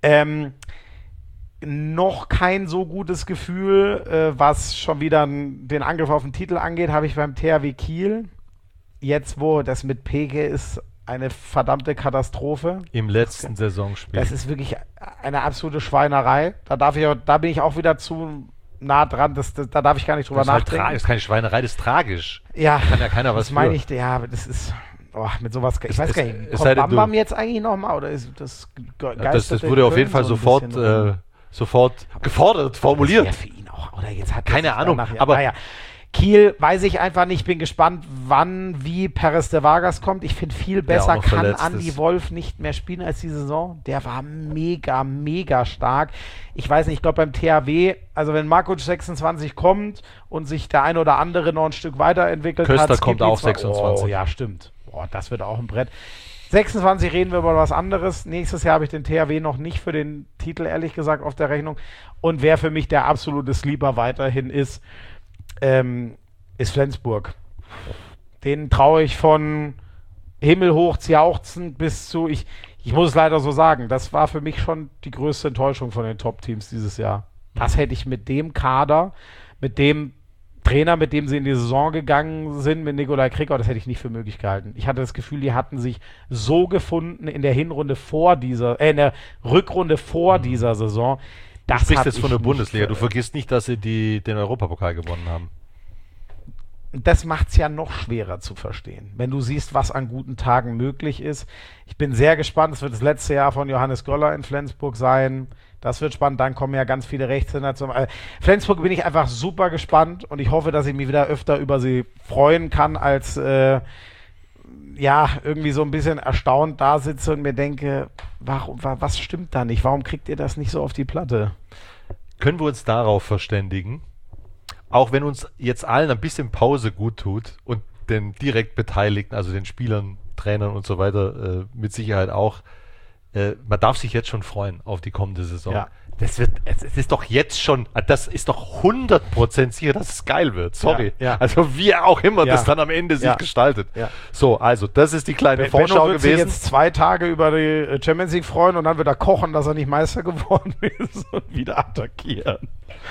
Noch kein so gutes Gefühl, was schon wieder den Angriff auf den Titel angeht, habe ich beim THW Kiel. Jetzt, wo das mit Pege ist, eine verdammte Katastrophe. Im letzten Saisonspiel. Das ist wirklich eine absolute Schweinerei. Da bin ich auch wieder zu nah dran, da darf ich gar nicht drüber nachdenken. Das ist keine Schweinerei, das ist tragisch. Ja, kann ja keiner was das meine ich, das ist... mit sowas, ich weiß gar nicht, kommt Bam jetzt eigentlich nochmal, oder ist das das wurde auf jeden Fall sofort gefordert, formuliert. Das für ihn auch, oder jetzt hat keine Ahnung, aber naja. Kiel weiß ich einfach nicht, bin gespannt, wann, wie Perez de Vargas kommt. Ich finde, viel besser kann Andy Wolf nicht mehr spielen als die Saison. Der war mega, mega stark. Ich weiß nicht, ich glaube beim THW, also wenn Markovic 26 kommt und sich der eine oder andere noch ein Stück weiterentwickelt Köster kommt auch 26. Oh ja, stimmt. Boah, das wird auch ein Brett. 26 reden wir über was anderes. Nächstes Jahr habe ich den THW noch nicht für den Titel, ehrlich gesagt, auf der Rechnung. Und wer für mich der absolute Sleeper weiterhin ist Flensburg. Den traue ich von himmelhoch jauchzend bis zu, ich muss es leider so sagen, das war für mich schon die größte Enttäuschung von den Top-Teams dieses Jahr. Das hätte ich mit dem Kader, mit dem Trainer, mit dem sie in die Saison gegangen sind, mit Nikolai Krickau, das hätte ich nicht für möglich gehalten. Ich hatte das Gefühl, die hatten sich so gefunden in der in der Rückrunde vor dieser Saison. Du sprichst jetzt von der Bundesliga. Du vergisst nicht, dass sie den Europapokal gewonnen haben. Das macht es ja noch schwerer zu verstehen, wenn du siehst, was an guten Tagen möglich ist. Ich bin sehr gespannt. Es wird das letzte Jahr von Johannes Göller in Flensburg sein. Das wird spannend. Dann kommen ja ganz viele Rechtshänder zum. Flensburg bin ich einfach super gespannt und ich hoffe, dass ich mich wieder öfter über sie freuen kann, als irgendwie so ein bisschen erstaunt da sitze und mir denke, was stimmt da nicht? Warum kriegt ihr das nicht so auf die Platte? Können wir uns darauf verständigen, auch wenn uns jetzt allen ein bisschen Pause gut tut und den direkt Beteiligten, also den Spielern, Trainern und so weiter, mit Sicherheit auch, man darf sich jetzt schon freuen auf die kommende Saison. Ja. Es ist doch jetzt schon, das ist doch 100% sicher, dass es geil wird. Sorry. Ja. Also wie auch immer das dann am Ende sich gestaltet. Ja. So, also das ist die kleine Vorschau Benno gewesen. Wird sich jetzt 2 Tage über die Champions League freuen und dann wird er kochen, dass er nicht Meister geworden ist und wieder attackieren.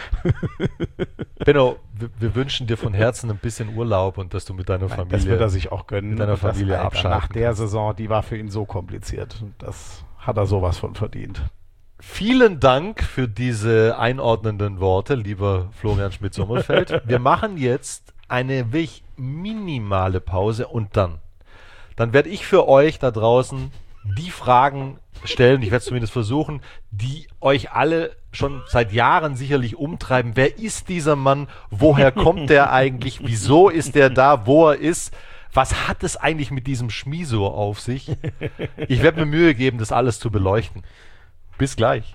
Benno, wir wünschen dir von Herzen ein bisschen Urlaub und dass du mit deiner Familie... Das wird er sich auch gönnen. Mit deiner Familie abschalten. Nach der Saison, die war für ihn so kompliziert. Das hat er sowas von verdient. Vielen Dank für diese einordnenden Worte, lieber Florian Schmidt-Sommerfeld. Wir machen jetzt eine wirklich minimale Pause und dann werde ich für euch da draußen die Fragen stellen, ich werde es zumindest versuchen, die euch alle schon seit Jahren sicherlich umtreiben. Wer ist dieser Mann? Woher kommt der eigentlich? Wieso ist der da, wo er ist? Was hat es eigentlich mit diesem Schmiso auf sich? Ich werde mir Mühe geben, das alles zu beleuchten. Bis gleich.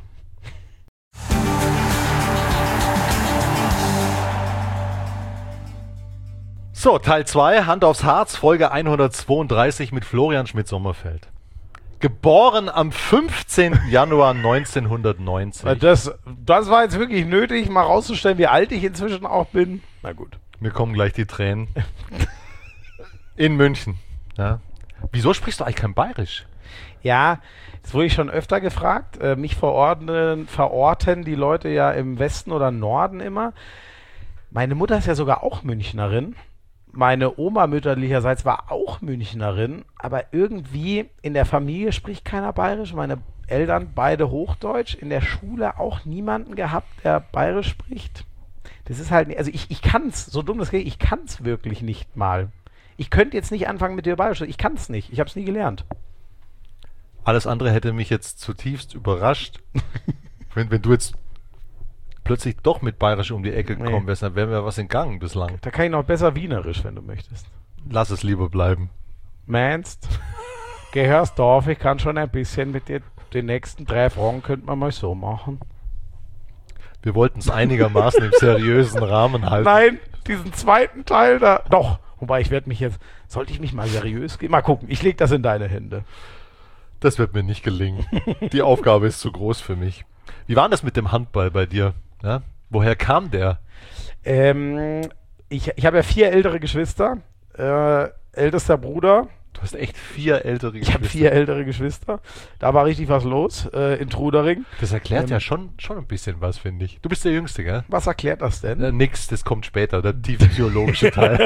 So, Teil 2, Hand aufs Harz, Folge 132 mit Florian Schmidt-Sommerfeld. Geboren am 15. Januar 1990. Das war jetzt wirklich nötig, mal rauszustellen, wie alt ich inzwischen auch bin. Na gut. Mir kommen gleich die Tränen. In München. Ja. Wieso sprichst du eigentlich kein Bayerisch? Ja, das wurde ich schon öfter gefragt. Mich verorten die Leute ja im Westen oder Norden immer. Meine Mutter ist ja sogar auch Münchnerin. Meine Oma mütterlicherseits war auch Münchnerin, aber irgendwie in der Familie spricht keiner Bayerisch. Meine Eltern beide Hochdeutsch. In der Schule auch niemanden gehabt, der Bayerisch spricht. Das ist halt, also ich kann es, so dumm das geht, ich kann es wirklich nicht mal. Ich könnte jetzt nicht anfangen mit dir Bayerisch. Ich kann es nicht. Ich habe es nie gelernt. Alles andere hätte mich jetzt zutiefst überrascht, wenn du jetzt plötzlich doch mit Bayerisch um die Ecke gekommen wärst, dann wären wir was entgangen bislang. Da kann ich noch besser Wienerisch, wenn du möchtest. Lass es lieber bleiben. Meinst? Gehörst Dorf, ich kann schon ein bisschen mit dir, die nächsten 3 Fragen könnte man mal so machen. Wir wollten es einigermaßen im seriösen Rahmen halten. Nein, diesen zweiten Teil da, doch. Wobei ich werde mich jetzt, sollte ich mich mal seriös gehen? Mal gucken, ich lege das in deine Hände. Das wird mir nicht gelingen. Die Aufgabe ist zu groß für mich. Wie war das mit dem Handball bei dir? Ja? Woher kam der? Ich habe ja 4 ältere Geschwister. Ältester Bruder. Du hast echt 4 ältere Geschwister. Ich habe 4 ältere Geschwister. Da war richtig was los in Trudering. Das erklärt ja schon ein bisschen was, finde ich. Du bist der Jüngste, gell? Was erklärt das denn? Nix, das kommt später, der tiefe psychologische Teil.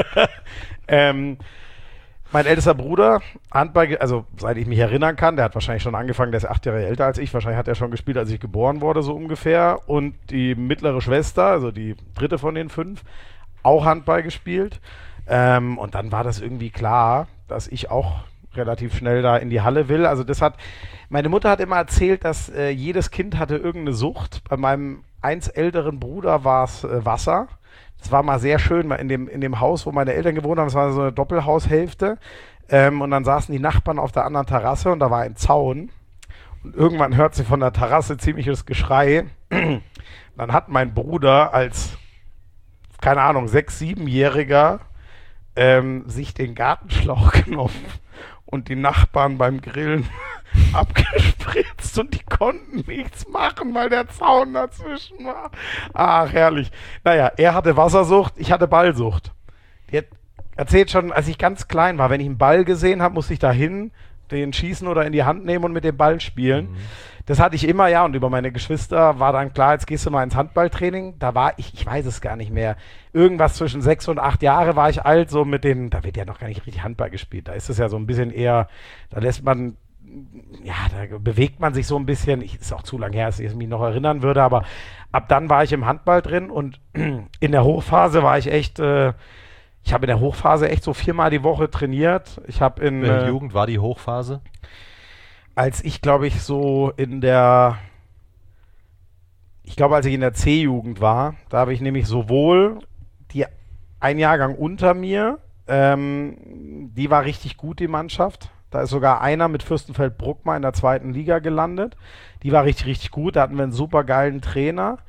Mein ältester Bruder, Handball, also seit ich mich erinnern kann, der hat wahrscheinlich schon angefangen, der ist 8 Jahre älter als ich, wahrscheinlich hat er schon gespielt, als ich geboren wurde, so ungefähr. Und die mittlere Schwester, also die dritte von den 5, auch Handball gespielt. Und dann war das irgendwie klar, dass ich auch relativ schnell da in die Halle will. Also meine Mutter hat immer erzählt, dass jedes Kind hatte irgendeine Sucht. Bei meinem eins älteren Bruder war es Wasser. Das war mal sehr schön, in dem Haus, wo meine Eltern gewohnt haben. Das war so eine Doppelhaushälfte. Und dann saßen die Nachbarn auf der anderen Terrasse und da war ein Zaun. Und irgendwann hört sie von der Terrasse ziemliches Geschrei. Dann hat mein Bruder als, keine Ahnung, 6-, 7-Jähriger sich den Gartenschlauch genommen und die Nachbarn beim Grillen abgespritzt und die konnten nichts machen, weil der Zaun dazwischen war. Ach, herrlich. Naja, er hatte Wassersucht, ich hatte Ballsucht. Die hat erzählt schon, als ich ganz klein war, wenn ich einen Ball gesehen habe, musste ich da hin, den schießen oder in die Hand nehmen und mit dem Ball spielen. Das hatte ich immer, ja, und über meine Geschwister war dann klar, jetzt gehst du mal ins Handballtraining. Da war ich weiß es gar nicht mehr, irgendwas zwischen 6 und 8 Jahre war ich alt, so da wird ja noch gar nicht richtig Handball gespielt. Da ist es ja so ein bisschen eher, da bewegt man sich so ein bisschen, ist auch zu lange her, dass ich mich noch erinnern würde, aber ab dann war ich im Handball drin und in der Hochphase war ich echt, ich habe in der Hochphase echt so 4-mal die Woche trainiert. Welche Jugend war die Hochphase? Als ich, glaube ich, als ich in der C-Jugend war, da habe ich nämlich sowohl ein Jahrgang unter mir, die war richtig gut, die Mannschaft. Da ist sogar einer mit Fürstenfeldbruck mal in der 2. Liga gelandet. Die war richtig, richtig gut. Da hatten wir einen super geilen Trainer,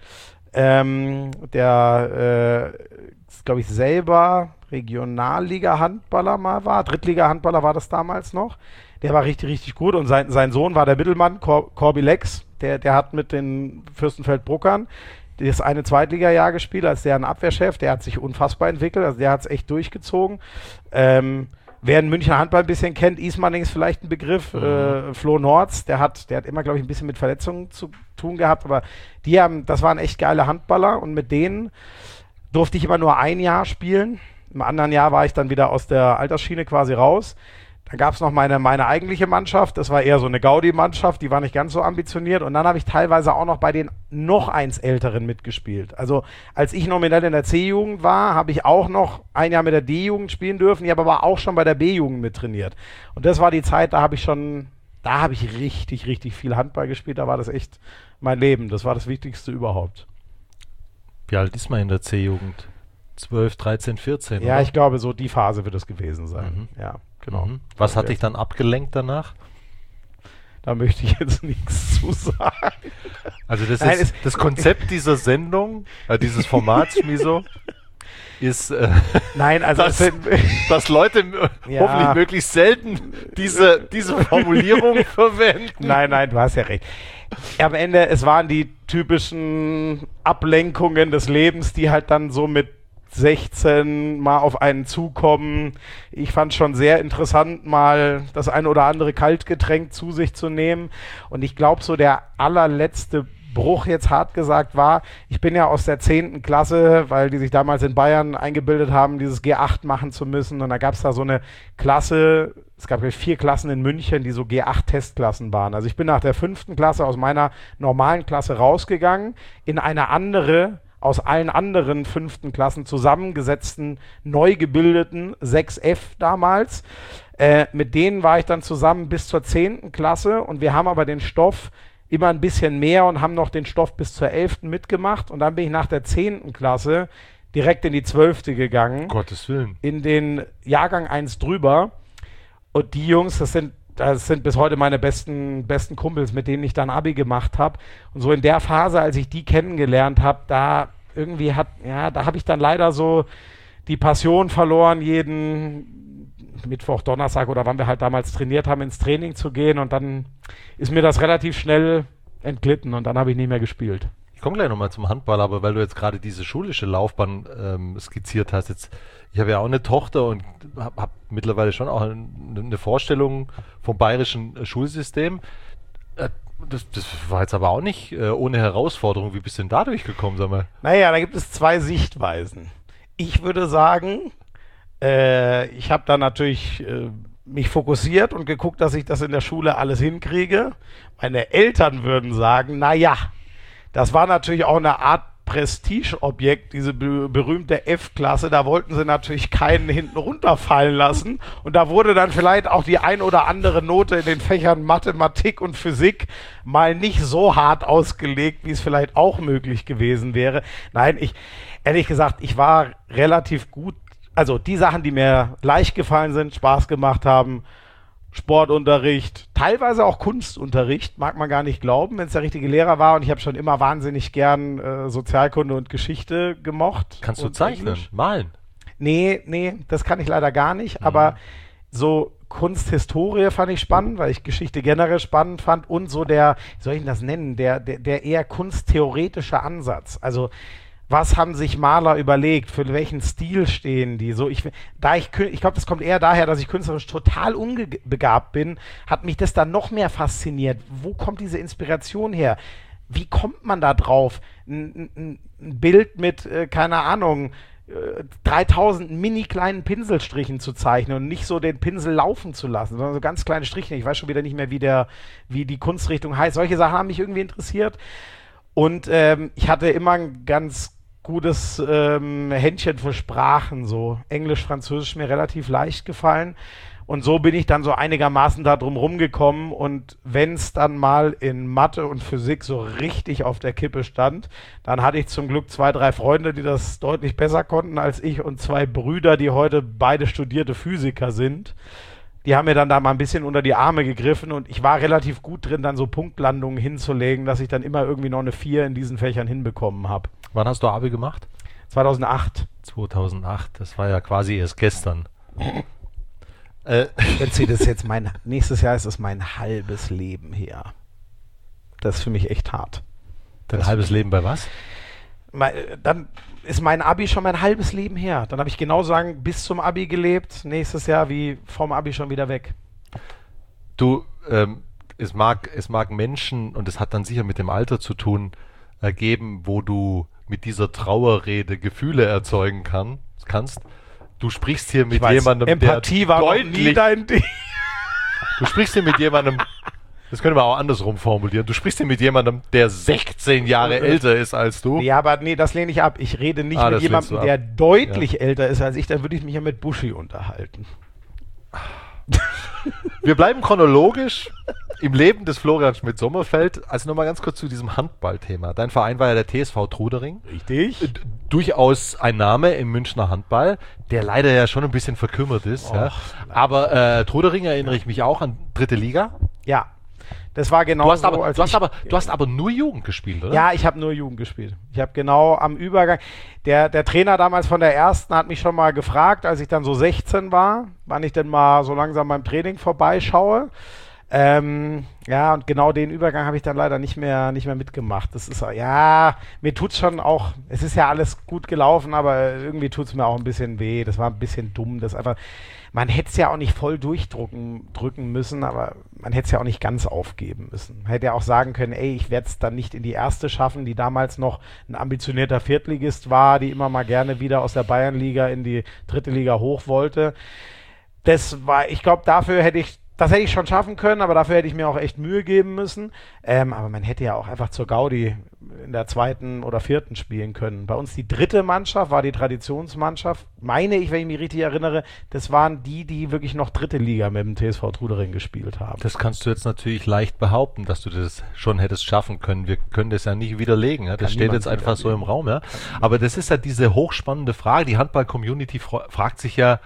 der, glaube ich, selber Regionalliga-Handballer mal war. Drittliga-Handballer war das damals noch. Der war richtig, richtig gut und sein Sohn war der Mittelmann, Corby Lex, der hat mit den Fürstenfeldbruckern das eine Zweitliga-Jahr gespielt, als der ein Abwehrchef, der hat sich unfassbar entwickelt, also der hat es echt durchgezogen. Wer den Münchner Handball ein bisschen kennt, Ismaning ist vielleicht ein Begriff, Flo Nords, der hat immer, glaube ich, ein bisschen mit Verletzungen zu tun gehabt, aber das waren echt geile Handballer und mit denen durfte ich immer nur ein Jahr spielen. Im anderen Jahr war ich dann wieder aus der Altersschiene quasi raus. Dann gab es noch meine eigentliche Mannschaft, das war eher so eine Gaudi-Mannschaft, die war nicht ganz so ambitioniert und dann habe ich teilweise auch noch bei den noch eins Älteren mitgespielt. Also als ich nominell in der C-Jugend war, habe ich auch noch ein Jahr mit der D-Jugend spielen dürfen, ich habe aber auch schon bei der B-Jugend mit trainiert. Und das war die Zeit, da habe ich richtig, richtig viel Handball gespielt, da war das echt mein Leben, das war das Wichtigste überhaupt. Wie alt ist man in der C-Jugend? 12, 13, 14, Ja, oder? Ich glaube, so die Phase wird es gewesen sein. Ja. Genau. Was hat dich dann abgelenkt danach? Da möchte ich jetzt nichts zu sagen. Also das Konzept dieser Sendung, dieses Formats, Schmiso, ist, Nein, also dass Leute hoffentlich möglichst selten diese Formulierung verwenden. Nein, du hast ja recht. Am Ende, es waren die typischen Ablenkungen des Lebens, die halt dann so mit 16 mal auf einen zukommen. Ich fand schon sehr interessant, mal das ein oder andere Kaltgetränk zu sich zu nehmen. Und ich glaube, so der allerletzte Bruch, jetzt hart gesagt, war, ich bin ja aus der 10. Klasse, weil die sich damals in Bayern eingebildet haben, dieses G8 machen zu müssen. Und da gab es da so eine Klasse, es gab 4 Klassen in München, die so G8-Testklassen waren. Also ich bin nach der 5. Klasse aus meiner normalen Klasse rausgegangen, in eine andere, aus allen anderen 5. Klassen zusammengesetzten, neu gebildeten 6F damals. Mit denen war ich dann zusammen bis zur 10. Klasse und wir haben aber den Stoff immer ein bisschen mehr und haben noch den Stoff bis zur 11. mitgemacht und dann bin ich nach der 10. Klasse direkt in die 12. gegangen. Gottes Willen. In den Jahrgang 1 drüber und die Jungs, das sind bis heute meine besten Kumpels, mit denen ich dann Abi gemacht habe. Und so in der Phase, als ich die kennengelernt habe, da habe ich dann leider so die Passion verloren, jeden Mittwoch, Donnerstag oder wann wir halt damals trainiert haben, ins Training zu gehen. Und dann ist mir das relativ schnell entglitten und dann habe ich nicht mehr gespielt. Ich komme gleich nochmal zum Handball, aber weil du jetzt gerade diese schulische Laufbahn skizziert hast, ich habe ja auch eine Tochter und habe mittlerweile schon auch eine Vorstellung vom bayerischen Schulsystem. Das war jetzt aber auch nicht ohne Herausforderung. Wie bist du denn da durchgekommen, sag mal? Naja, da gibt es 2 Sichtweisen. Ich würde sagen, ich habe da natürlich mich fokussiert und geguckt, dass ich das in der Schule alles hinkriege. Meine Eltern würden sagen, naja, das war natürlich auch eine Art Prestigeobjekt, diese berühmte F-Klasse, da wollten sie natürlich keinen hinten runterfallen lassen und da wurde dann vielleicht auch die ein oder andere Note in den Fächern Mathematik und Physik mal nicht so hart ausgelegt, wie es vielleicht auch möglich gewesen wäre. Nein, ehrlich gesagt, ich war relativ gut, also die Sachen, die mir leicht gefallen sind, Spaß gemacht haben, Sportunterricht, teilweise auch Kunstunterricht, mag man gar nicht glauben, wenn es der richtige Lehrer war und ich habe schon immer wahnsinnig gern Sozialkunde und Geschichte gemocht. Kannst du zeichnen, malen? Nee, das kann ich leider gar nicht, aber so Kunsthistorie fand ich spannend, weil ich Geschichte generell spannend fand und so der, wie soll ich das nennen, der eher kunsttheoretische Ansatz, also was haben sich Maler überlegt? Für welchen Stil stehen die? So, ich glaube, das kommt eher daher, dass ich künstlerisch total unbegabt bin, hat mich das dann noch mehr fasziniert. Wo kommt diese Inspiration her? Wie kommt man da drauf? Ein Bild mit, keine Ahnung, 3000 mini kleinen Pinselstrichen zu zeichnen und nicht so den Pinsel laufen zu lassen, sondern so ganz kleine Striche. Ich weiß schon wieder nicht mehr, wie die Kunstrichtung heißt. Solche Sachen haben mich irgendwie interessiert. Und ich hatte immer ein ganz gutes Händchen für Sprachen, so Englisch, Französisch mir relativ leicht gefallen und so bin ich dann so einigermaßen da drum rumgekommen und wenn es dann mal in Mathe und Physik so richtig auf der Kippe stand, dann hatte ich zum Glück 2, 3 Freunde, die das deutlich besser konnten als ich und 2 Brüder, die heute beide studierte Physiker sind. Die haben mir dann da mal ein bisschen unter die Arme gegriffen und ich war relativ gut drin, dann so Punktlandungen hinzulegen, dass ich dann immer irgendwie noch eine 4 in diesen Fächern hinbekommen habe. Wann hast du Abi gemacht? 2008. 2008, das war ja quasi erst gestern. Das jetzt nächstes Jahr ist es mein halbes Leben her. Das ist für mich echt hart. Dein halbes Leben bei was? Dann ist mein Abi schon mein halbes Leben her. Dann habe ich genau sagen, bis zum Abi gelebt, nächstes Jahr wie vom Abi schon wieder weg. Du, es mag Menschen, und es hat dann sicher mit dem Alter zu tun, geben, wo du mit dieser Trauerrede Gefühle erzeugen kannst. Du sprichst hier mit jemandem, Empathie der war deutlich, nie dein Ding. Du sprichst hier mit jemandem, das können wir auch andersrum formulieren, du sprichst hier mit jemandem, der 16 Jahre älter ist als du. Ja, aber nee, das lehne ich ab. Ich rede nicht mit jemandem, der deutlich älter ist als ich, dann würde ich mich ja mit Buschi unterhalten. Wir bleiben chronologisch im Leben des Florian Schmidt-Sommerfeld. Also nochmal ganz kurz zu diesem Handballthema. Dein Verein war ja der TSV Trudering. Richtig. Durchaus ein Name im Münchner Handball, der leider ja schon ein bisschen verkümmert ist. Ja. Aber Trudering erinnere ich mich auch an 3. Liga. Ja. Das war genau so. Du hast aber nur Jugend gespielt, oder? Ja, ich habe nur Jugend gespielt. Ich habe genau am Übergang, der Trainer damals von der ersten hat mich schon mal gefragt, als ich dann so 16 war, wann ich denn mal so langsam beim Training vorbeischaue. Ja, und genau den Übergang habe ich dann leider nicht mehr mitgemacht. Das ist, ja, mir tut's schon auch, es ist ja alles gut gelaufen, aber irgendwie tut's mir auch ein bisschen weh. Das war ein bisschen dumm, das einfach, man hätte es ja auch nicht voll drücken müssen, aber man hätte es ja auch nicht ganz aufgeben müssen. Man hätte ja auch sagen können, ey, ich werde es dann nicht in die erste schaffen, die damals noch ein ambitionierter Viertligist war, die immer mal gerne wieder aus der Bayernliga in die 3. Liga hoch wollte. Ich glaube, das hätte ich schon schaffen können, aber dafür hätte ich mir auch echt Mühe geben müssen. Aber man hätte ja auch einfach zur Gaudi in der 2. oder 4. spielen können. Bei uns die 3. Mannschaft war die Traditionsmannschaft. Meine ich, wenn ich mich richtig erinnere, das waren die wirklich noch 3. Liga mit dem TSV Trudering gespielt haben. Das kannst du jetzt natürlich leicht behaupten, dass du das schon hättest schaffen können. Wir können das ja nicht widerlegen. Ja? Das steht jetzt einfach so im Raum. Ja? Aber das ist ja diese hochspannende Frage. Die Handball-Community fragt sich ja,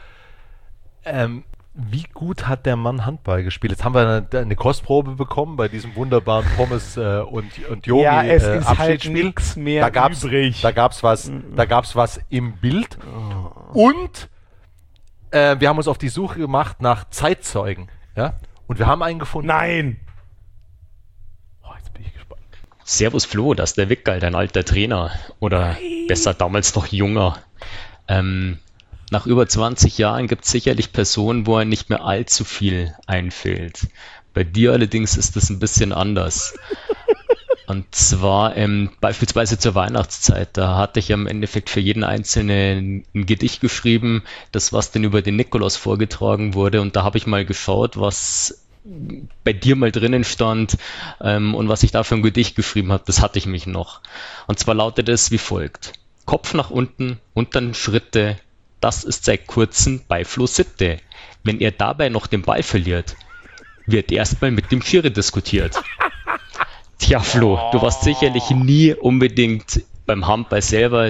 wie gut hat der Mann Handball gespielt? Jetzt haben wir eine Kostprobe bekommen bei diesem wunderbaren Pommes und Yogi ja, es ist Abschiedsspiel. Halt nichts mehr übrig. Da gab's was im Bild. Und wir haben uns auf die Suche gemacht nach Zeitzeugen. Ja? Und wir haben einen gefunden. Nein! Oh, jetzt bin ich gespannt. Servus Flo, das ist der Wickerl, dein alter Trainer. Oder besser damals noch junger. Nach über 20 Jahren gibt es sicherlich Personen, wo einem nicht mehr allzu viel einfällt. Bei dir allerdings ist das ein bisschen anders. Und zwar beispielsweise zur Weihnachtszeit. Da hatte ich im Endeffekt für jeden Einzelnen ein Gedicht geschrieben, das was denn über den Nikolaus vorgetragen wurde. Und da habe ich mal geschaut, was bei dir mal drinnen stand und was ich da für ein Gedicht geschrieben habe, das hatte ich mich noch. Und zwar lautet es wie folgt. Kopf nach unten und dann Schritte, das ist seit kurzem bei Flo Sitte. Wenn er dabei noch den Ball verliert, wird erstmal mit dem Schiri diskutiert. Tja, Flo, du warst sicherlich nie unbedingt beim Handball selber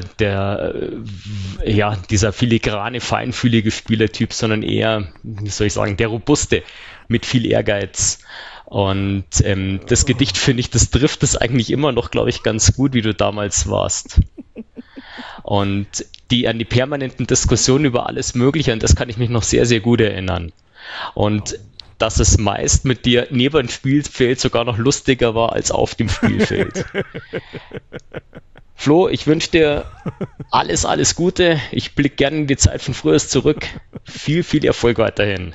dieser filigrane, feinfühlige Spielertyp, sondern eher, wie soll ich sagen, der Robuste mit viel Ehrgeiz. Und das Gedicht, finde ich, das trifft es eigentlich immer noch, glaube ich, ganz gut, wie du damals warst. Und an die permanenten Diskussionen über alles Mögliche, an das kann ich mich noch sehr, sehr gut erinnern. Und dass es meist mit dir neben dem Spielfeld sogar noch lustiger war als auf dem Spielfeld. Flo, ich wünsche dir alles, alles Gute. Ich blicke gerne in die Zeit von früher zurück. Viel, viel Erfolg weiterhin.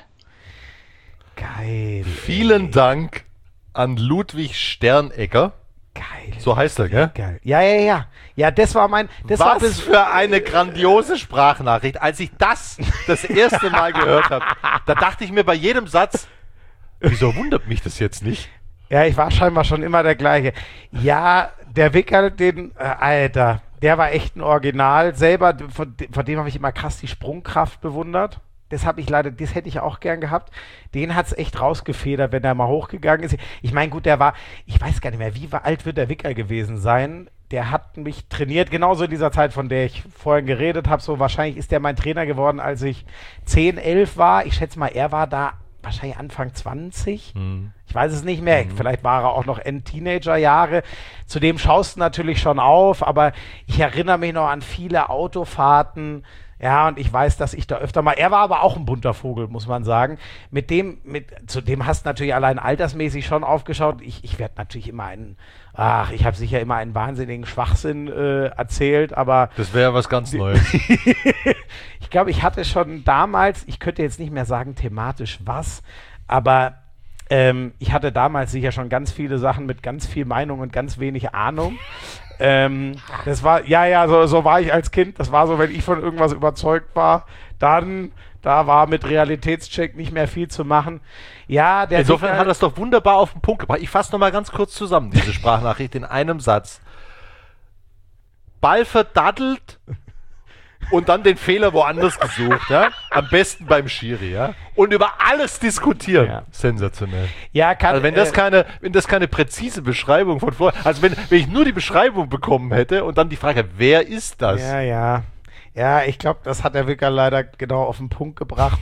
Geil. Vielen Dank an Ludwig Sternegger. Geil. So heißt er, gell? Geil. Ja. Ja, das war mein... Was für eine grandiose Sprachnachricht. Als ich das erste Mal gehört habe, da dachte ich mir bei jedem Satz, wieso wundert mich das jetzt nicht? Ja, ich war scheinbar schon immer der gleiche. Ja, der Wickerl, Alter, der war echt ein Original. Selber, von dem habe ich immer krass die Sprungkraft bewundert. Das hätte ich auch gern gehabt. Den hat es echt rausgefedert, wenn er mal hochgegangen ist. Ich meine, gut, ich weiß gar nicht mehr, wie alt wird der Wickerl gewesen sein? Der hat mich trainiert, genauso in dieser Zeit, von der ich vorhin geredet habe. So wahrscheinlich ist der mein Trainer geworden, als ich 10, 11 war. Ich schätze mal, er war da wahrscheinlich Anfang 20. Ich weiß es nicht mehr. Vielleicht war er auch noch Teenagerjahre. Zudem schaust du natürlich schon auf, aber ich erinnere mich noch an viele Autofahrten. Ja, und ich weiß, dass ich da öfter mal... Er war aber auch ein bunter Vogel, muss man sagen. Zu dem hast du natürlich allein altersmäßig schon aufgeschaut. Ich werde natürlich immer ich habe sicher immer einen wahnsinnigen Schwachsinn erzählt, aber... Das wäre was ganz Neues. Ich glaube, ich hatte schon damals, ich könnte jetzt nicht mehr sagen thematisch was, aber ich hatte damals sicher schon ganz viele Sachen mit ganz viel Meinung und ganz wenig Ahnung. Das war, so war ich als Kind. Das war so, wenn ich von irgendwas überzeugt war, dann, da war mit Realitätscheck nicht mehr viel zu machen. Ja, insofern hat er es doch wunderbar auf den Punkt gebracht. Ich fasse nochmal ganz kurz zusammen, diese Sprachnachricht in einem Satz. Ball verdattelt und dann den Fehler woanders gesucht, ja? Am besten beim Schiri, ja? Und über alles diskutieren. Ja. Sensationell. Ja, also wenn das keine präzise Beschreibung von vorher, also wenn ich nur die Beschreibung bekommen hätte und dann die Frage, wer ist das? Ja. Ja, ich glaube, das hat der Wicker leider genau auf den Punkt gebracht.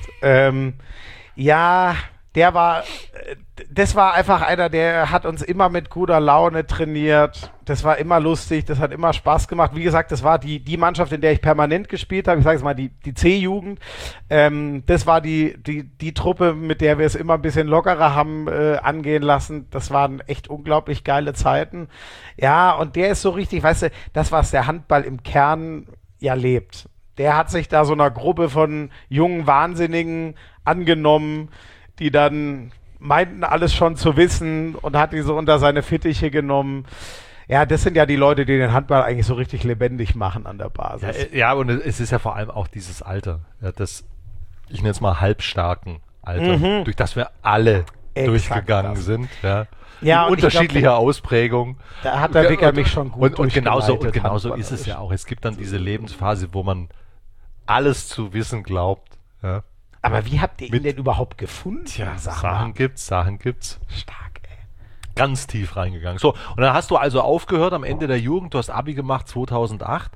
Das war einfach einer, der hat uns immer mit guter Laune trainiert. Das war immer lustig, das hat immer Spaß gemacht. Wie gesagt, das war die Mannschaft, in der ich permanent gespielt habe. Ich sage es mal, die C-Jugend. Das war die Truppe, mit der wir es immer ein bisschen lockerer haben angehen lassen. Das waren echt unglaublich geile Zeiten. Ja, und der ist so richtig, weißt du, das, was der Handball im Kern ja lebt. Der hat sich da so einer Gruppe von jungen Wahnsinnigen angenommen, die dann meinten, alles schon zu wissen und hat die so unter seine Fittiche genommen. Ja, das sind ja die Leute, die den Handball eigentlich so richtig lebendig machen an der Basis. Ja, und es ist ja vor allem auch dieses Alter, ja, ich nenne es mal halbstarken Alter, durch das wir alle durchgegangen sind. Ja, in unterschiedlicher Ausprägung. Da hat der Wicker mich schon gut und genauso ist es ja auch. Es gibt dann diese Lebensphase, wo man alles zu wissen glaubt. Ja. Aber wie habt ihr ihn denn überhaupt gefunden? Tja, Sachen gibt's. Stark, ey. Ganz tief reingegangen. So, und dann hast du also aufgehört am Ende der Jugend, du hast Abi gemacht 2008.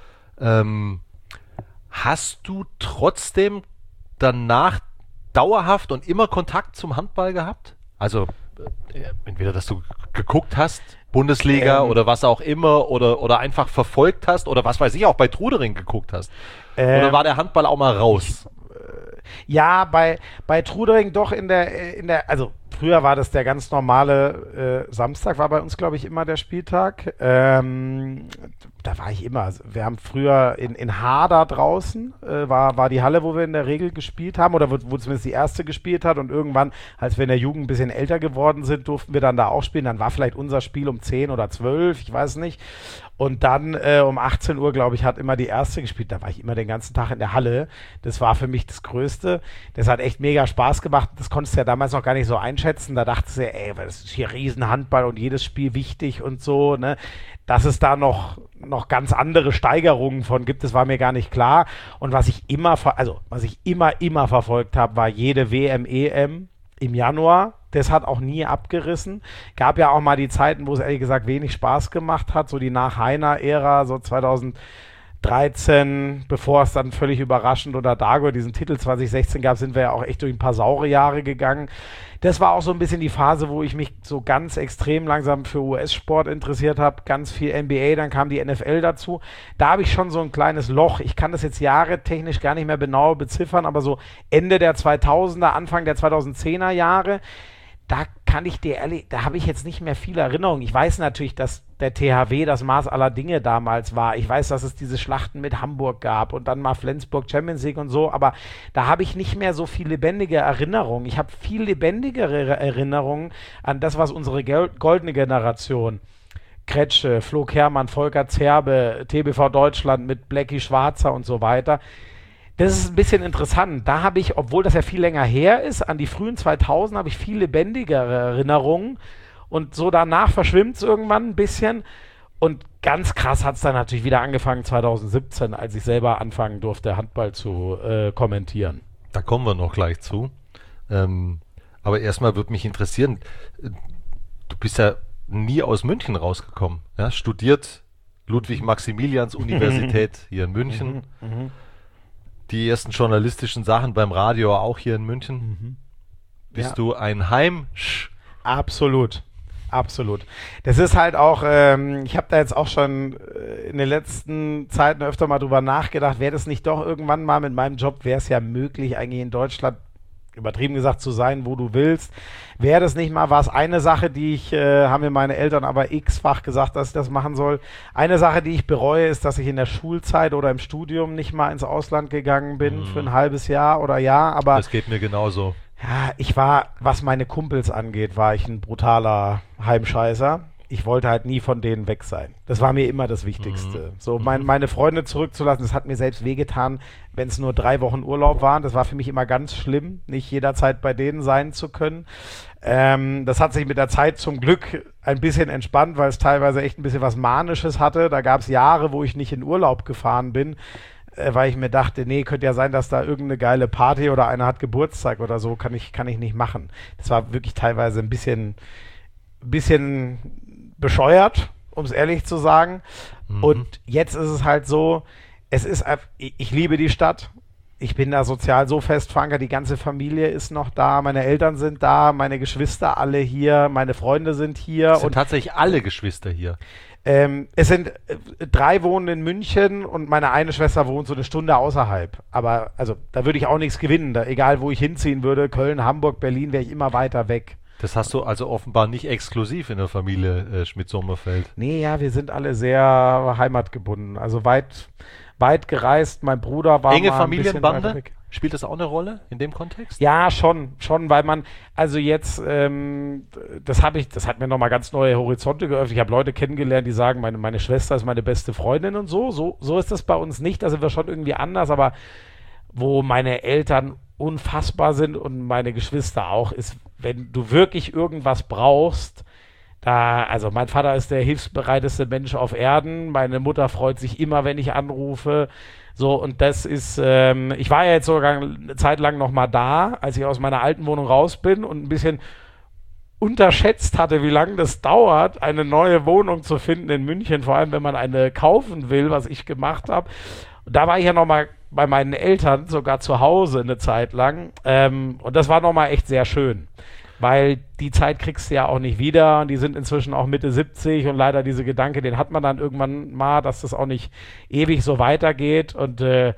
Hast du trotzdem danach dauerhaft und immer Kontakt zum Handball gehabt? Also entweder, dass du geguckt hast, Bundesliga oder was auch immer, oder einfach verfolgt hast, oder was weiß ich, auch bei Trudering geguckt hast. Oder war der Handball auch mal raus? Ja, bei Trudering doch also früher war das der ganz normale Samstag, war bei uns, glaube ich, immer der Spieltag. Da da war ich immer. Wir haben früher in Hader draußen, war die Halle, wo wir in der Regel gespielt haben, oder wo zumindest die erste gespielt hat, und irgendwann, als wir in der Jugend ein bisschen älter geworden sind, durften wir dann da auch spielen. Dann war vielleicht unser Spiel um 10 oder 12, ich weiß nicht. Und dann um 18 Uhr, glaube ich, hat immer die erste gespielt. Da war ich immer den ganzen Tag in der Halle. Das war für mich das Größte. Das hat echt mega Spaß gemacht. Das konntest du ja damals noch gar nicht so einschätzen. Da dachtest du ja, ey, das ist hier Riesenhandball und jedes Spiel wichtig und so, ne? Dass es da noch ganz andere Steigerungen von gibt, das war mir gar nicht klar. Und was ich immer verfolgt habe, war jede WM, EM im Januar. Das hat auch nie abgerissen. Gab ja auch mal die Zeiten, wo es ehrlich gesagt wenig Spaß gemacht hat, so die Nach-Heiner-Ära, so 2013, bevor es dann völlig überraschend unter Dago diesen Titel 2016 gab, sind wir ja auch echt durch ein paar saure Jahre gegangen. Das war auch so ein bisschen die Phase, wo ich mich so ganz extrem langsam für US-Sport interessiert habe, ganz viel NBA, dann kam die NFL dazu. Da habe ich schon so ein kleines Loch. Ich kann das jetzt jahretechnisch gar nicht mehr genau beziffern, aber so Ende der 2000er, Anfang der 2010er Jahre, da kann ich dir ehrlich, da habe ich jetzt nicht mehr viel Erinnerung. Ich weiß natürlich, dass der THW das Maß aller Dinge damals war. Ich weiß, dass es diese Schlachten mit Hamburg gab und dann mal Flensburg Champions League und so, aber da habe ich nicht mehr so viel lebendige Erinnerungen. Ich habe viel lebendigere Erinnerungen an das, was unsere goldene Generation, Kretsche, Flo Kermann, Volker Zerbe, TBV Deutschland mit Blackie Schwarzer und so weiter. Das ist ein bisschen interessant. Da habe ich, obwohl das ja viel länger her ist, an die frühen 2000 habe ich viel lebendigere Erinnerungen. Und so danach verschwimmt es irgendwann ein bisschen. Und ganz krass hat es dann natürlich wieder angefangen 2017, als ich selber anfangen durfte, Handball zu kommentieren. Da kommen wir noch gleich zu. Aber erstmal würde mich interessieren, du bist ja nie aus München rausgekommen. Ja? Studiert Ludwig-Maximilians-Universität hier in München. Die ersten journalistischen Sachen beim Radio auch hier in München. Bist du ein Heimsch? Absolut. Absolut. Das ist halt auch, ich habe da jetzt auch schon in den letzten Zeiten öfter mal drüber nachgedacht, wäre das nicht doch irgendwann mal mit meinem Job, wäre es ja möglich, eigentlich in Deutschland, übertrieben gesagt, zu sein, wo du willst. Wäre das nicht mal, war es eine Sache, die ich, haben mir meine Eltern aber x-fach gesagt, dass ich das machen soll. Eine Sache, die ich bereue, ist, dass ich in der Schulzeit oder im Studium nicht mal ins Ausland gegangen bin für ein halbes Jahr oder Jahr. Aber das geht mir genauso. Ja, ich war, was meine Kumpels angeht, war ich ein brutaler Heimscheißer. Ich wollte halt nie von denen weg sein. Das war mir immer das Wichtigste. So, meine Freunde zurückzulassen, das hat mir selbst wehgetan, wenn es nur 3 Wochen Urlaub waren. Das war für mich immer ganz schlimm, nicht jederzeit bei denen sein zu können. Das hat sich mit der Zeit zum Glück ein bisschen entspannt, weil es teilweise echt ein bisschen was Manisches hatte. Da gab es Jahre, wo ich nicht in Urlaub gefahren bin, weil ich mir dachte, nee, könnte ja sein, dass da irgendeine geile Party oder einer hat Geburtstag oder so, kann ich nicht machen. Das war wirklich teilweise ein bisschen bescheuert, um es ehrlich zu sagen. Und jetzt ist es halt so, ich liebe die Stadt. Ich bin da sozial so fest verankert, die ganze Familie ist noch da, meine Eltern sind da, meine Geschwister alle hier, meine Freunde sind hier. Es sind tatsächlich alle Geschwister hier. Es sind 3 wohnen in München und meine eine Schwester wohnt so eine Stunde außerhalb. Aber also da würde ich auch nichts gewinnen. Egal, wo ich hinziehen würde, Köln, Hamburg, Berlin, wäre ich immer weiter weg. Das hast du also offenbar nicht exklusiv in der Familie Schmidt-Sommerfeld. Nee, ja, wir sind alle sehr heimatgebunden. Also weit gereist. Mein Bruder war enge mal ein bisschen Familienbande? weiter weg. Spielt das auch eine Rolle in dem Kontext? Ja, schon, weil man, also jetzt, das hat mir nochmal ganz neue Horizonte geöffnet. Ich habe Leute kennengelernt, die sagen, meine Schwester ist meine beste Freundin und so. So ist das bei uns nicht, da sind wir schon irgendwie anders, aber wo meine Eltern unfassbar sind und meine Geschwister auch, ist, wenn du wirklich irgendwas brauchst, also mein Vater ist der hilfsbereiteste Mensch auf Erden, meine Mutter freut sich immer, wenn ich anrufe, so, und das ist, ich war ja jetzt sogar eine Zeit lang noch mal da, als ich aus meiner alten Wohnung raus bin und ein bisschen unterschätzt hatte, wie lange das dauert, eine neue Wohnung zu finden in München, vor allem wenn man eine kaufen will, was ich gemacht habe. Da war ich ja noch mal bei meinen Eltern sogar zu Hause eine Zeit lang, und das war noch mal echt sehr schön. Weil die Zeit kriegst du ja auch nicht wieder und die sind inzwischen auch Mitte 70 und leider diese Gedanke, den hat man dann irgendwann mal, dass das auch nicht ewig so weitergeht und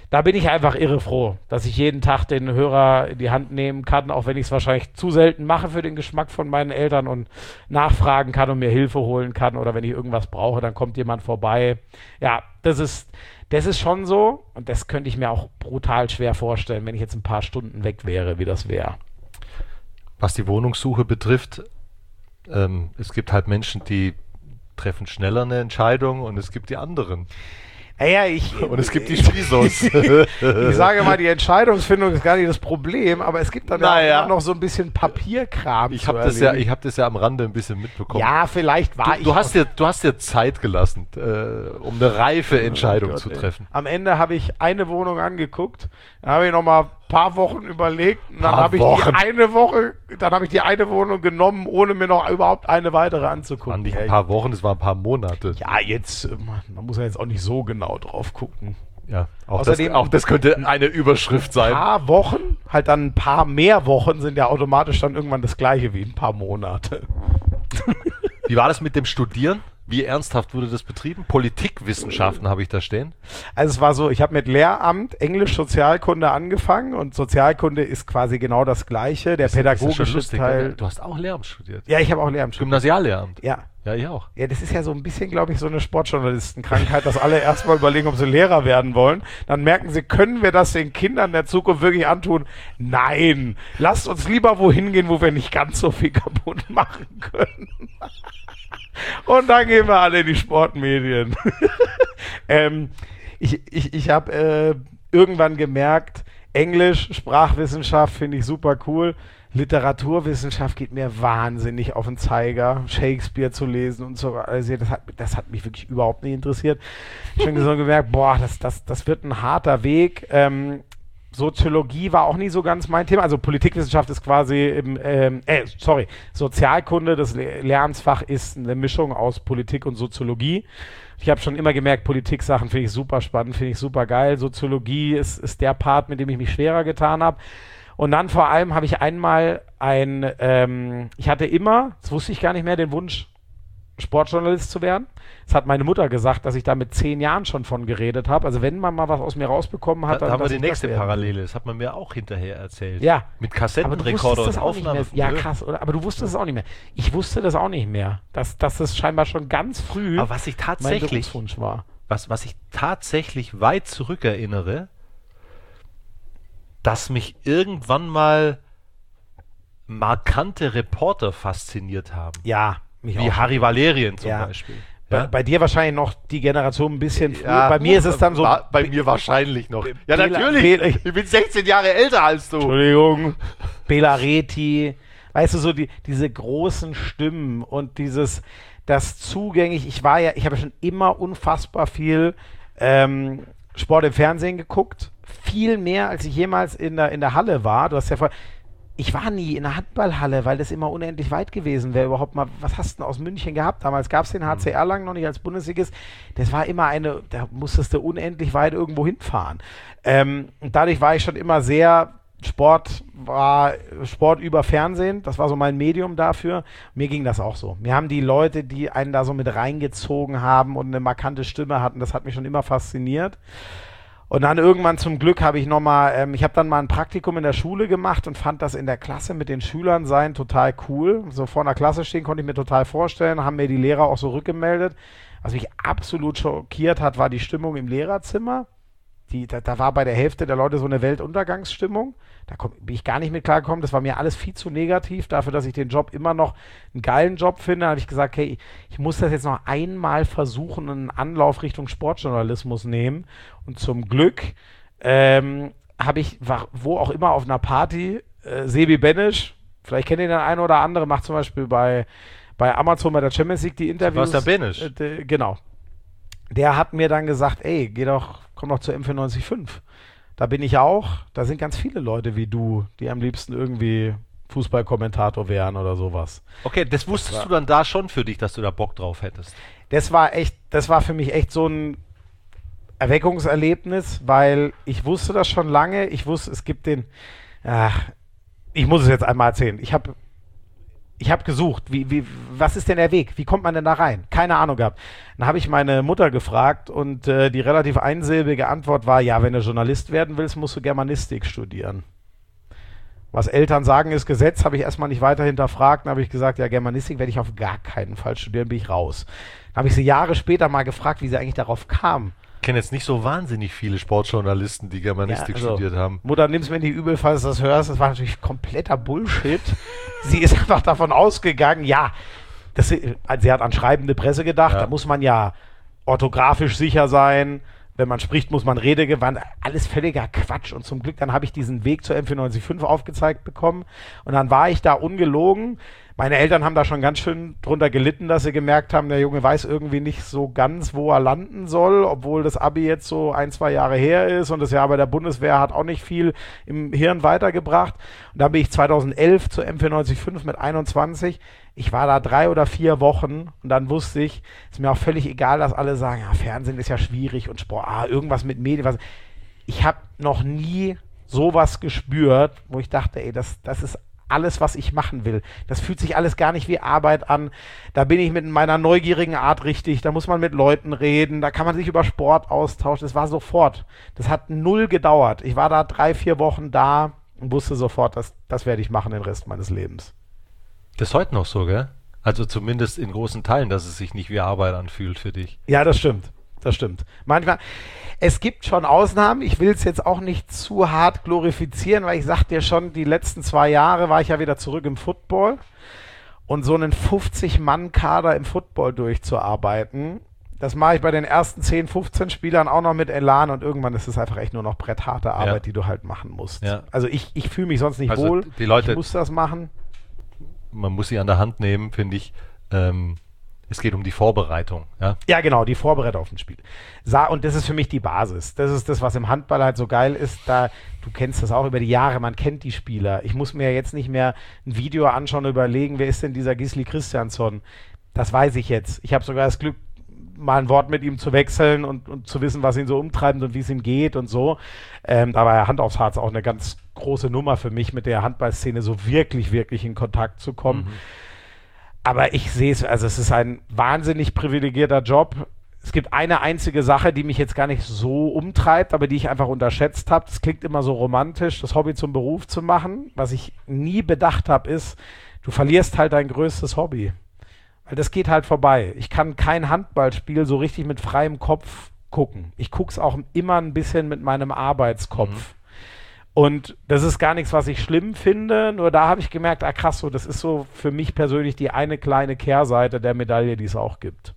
da bin ich einfach irre froh, dass ich jeden Tag den Hörer in die Hand nehmen kann, auch wenn ich es wahrscheinlich zu selten mache für den Geschmack von meinen Eltern und nachfragen kann und mir Hilfe holen kann oder wenn ich irgendwas brauche, dann kommt jemand vorbei. Ja, das ist schon so und das könnte ich mir auch brutal schwer vorstellen, wenn ich jetzt ein paar Stunden weg wäre, wie das wäre. Was die Wohnungssuche betrifft, es gibt halt Menschen, die treffen schneller eine Entscheidung und es gibt die anderen. Naja, und es gibt die Spisos. Ich sage mal, die Entscheidungsfindung ist gar nicht das Problem, aber es gibt dann Naja. auch noch so ein bisschen Papierkram. Ich habe das ja am Rande ein bisschen mitbekommen. Ja, vielleicht war Du hast dir Zeit gelassen, um eine reife Entscheidung zu ey. treffen. Am Ende habe ich eine Wohnung angeguckt, dann habe ich noch mal ein paar Wochen überlegt und dann habe ich die eine Wohnung genommen, ohne mir noch überhaupt eine weitere anzugucken. Waren nicht ein paar Wochen, es waren ein paar Monate. Ja, jetzt, man muss ja jetzt auch nicht so genau drauf gucken. Ja, Außerdem- auch das könnte eine Überschrift sein. Ein paar Wochen, halt dann ein paar mehr Wochen sind ja automatisch dann irgendwann das gleiche wie ein paar Monate. Wie war das mit dem Studieren? Wie ernsthaft wurde das betrieben? Politikwissenschaften habe ich da stehen. Also es war so, ich habe mit Lehramt Englisch Sozialkunde angefangen und Sozialkunde ist quasi genau das Gleiche. Der Das ist ja pädagogische schon lustig, Teil. oder? Du hast auch Lehramt studiert. Ja, ich habe auch Lehramt studiert. Gymnasiallehramt. Ja. Ja, ich auch. Ja, das ist ja so ein bisschen, glaube ich, so eine Sportjournalistenkrankheit, dass alle erstmal überlegen, ob sie Lehrer werden wollen. Dann merken sie, können wir das den Kindern der Zukunft wirklich antun? Nein, lasst uns lieber wohin gehen, wo wir nicht ganz so viel kaputt machen können. Und dann gehen wir alle in die Sportmedien. Ich habe irgendwann gemerkt, Englisch, Sprachwissenschaft finde ich super cool. Literaturwissenschaft geht mir wahnsinnig auf den Zeiger. Shakespeare zu lesen und so. Also das hat mich wirklich überhaupt nicht interessiert. Ich habe so gemerkt, boah, das wird ein harter Weg. Soziologie war auch nie so ganz mein Thema. Also Politikwissenschaft ist quasi Sozialkunde, das Lehramtsfach ist eine Mischung aus Politik und Soziologie. Ich habe schon immer gemerkt, Politik-Sachen finde ich super spannend, finde ich super geil. Soziologie ist der Part, mit dem ich mich schwerer getan habe. Und dann vor allem habe ich einmal ich hatte immer, das wusste ich gar nicht mehr, den Wunsch, Sportjournalist zu werden. Das hat meine Mutter gesagt, dass ich da mit 10 Jahren schon von geredet habe. Also wenn man mal was aus mir rausbekommen hat, Da haben wir dass die ich nächste das werde. Parallele. Das hat man mir auch hinterher erzählt. Ja. Mit Aber du Kassettenrekorder wusstest das und auch nicht mehr. Aufnahme. Ja, krass, oder? Aber du wusstest es auch nicht mehr. Ich wusste das auch nicht mehr. Dass das scheinbar schon ganz früh Aber was ich mein tatsächlich, Berufswunsch war. was ich tatsächlich weit zurückerinnere, dass mich irgendwann mal markante Reporter fasziniert haben. Ja, mich Wie auch. Harry Valerien zum Ja. Beispiel. Bei dir wahrscheinlich noch die Generation ein bisschen früher. Ja, Bei mir ist es dann so. Bei mir wahrscheinlich noch. Ja, Bela- natürlich. Bela- Ich bin 16 Jahre älter als du. Entschuldigung. Bela Reti. Weißt du, so diese großen Stimmen und das zugänglich. Ich habe ja schon immer unfassbar viel Sport im Fernsehen geguckt. Viel mehr, als ich jemals in der Halle war. Du hast ja ich war nie in der Handballhalle, weil das immer unendlich weit gewesen wäre. Überhaupt mal, was hast du denn aus München gehabt? Damals gab es den HC Erlangen noch nicht als Bundesligist. Das war immer da musstest du unendlich weit irgendwo hinfahren. Und dadurch war ich schon immer sehr, Sport über Fernsehen. Das war so mein Medium dafür. Mir ging das auch so. Mir haben die Leute, die einen da so mit reingezogen haben und eine markante Stimme hatten, das hat mich schon immer fasziniert. Und dann irgendwann zum Glück habe ich ich habe dann mal ein Praktikum in der Schule gemacht und fand das in der Klasse mit den Schülern sein total cool. So vor einer Klasse stehen konnte ich mir total vorstellen, haben mir die Lehrer auch so rückgemeldet. Was mich absolut schockiert hat, war die Stimmung im Lehrerzimmer. Da war bei der Hälfte der Leute so eine Weltuntergangsstimmung. Da bin ich gar nicht mit klargekommen. Das war mir alles viel zu negativ. Dafür, dass ich den Job immer noch einen geilen Job finde, habe ich gesagt, hey, ich muss das jetzt noch einmal versuchen und einen Anlauf Richtung Sportjournalismus nehmen. Und zum Glück war wo auch immer auf einer Party, Sebi Benesch, vielleicht kennt ihr den einen oder andere, macht zum Beispiel bei Amazon bei der Champions League die Interviews. Sebastian Benesch. Genau. Der hat mir dann gesagt, ey, komm doch zur M94.5. Da bin ich auch. Da sind ganz viele Leute wie du, die am liebsten irgendwie Fußballkommentator wären oder sowas. Okay, das wusstest du dann da schon für dich, dass du da Bock drauf hättest. Das war für mich echt so ein Erweckungserlebnis, weil ich wusste das schon lange. Ich wusste, es gibt ich muss es jetzt einmal erzählen. Ich habe gesucht, was ist denn der Weg? Wie kommt man denn da rein? Keine Ahnung gehabt. Dann habe ich meine Mutter gefragt und die relativ einsilbige Antwort war, ja, wenn du Journalist werden willst, musst du Germanistik studieren. Was Eltern sagen, ist Gesetz, habe ich erstmal nicht weiter hinterfragt. Dann habe ich gesagt, ja, Germanistik werde ich auf gar keinen Fall studieren, bin ich raus. Dann habe ich sie Jahre später mal gefragt, wie sie eigentlich darauf kam. Ich kenne jetzt nicht so wahnsinnig viele Sportjournalisten, die Germanistik studiert haben. Mutter, nimm's mir nicht übel, falls du das hörst. Das war natürlich kompletter Bullshit. Sie ist einfach davon ausgegangen, ja, sie hat an schreibende Presse gedacht, da muss man ja orthografisch sicher sein. Wenn man spricht, muss man redegewandt. Alles völliger Quatsch. Und zum Glück, dann habe ich diesen Weg zur M495 aufgezeigt bekommen. Und dann war ich da ungelogen. Meine Eltern haben da schon ganz schön drunter gelitten, dass sie gemerkt haben, der Junge weiß irgendwie nicht so ganz, wo er landen soll, obwohl das Abi jetzt so 1-2 Jahre her ist und das Jahr bei der Bundeswehr hat auch nicht viel im Hirn weitergebracht. Und dann bin ich 2011 zur M495 mit 21. Ich war da 3 oder 4 Wochen und dann wusste ich, ist mir auch völlig egal, dass alle sagen, ja, Fernsehen ist ja schwierig und Sport, irgendwas mit Medien. Ich habe noch nie sowas gespürt, wo ich dachte, ey, das ist alles, was ich machen will. Das fühlt sich alles gar nicht wie Arbeit an. Da bin ich mit meiner neugierigen Art richtig. Da muss man mit Leuten reden. Da kann man sich über Sport austauschen. Das war sofort. Das hat 0 gedauert. Ich war da 3-4 Wochen da und wusste sofort, das werde ich machen den Rest meines Lebens. Das ist heute noch so, gell? Also zumindest in großen Teilen, dass es sich nicht wie Arbeit anfühlt für dich. Ja, das stimmt. Das stimmt. Manchmal, es gibt schon Ausnahmen. Ich will es jetzt auch nicht zu hart glorifizieren, weil ich sag dir schon, die letzten 2 Jahre war ich ja wieder zurück im Football. Und so einen 50-Mann-Kader im Football durchzuarbeiten, das mache ich bei den ersten 10, 15 Spielern auch noch mit Elan und irgendwann ist es einfach echt nur noch brettharte Arbeit, die du halt machen musst. Ja. Also ich fühle mich sonst nicht wohl. Die Leute, ich muss das machen. Man muss sie an der Hand nehmen, finde ich. Es geht um die Vorbereitung. Ja, genau, die Vorbereitung auf ein Spiel. Und das ist für mich die Basis. Das ist das, was im Handball halt so geil ist. Du kennst das auch über die Jahre, man kennt die Spieler. Ich muss mir jetzt nicht mehr ein Video anschauen und überlegen, wer ist denn dieser Gisli Christiansson? Das weiß ich jetzt. Ich habe sogar das Glück, mal ein Wort mit ihm zu wechseln und zu wissen, was ihn so umtreibt und wie es ihm geht und so. Da war Hand aufs Harz auch eine ganz große Nummer für mich, mit der Handballszene so wirklich, wirklich in Kontakt zu kommen. Mhm. Aber ich sehe es, also es ist ein wahnsinnig privilegierter Job. Es gibt eine einzige Sache, die mich jetzt gar nicht so umtreibt, aber die ich einfach unterschätzt habe. Das klingt immer so romantisch, das Hobby zum Beruf zu machen. Was ich nie bedacht habe, ist, du verlierst halt dein größtes Hobby. Weil das geht halt vorbei. Ich kann kein Handballspiel so richtig mit freiem Kopf gucken. Ich gucke es auch immer ein bisschen mit meinem Arbeitskopf. Mhm. Und das ist gar nichts, was ich schlimm finde, nur da habe ich gemerkt, krass, so, das ist so für mich persönlich die eine kleine Kehrseite der Medaille, die es auch gibt.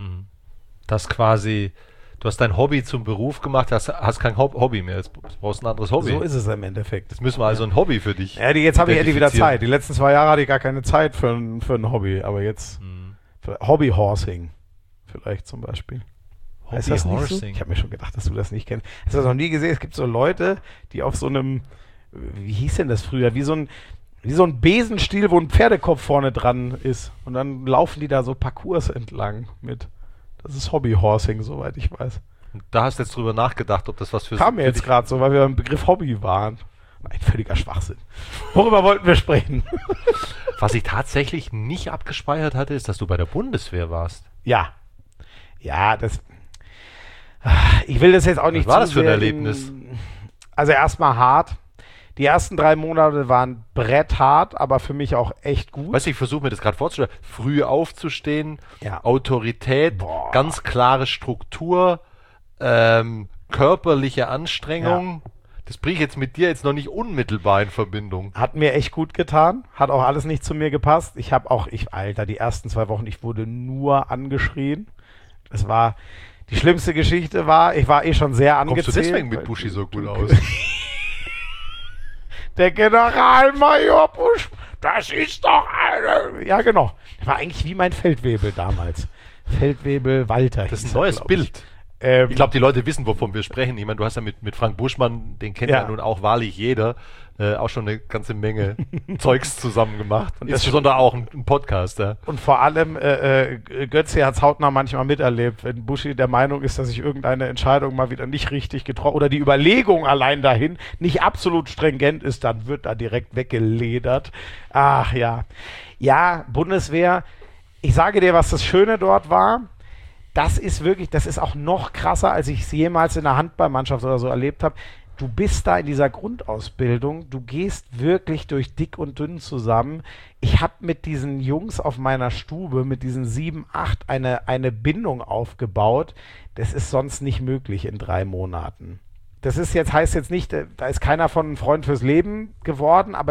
Das quasi, du hast dein Hobby zum Beruf gemacht, hast kein Hobby mehr, jetzt brauchst du ein anderes Hobby. So ist es im Endeffekt. Jetzt müssen wir also ein Hobby für dich. Ja, jetzt habe ich endlich wieder Zeit. Die letzten 2 Jahre hatte ich gar keine Zeit für ein Hobby, aber jetzt Hobbyhorsing vielleicht zum Beispiel. Heißt das nicht so? Ich habe mir schon gedacht, dass du das nicht kennst. Hast du das noch nie gesehen? Es gibt so Leute, die auf so einem, wie hieß denn das früher, wie so ein Besenstiel, wo ein Pferdekopf vorne dran ist. Und dann laufen die da so Parcours entlang mit. Das ist Hobbyhorsing, soweit ich weiß. Und da hast du jetzt drüber nachgedacht, ob das was für... Kam mir jetzt gerade so, weil wir beim Begriff Hobby waren. Ein völliger Schwachsinn. Worüber wollten wir sprechen? Was ich tatsächlich nicht abgespeichert hatte, ist, dass du bei der Bundeswehr warst. Ja. Ja, ich will das jetzt auch nicht Was war das für ein Erlebnis? Also erstmal hart. Die ersten 3 Monate waren bretthart, aber für mich auch echt gut. Weißt du, ich versuche mir das gerade vorzustellen. Früh aufzustehen, Autorität, ganz klare Struktur, körperliche Anstrengung. Ja. Das bringe ich jetzt mit dir jetzt noch nicht unmittelbar in Verbindung. Hat mir echt gut getan. Hat auch alles nicht zu mir gepasst. Alter, die ersten 2 Wochen, ich wurde nur angeschrien. Das war... Die schlimmste Geschichte war, ich war schon sehr angezählt. Kommst du deswegen mit Buschi so gut aus? Der Generalmajor Busch, das ist doch eine... Ja, genau. Das war eigentlich wie mein Feldwebel damals. Feldwebel Walter. Das ist ein neues Bild. Ich glaube, die Leute wissen, wovon wir sprechen. Ich meine, du hast ja mit Frank Buschmann, den kennt ja nun auch wahrlich jeder, auch schon eine ganze Menge Zeugs zusammen gemacht. Und insbesondere auch ein Podcast. Ja. Und vor allem, Götze hat es hautnah manchmal miterlebt, wenn Buschi der Meinung ist, dass ich irgendeine Entscheidung mal wieder nicht richtig getroffen oder die Überlegung allein dahin nicht absolut stringent ist, dann wird da direkt weggeledert. Ach ja. Ja, Bundeswehr, ich sage dir, was das Schöne dort war. Das ist wirklich, das ist auch noch krasser, als ich es jemals in der Handballmannschaft oder so erlebt habe. Du bist da in dieser Grundausbildung, du gehst wirklich durch dick und dünn zusammen. Ich habe mit diesen Jungs auf meiner Stube, mit diesen 7, 8, eine Bindung aufgebaut. Das ist sonst nicht möglich in 3 Monaten. Das ist jetzt, heißt jetzt nicht, da ist keiner von einem Freund fürs Leben geworden, aber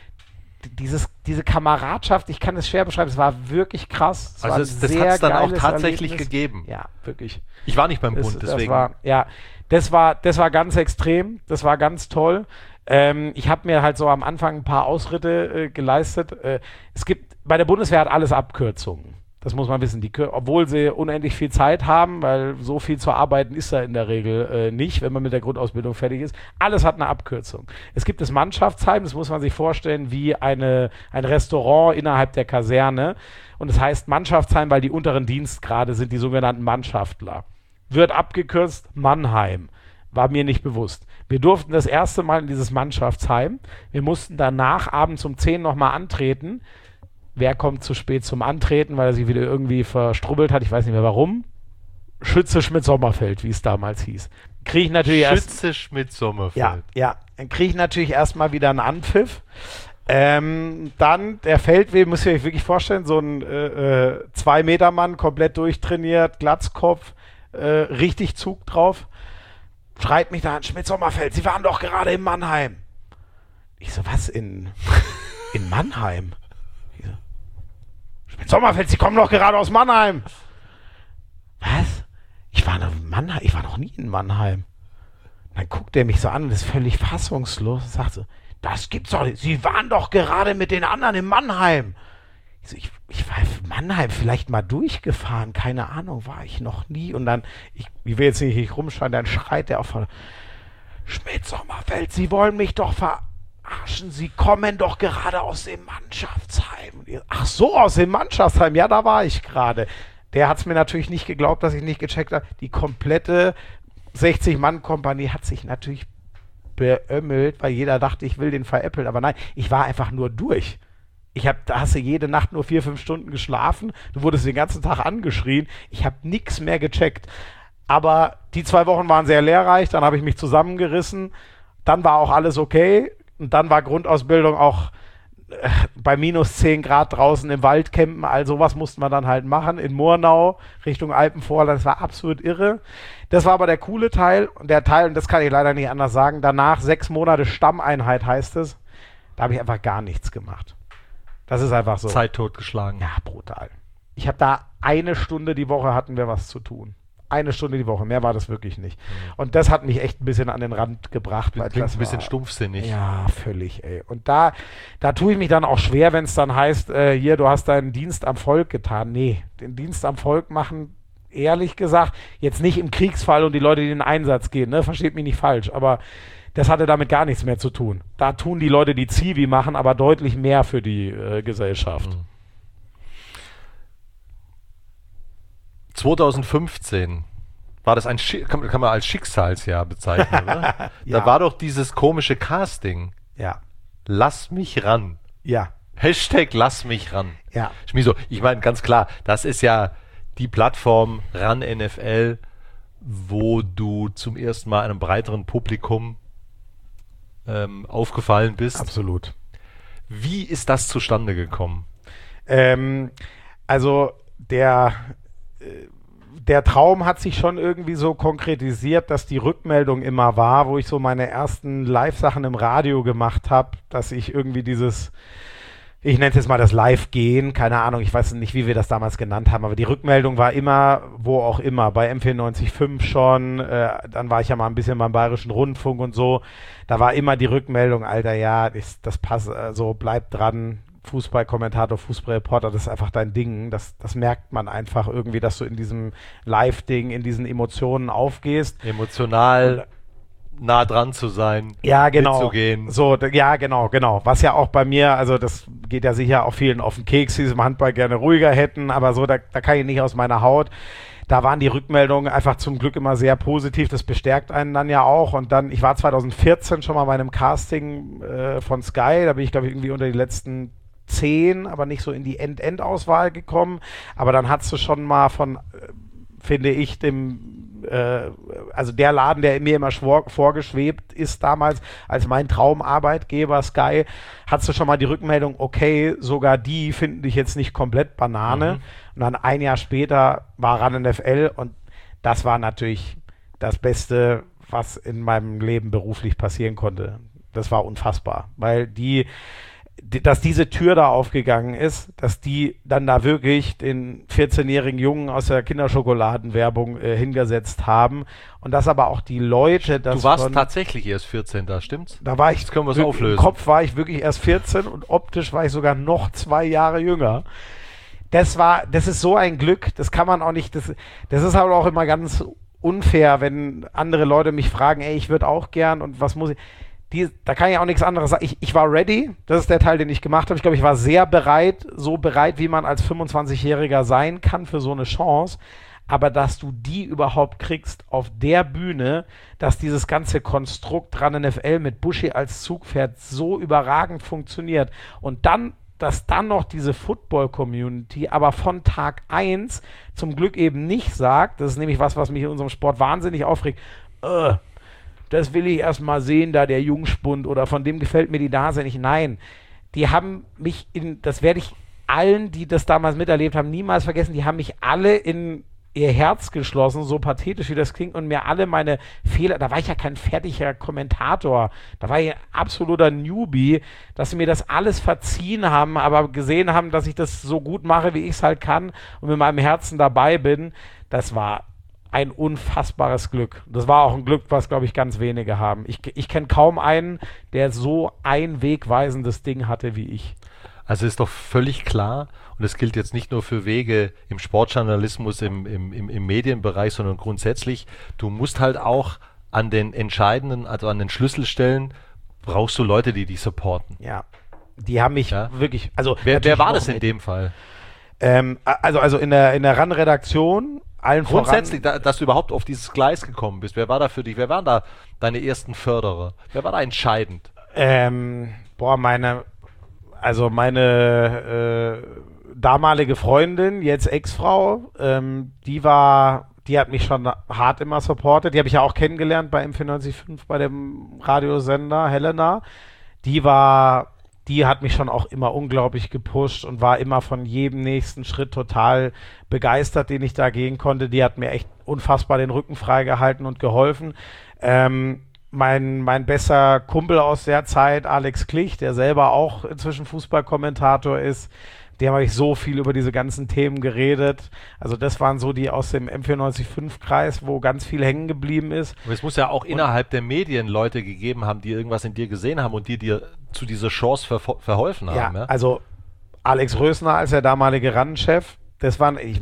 diese Kameradschaft, ich kann es schwer beschreiben, es war wirklich krass. Das hat es dann auch tatsächlich gegeben. Ja, wirklich. Ich war nicht beim Bund, deswegen. Das war ganz extrem, das war ganz toll. Ich habe mir halt so am Anfang ein paar Ausritte geleistet. Bei der Bundeswehr hat alles Abkürzungen. Das muss man wissen. Obwohl sie unendlich viel Zeit haben, weil so viel zu arbeiten ist da in der Regel nicht, wenn man mit der Grundausbildung fertig ist. Alles hat eine Abkürzung. Es gibt das Mannschaftsheim, das muss man sich vorstellen wie ein Restaurant innerhalb der Kaserne. Und es heißt Mannschaftsheim, weil die unteren Dienstgrade sind die sogenannten Mannschaftler. Wird abgekürzt Mannheim. War mir nicht bewusst. Wir durften das erste Mal in dieses Mannschaftsheim. Wir mussten danach abends um 10 nochmal antreten. Wer kommt zu spät zum Antreten, weil er sich wieder irgendwie verstrubbelt hat? Ich weiß nicht mehr warum. Schütze Schmidt-Sommerfeld, wie es damals hieß. Kriege ich natürlich Schütze Schmidt-Sommerfeld. Ja. Dann kriege ich natürlich erstmal wieder einen Anpfiff. Dann der Feldwebel, müsst ihr euch wirklich vorstellen, so ein 2-Meter-Mann, komplett durchtrainiert, Glatzkopf, richtig Zug drauf. Schreit mich da an, Schmidt-Sommerfeld, Sie waren doch gerade in Mannheim. Ich so, was, in Mannheim? Schmidt-Sommerfeld, Sie kommen doch gerade aus Mannheim. Was? Ich war noch nie in Mannheim. Dann guckt er mich so an und ist völlig fassungslos und sagt so, das gibt's doch nicht. Sie waren doch gerade mit den anderen in Mannheim. Ich war in Mannheim vielleicht mal durchgefahren, keine Ahnung, war ich noch nie. Und dann, ich will jetzt nicht rumschreien, dann schreit er auf Schmidt-Sommerfeld, Sie wollen mich doch verarschen, Sie kommen doch gerade aus dem Mannschaftsheim. Ach so, aus dem Mannschaftsheim, ja, da war ich gerade. Der hat es mir natürlich nicht geglaubt, dass ich nicht gecheckt habe. Die komplette 60-Mann-Kompanie hat sich natürlich beömmelt, weil jeder dachte, ich will den veräppeln. Aber nein, ich war einfach nur durch. Da hast du jede Nacht nur 4-5 Stunden geschlafen. Du wurdest den ganzen Tag angeschrien. Ich habe nichts mehr gecheckt. Aber die 2 Wochen waren sehr lehrreich. Dann habe ich mich zusammengerissen. Dann war auch alles okay. Und dann war Grundausbildung auch bei minus 10 Grad draußen im Wald campen. All sowas mussten wir dann halt machen. In Murnau, Richtung Alpenvorland. Das war absolut irre. Das war aber der coole Teil. Und der Teil, und das kann ich leider nicht anders sagen, danach 6 Monate Stammeinheit heißt es. Da habe ich einfach gar nichts gemacht. Das ist einfach so. Zeit totgeschlagen. Ja, brutal. Ich habe da 1 Stunde die Woche hatten wir was zu tun. 1 Stunde die Woche, mehr war das wirklich nicht. Und das hat mich echt ein bisschen an den Rand gebracht. Klingt ein bisschen stumpfsinnig. Ja, völlig, ey. Und da tue ich mich dann auch schwer, wenn es dann heißt, hier, du hast deinen Dienst am Volk getan. Nee, den Dienst am Volk machen, ehrlich gesagt, jetzt nicht im Kriegsfall und die Leute, die in den Einsatz gehen, ne? Versteht mich nicht falsch, aber das hatte damit gar nichts mehr zu tun. Da tun die Leute, die Zivi machen, aber deutlich mehr für die Gesellschaft. 2015 war das kann man als Schicksalsjahr bezeichnen, oder? Ja. Da war doch dieses komische Casting. Ja. Lass mich ran. Ja. Hashtag lass mich ran. Ja. Schmiso, ich meine ganz klar, das ist ja die Plattform RAN NFL, wo du zum ersten Mal einem breiteren Publikum aufgefallen bist. Absolut. Wie ist das zustande gekommen? Also der Traum hat sich schon irgendwie so konkretisiert, dass die Rückmeldung immer war, wo ich so meine ersten Live-Sachen im Radio gemacht habe, dass ich irgendwie ich nenne es jetzt mal das Live-Gehen, keine Ahnung, ich weiß nicht, wie wir das damals genannt haben, aber die Rückmeldung war immer, wo auch immer, bei M94.5 schon, dann war ich ja mal ein bisschen beim Bayerischen Rundfunk und so, da war immer die Rückmeldung, Alter, ja, das passt, so bleibt dran, Fußballkommentator, Fußballreporter, das ist einfach dein Ding. Das merkt man einfach irgendwie, dass du in diesem Live-Ding, in diesen Emotionen aufgehst. Emotional nah dran zu sein, ja, genau. mitzugehen. So, ja, genau. Was ja auch bei mir, also das geht ja sicher auch vielen auf den Keks, die es im Handball gerne ruhiger hätten, aber so, da kann ich nicht aus meiner Haut. Da waren die Rückmeldungen einfach zum Glück immer sehr positiv, das bestärkt einen dann ja auch. Und dann, ich war 2014 schon mal bei einem Casting von Sky, da bin ich, glaube ich, irgendwie unter die letzten 10, aber nicht so in die End-End-Auswahl gekommen. Aber dann hast du schon mal von, finde ich, also der Laden, der mir immer vorgeschwebt ist damals, als mein Traumarbeitgeber Sky, hast du schon mal die Rückmeldung, okay, sogar die finden dich jetzt nicht komplett Banane. Und dann ein Jahr später war RAN NFL und das war natürlich das Beste, was in meinem Leben beruflich passieren konnte. Das war unfassbar, weil dass diese Tür da aufgegangen ist, dass die dann da wirklich den 14-jährigen Jungen aus der Kinderschokoladenwerbung hingesetzt haben und dass aber auch die Leute... Du warst tatsächlich erst 14 da, stimmt's? Da war ich... Jetzt können wir es auflösen. Im Kopf war ich wirklich erst 14 und optisch war ich sogar noch 2 Jahre jünger. Das ist so ein Glück, das kann man auch nicht... Das ist aber auch immer ganz unfair, wenn andere Leute mich fragen, ey, ich würde auch gern und was muss ich... Da kann ich auch nichts anderes sagen. Ich war ready, das ist der Teil, den ich gemacht habe. Ich glaube, ich war sehr bereit, so bereit, wie man als 25-Jähriger sein kann für so eine Chance. Aber dass du die überhaupt kriegst auf der Bühne, dass dieses ganze Konstrukt RAN NFL mit Buschi als Zugpferd so überragend funktioniert und dann, dass dann noch diese Football-Community aber von Tag 1 zum Glück eben nicht sagt, das ist nämlich was mich in unserem Sport wahnsinnig aufregt, das will ich erst mal sehen, da der Jungspund oder von dem gefällt mir die Nase nicht. Nein, die haben mich das werde ich allen, die das damals miterlebt haben, niemals vergessen, die haben mich alle in ihr Herz geschlossen, so pathetisch wie das klingt und mir alle meine Fehler, da war ich ja kein fertiger Kommentator, da war ich ein absoluter Newbie, dass sie mir das alles verziehen haben, aber gesehen haben, dass ich das so gut mache, wie ich es halt kann und mit meinem Herzen dabei bin, das war ein unfassbares Glück. Das war auch ein Glück, was, glaube ich, ganz wenige haben. Ich kenne kaum einen, der so ein wegweisendes Ding hatte wie ich. Also ist doch völlig klar, und das gilt jetzt nicht nur für Wege im Sportjournalismus, im Medienbereich, sondern grundsätzlich, du musst halt auch an den entscheidenden, also an den Schlüsselstellen, brauchst du Leute, die dich supporten. Ja, die haben mich wirklich... Also wer war das in dem Fall? Also in der RAN-Redaktion... Grundsätzlich, dass du überhaupt auf dieses Gleis gekommen bist. Wer war da für dich? Wer waren da deine ersten Förderer? Wer war da entscheidend? Meine damalige Freundin, jetzt Ex-Frau, die hat mich schon hart immer supportet. Die habe ich ja auch kennengelernt bei M94.5 bei dem Radiosender Helena. Die hat mich schon auch immer unglaublich gepusht und war immer von jedem nächsten Schritt total begeistert, den ich da gehen konnte. Die hat mir echt unfassbar den Rücken freigehalten und geholfen. Mein bester Kumpel aus der Zeit, Alex Klich, der selber auch inzwischen Fußballkommentator ist, dem habe ich so viel über diese ganzen Themen geredet. Also das waren so die aus dem M94.5-Kreis, wo ganz viel hängen geblieben ist. Aber es muss ja auch innerhalb der Medien Leute gegeben haben, die irgendwas in dir gesehen haben und die dir zu dieser Chance verholfen haben. Ja, also Alex Rösner als der damalige RAN-Chef, es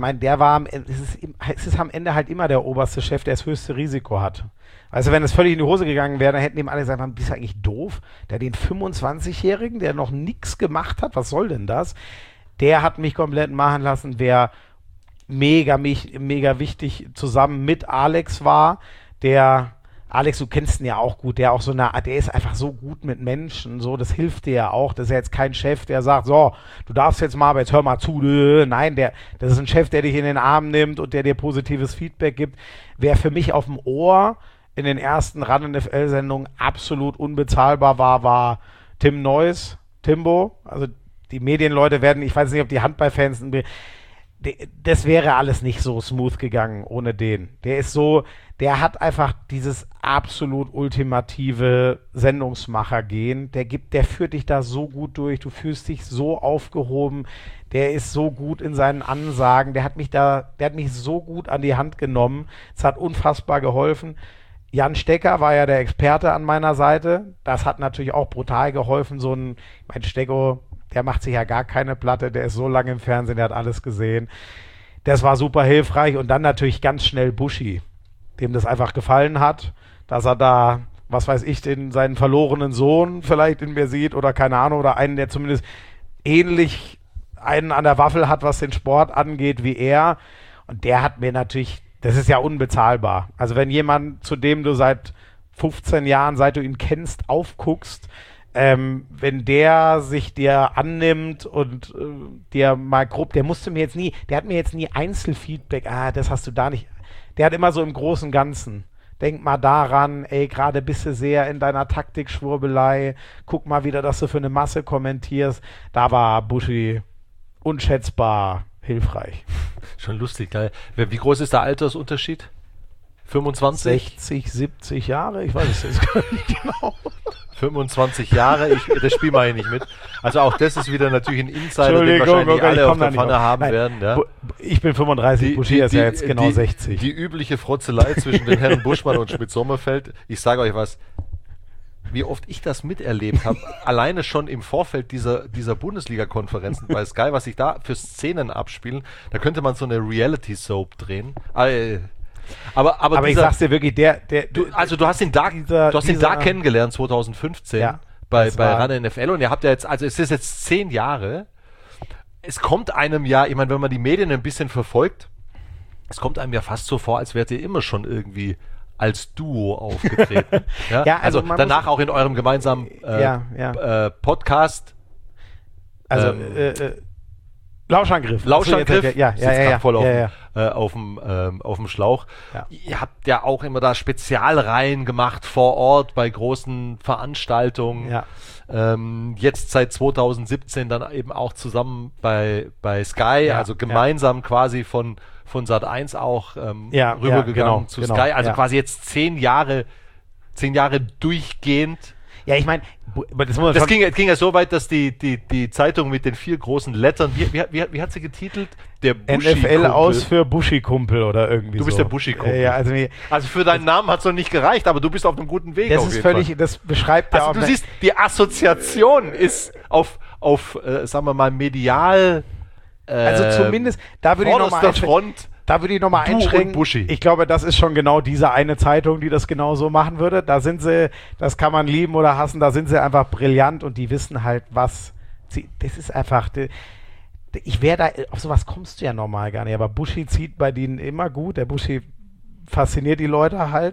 ist am Ende halt immer der oberste Chef, der das höchste Risiko hat. Also wenn es völlig in die Hose gegangen wäre, dann hätten ihm alle gesagt, bist du eigentlich doof? Der den 25-Jährigen, der noch nichts gemacht hat, was soll denn das? Der hat mich komplett machen lassen, wer mega wichtig zusammen mit Alex war. Alex, du kennst ihn ja auch gut, der ist einfach so gut mit Menschen, so, das hilft dir ja auch. Das ist ja jetzt kein Chef, der sagt, so, du darfst jetzt mal, aber jetzt hör mal zu. Nein, das ist ein Chef, der dich in den Arm nimmt und der dir positives Feedback gibt. Wer für mich auf dem Ohr in den ersten RAN NFL-Sendungen absolut unbezahlbar war Tim Neuss, Timbo, also die Medienleute ich weiß nicht, ob die Handballfans, das wäre alles nicht so smooth gegangen ohne den. Der hat einfach dieses absolut ultimative Sendungsmacher-Gen. Der führt dich da so gut durch, du fühlst dich so aufgehoben, der ist so gut in seinen Ansagen, der hat mich so gut an die Hand genommen, es hat unfassbar geholfen. Jan Stecker war ja der Experte an meiner Seite, das hat natürlich auch brutal geholfen, Stecko, der macht sich ja gar keine Platte, der ist so lange im Fernsehen, der hat alles gesehen. Das war super hilfreich und dann natürlich ganz schnell Buschi, dem das einfach gefallen hat, dass er da, was weiß ich, seinen verlorenen Sohn vielleicht in mir sieht oder keine Ahnung, oder einen, der zumindest ähnlich einen an der Waffel hat, was den Sport angeht, wie er. Und der hat mir natürlich, das ist ja unbezahlbar. Also wenn jemand, zu dem du seit 15 Jahren, seit du ihn kennst, aufguckst, wenn der sich dir annimmt und dir mal grob, der hat mir jetzt nie Einzelfeedback, das hast du da nicht. Der hat immer so im Großen und Ganzen. Denk mal daran, ey, gerade bist du sehr in deiner Taktikschwurbelei, guck mal wieder, dass du für eine Masse kommentierst. Da war Buschi unschätzbar hilfreich. Schon lustig, geil. Wie groß ist der Altersunterschied? 25? 60, 70 Jahre? Ich weiß es jetzt gar nicht genau. 25 Jahre, das Spiel mache ich nicht mit. Also auch das ist wieder natürlich ein Insider, den wahrscheinlich alle auf der Pfanne haben werden. Ja. Ich bin 35, Buschi ist ja jetzt genau 60. Die übliche Frotzelei zwischen den Herren Buschmann und Schmidt-Sommerfeld. Ich sage euch was, wie oft ich das miterlebt habe, alleine schon im Vorfeld dieser Bundesliga-Konferenzen bei Sky, was sich da für Szenen abspielen, da könnte man so eine Reality-Soap drehen. Aber ich sag's dir wirklich, du hast ihn da kennengelernt 2015 bei RAN NFL und ihr habt ja jetzt, also es ist jetzt 10 Jahre. Es kommt einem ja, ich meine, wenn man die Medien ein bisschen verfolgt, es kommt einem ja fast so vor, als wärt ihr immer schon irgendwie als Duo aufgetreten. Also danach auch in eurem gemeinsamen Podcast. Also Lauschangriff. Voll auf dem Schlauch. Ja. Ihr habt ja auch immer da Spezialreihen gemacht vor Ort bei großen Veranstaltungen. Ja. Jetzt seit 2017 dann eben auch zusammen bei Sky, also gemeinsam quasi von Sat.1 auch rübergegangen zu Sky. Also quasi jetzt 10 Jahre durchgehend. Ja, ich meine, das ging ja so weit, dass die Zeitung mit den 4 großen Lettern, wie hat sie getitelt? Der Buschi-Kumpel. NFL aus für Buschi-Kumpel oder irgendwie so. Du bist der Buschi-Kumpel. Also für deinen Namen hat es noch nicht gereicht, aber du bist auf einem guten Weg. Das beschreibt ja auch. Also du siehst, die Assoziation ist auf sagen wir mal, medial also zumindest, da würde ich nochmal einschränken. Ich glaube, das ist schon genau diese eine Zeitung, die das genau so machen würde. Da sind sie, das kann man lieben oder hassen, da sind sie einfach brillant und die wissen halt, das ist einfach, auf sowas kommst du ja normal gar nicht, aber Buschi zieht bei denen immer gut, der Buschi fasziniert die Leute halt.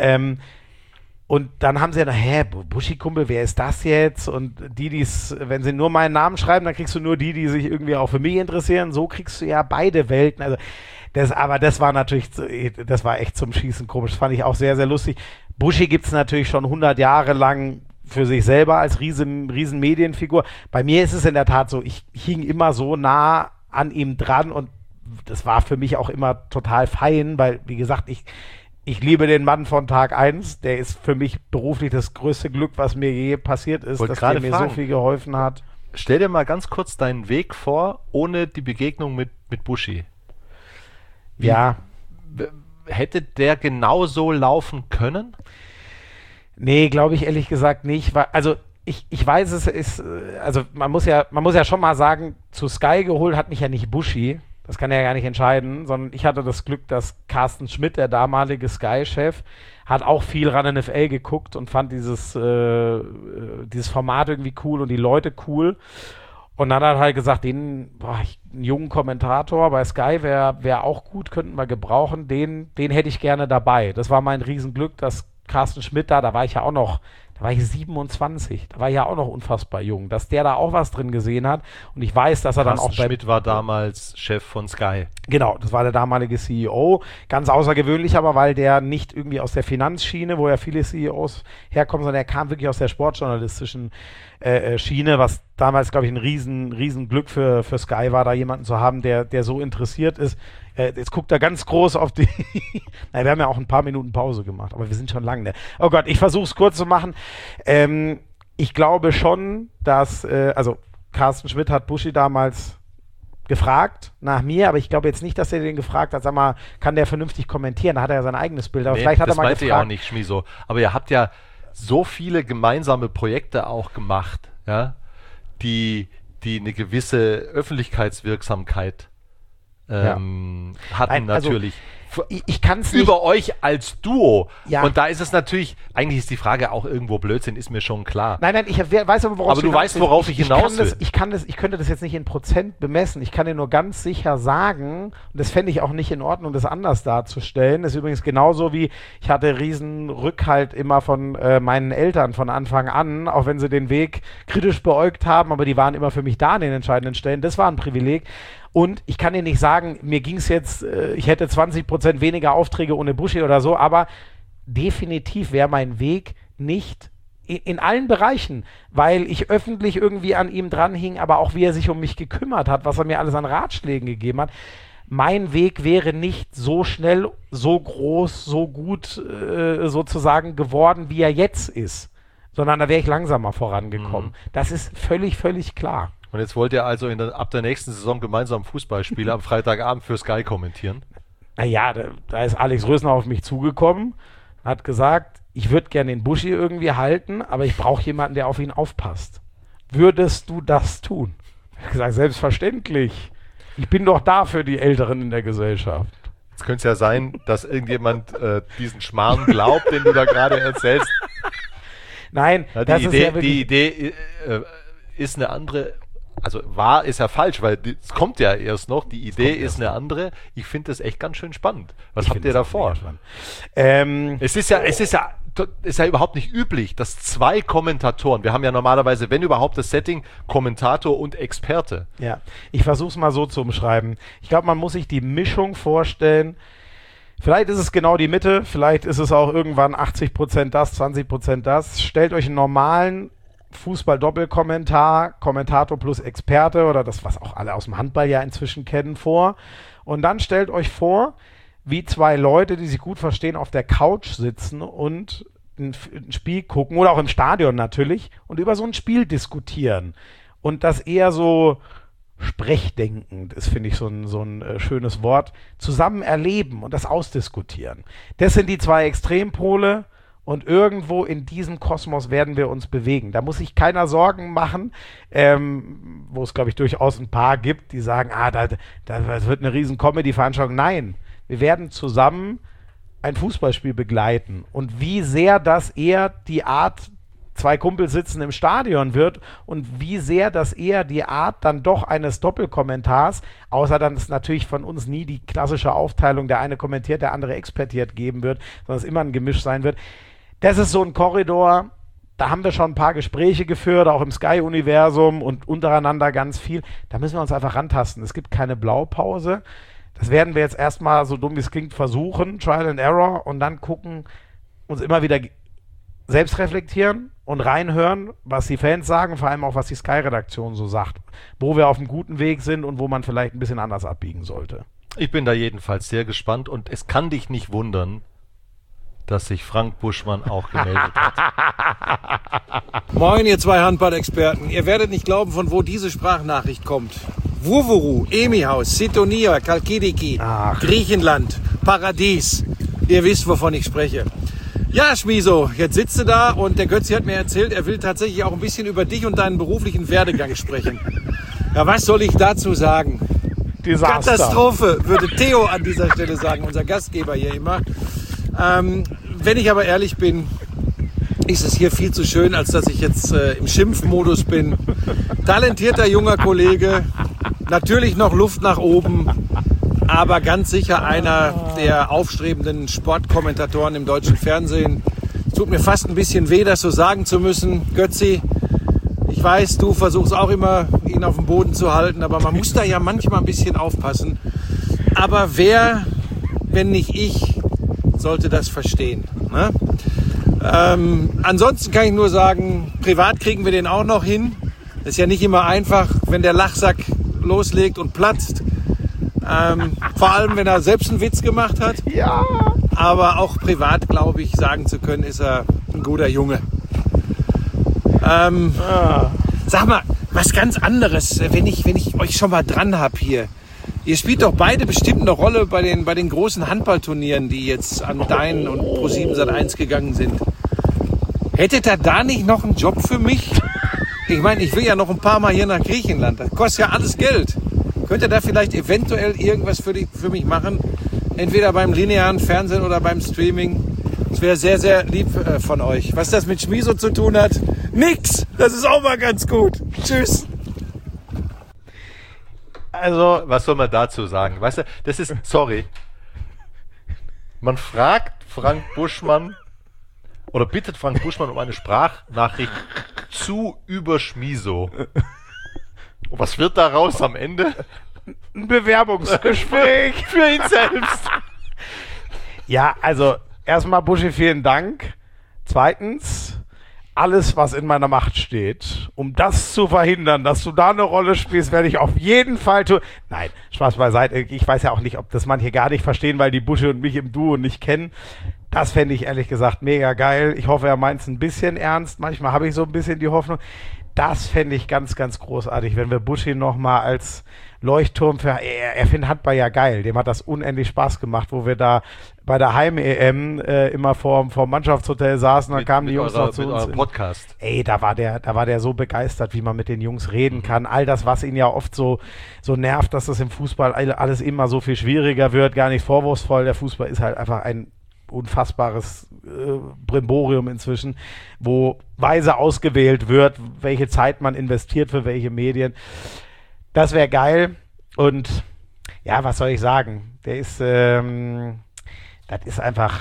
Und dann haben sie ja Buschi-Kumpel, wer ist das jetzt? Und wenn sie nur meinen Namen schreiben, dann kriegst du nur die sich irgendwie auch für mich interessieren. So kriegst du ja beide Welten. Also das war echt zum Schießen komisch. Das fand ich auch sehr, sehr lustig. Buschi gibt es natürlich schon 100 Jahre lang für sich selber als riesen Medienfigur. Bei mir ist es in der Tat so, ich hing immer so nah an ihm dran und das war für mich auch immer total fein, weil, wie gesagt, ich liebe den Mann von Tag 1. Der ist für mich beruflich das größte Glück, was mir je passiert ist, dass er mir so viel geholfen hat. Stell dir mal ganz kurz deinen Weg vor, ohne die Begegnung mit Buschi. Hätte der genauso laufen können? Nee, glaube ich ehrlich gesagt nicht. Also ich weiß, es ist, also man muss ja schon mal sagen, zu Sky geholt hat mich ja nicht Buschi. Das kann er ja gar nicht entscheiden, sondern ich hatte das Glück, dass Carsten Schmidt, der damalige Sky-Chef, hat auch viel RAN NFL geguckt und fand dieses Format irgendwie cool und die Leute cool. Und dann hat er halt gesagt, einen jungen Kommentator bei Sky wäre auch gut, könnten wir gebrauchen, den hätte ich gerne dabei. Das war mein Riesenglück, dass Carsten Schmidt da war ich 27, da war ich ja auch noch unfassbar jung, dass der da auch was drin gesehen hat und ich weiß, dass er dann auch Schmidt war damals Chef von Sky. Genau, das war der damalige CEO, ganz außergewöhnlich aber, weil der nicht irgendwie aus der Finanzschiene, wo ja viele CEOs herkommen, sondern er kam wirklich aus der sportjournalistischen Schiene, was damals, glaube ich, ein riesen Glück für Sky war, da jemanden zu haben, der so interessiert ist. Jetzt guckt er ganz groß auf die wir haben ja auch ein paar Minuten Pause gemacht, aber wir sind schon lang. Ne? Oh Gott, ich versuche es kurz zu machen. Ich glaube schon, dass, Carsten Schmidt hat Buschi damals gefragt nach mir, aber ich glaube jetzt nicht, dass er den gefragt hat, sag mal, kann der vernünftig kommentieren? Da hat er ja sein eigenes Bild, aber vielleicht hat er mal gefragt. Das meinte ich auch nicht, Schmiso. Aber ihr habt ja so viele gemeinsame Projekte auch gemacht, ja, die die eine gewisse Öffentlichkeitswirksamkeit hatten. Nein, natürlich. Ich kann es nicht. Über euch als Duo. Ja. Und da ist es natürlich, eigentlich ist die Frage auch irgendwo Blödsinn, ist mir schon klar. Nein, ich weiß aber, worauf ich hinaus will. Ich könnte das jetzt nicht in Prozent bemessen. Ich kann dir nur ganz sicher sagen, und das fände ich auch nicht in Ordnung, das anders darzustellen. Das ist übrigens genauso wie, ich hatte riesen Rückhalt immer von meinen Eltern von Anfang an, auch wenn sie den Weg kritisch beäugt haben, aber die waren immer für mich da an den entscheidenden Stellen. Das war ein Privileg. Und ich kann dir nicht sagen, mir ging es jetzt, ich hätte 20% weniger Aufträge ohne Buschi oder so, aber definitiv wäre mein Weg nicht in allen Bereichen, weil ich öffentlich irgendwie an ihm dranhing, aber auch wie er sich um mich gekümmert hat, was er mir alles an Ratschlägen gegeben hat. Mein Weg wäre nicht so schnell, so groß, so gut sozusagen geworden, wie er jetzt ist, sondern da wäre ich langsamer vorangekommen. Das ist völlig, völlig klar. Und jetzt wollt ihr also ab der nächsten Saison gemeinsam Fußballspiele am Freitagabend für Sky kommentieren? Naja, da ist Alex Rösner auf mich zugekommen, hat gesagt, ich würde gerne den Buschi irgendwie halten, aber ich brauche jemanden, der auf ihn aufpasst. Würdest du das tun? Ich habe gesagt, selbstverständlich. Ich bin doch da für die Älteren in der Gesellschaft. Jetzt könnte es ja sein, dass irgendjemand diesen Schmarrn glaubt, den du da gerade erzählst. Nein, ja, die Idee ist eine andere. Also ist ja falsch, weil es kommt ja erst noch. Die Idee ist eine andere. Ich finde das echt ganz schön spannend. Was habt ihr da vor? Es ist ja überhaupt nicht üblich, dass 2 Kommentatoren, wir haben ja normalerweise, wenn überhaupt, das Setting Kommentator und Experte. Ja, ich versuche es mal so zu umschreiben. Ich glaube, man muss sich die Mischung vorstellen. Vielleicht ist es genau die Mitte, vielleicht ist es auch irgendwann 80% das, 20% das. Stellt euch einen normalen Fußball-Doppelkommentar, Kommentator plus Experte oder das, was auch alle aus dem Handball ja inzwischen kennen, vor. Und dann stellt euch vor, wie 2 Leute, die sich gut verstehen, auf der Couch sitzen und ein Spiel gucken oder auch im Stadion natürlich und über so ein Spiel diskutieren. Und das eher so sprechdenkend ist, finde ich, so ein schönes Wort, zusammen erleben und das ausdiskutieren. Das sind die 2 Extrempole. Und irgendwo in diesem Kosmos werden wir uns bewegen. Da muss sich keiner Sorgen machen, wo es, glaube ich, durchaus ein paar gibt, die sagen, das wird eine riesen Comedy-Veranstaltung. Nein, wir werden zusammen ein Fußballspiel begleiten. Und wie sehr das eher die Art 2 Kumpels sitzen im Stadion wird und wie sehr das eher die Art dann doch eines Doppelkommentars, außer dann es natürlich von uns nie die klassische Aufteilung, der eine kommentiert, der andere expertiert geben wird, sondern es immer ein Gemisch sein wird. Das ist so ein Korridor, da haben wir schon ein paar Gespräche geführt, auch im Sky-Universum und untereinander ganz viel. Da müssen wir uns einfach rantasten. Es gibt keine Blaupause. Das werden wir jetzt erstmal, so dumm wie es klingt, versuchen, Trial and Error, und dann gucken, uns immer wieder selbst reflektieren und reinhören, was die Fans sagen, vor allem auch, was die Sky-Redaktion so sagt, wo wir auf einem guten Weg sind und wo man vielleicht ein bisschen anders abbiegen sollte. Ich bin da jedenfalls sehr gespannt und es kann dich nicht wundern, dass sich Frank Buschmann auch gemeldet hat. Moin, ihr 2 Handball-Experten. Ihr werdet nicht glauben, von wo diese Sprachnachricht kommt. Wurwuru, Emihaus, Sitonia, Kalkidiki, Griechenland, Paradies. Ihr wisst, wovon ich spreche. Ja, Schmiso, jetzt sitzt du da und der Götzi hat mir erzählt, er will tatsächlich auch ein bisschen über dich und deinen beruflichen Werdegang sprechen. Ja, was soll ich dazu sagen? Desaster. Katastrophe, würde Theo an dieser Stelle sagen, unser Gastgeber hier immer. Wenn ich aber ehrlich bin, ist es hier viel zu schön, als dass ich jetzt im Schimpfmodus bin. Talentierter junger Kollege, natürlich noch Luft nach oben, aber ganz sicher einer der aufstrebenden Sportkommentatoren im deutschen Fernsehen. Es tut mir fast ein bisschen weh, das so sagen zu müssen. Götzi, ich weiß, du versuchst auch immer, ihn auf dem Boden zu halten, aber man muss da ja manchmal ein bisschen aufpassen. Aber wer, wenn nicht ich, sollte das verstehen. Ne? Ansonsten kann ich nur sagen, privat kriegen wir den auch noch hin. Das ist ja nicht immer einfach, wenn der Lachsack loslegt und platzt. Vor allem, wenn er selbst einen Witz gemacht hat. Ja. Aber auch privat, glaube ich, sagen zu können, ist er ein guter Junge. Sag mal, was ganz anderes, wenn ich euch schon mal dran habe hier. Ihr spielt doch beide bestimmt eine Rolle bei den großen Handballturnieren, die jetzt an Dein und Pro7 Sat.1 gegangen sind. Hättet ihr da nicht noch einen Job für mich? Ich meine, ich will ja noch ein paar Mal hier nach Griechenland. Das kostet ja alles Geld. Könnt ihr da vielleicht eventuell irgendwas für mich machen? Entweder beim linearen Fernsehen oder beim Streaming. Das wäre sehr, sehr lieb von euch. Was das mit Schmiso zu tun hat? Nix! Das ist auch mal ganz gut. Tschüss! Also, was soll man dazu sagen? Weißt du, das ist, sorry. Man fragt Frank Buschmann oder bittet Frank Buschmann um eine Sprachnachricht über Schmiso. Und was wird daraus am Ende? Ein Bewerbungsgespräch für ihn selbst. Ja, also erstmal Buschi, vielen Dank. Zweitens, alles, was in meiner Macht steht, um das zu verhindern, dass du da eine Rolle spielst, werde ich auf jeden Fall tun. Nein, Spaß beiseite. Ich weiß ja auch nicht, ob das manche gar nicht verstehen, weil die Buschi und mich im Duo nicht kennen. Das fände ich ehrlich gesagt mega geil. Ich hoffe, er meint es ein bisschen ernst. Manchmal habe ich so ein bisschen die Hoffnung. Das fände ich ganz, ganz großartig, wenn wir Buschi nochmal als Leuchtturm für... Er findet Handball ja geil. Dem hat das unendlich Spaß gemacht, wo wir da bei der Heim-EM immer vor Mannschaftshotel saßen. Dann kamen die Jungs noch zu uns. Podcast. Ey, da war der so begeistert, wie man mit den Jungs reden kann. All das, was ihn ja oft so nervt, dass das im Fußball alles immer so viel schwieriger wird. Gar nicht vorwurfsvoll. Der Fußball ist halt einfach ein unfassbares Brimborium inzwischen, wo weise ausgewählt wird, welche Zeit man investiert für welche Medien. Das wäre geil. Und ja, was soll ich sagen? Der ist, das ist einfach,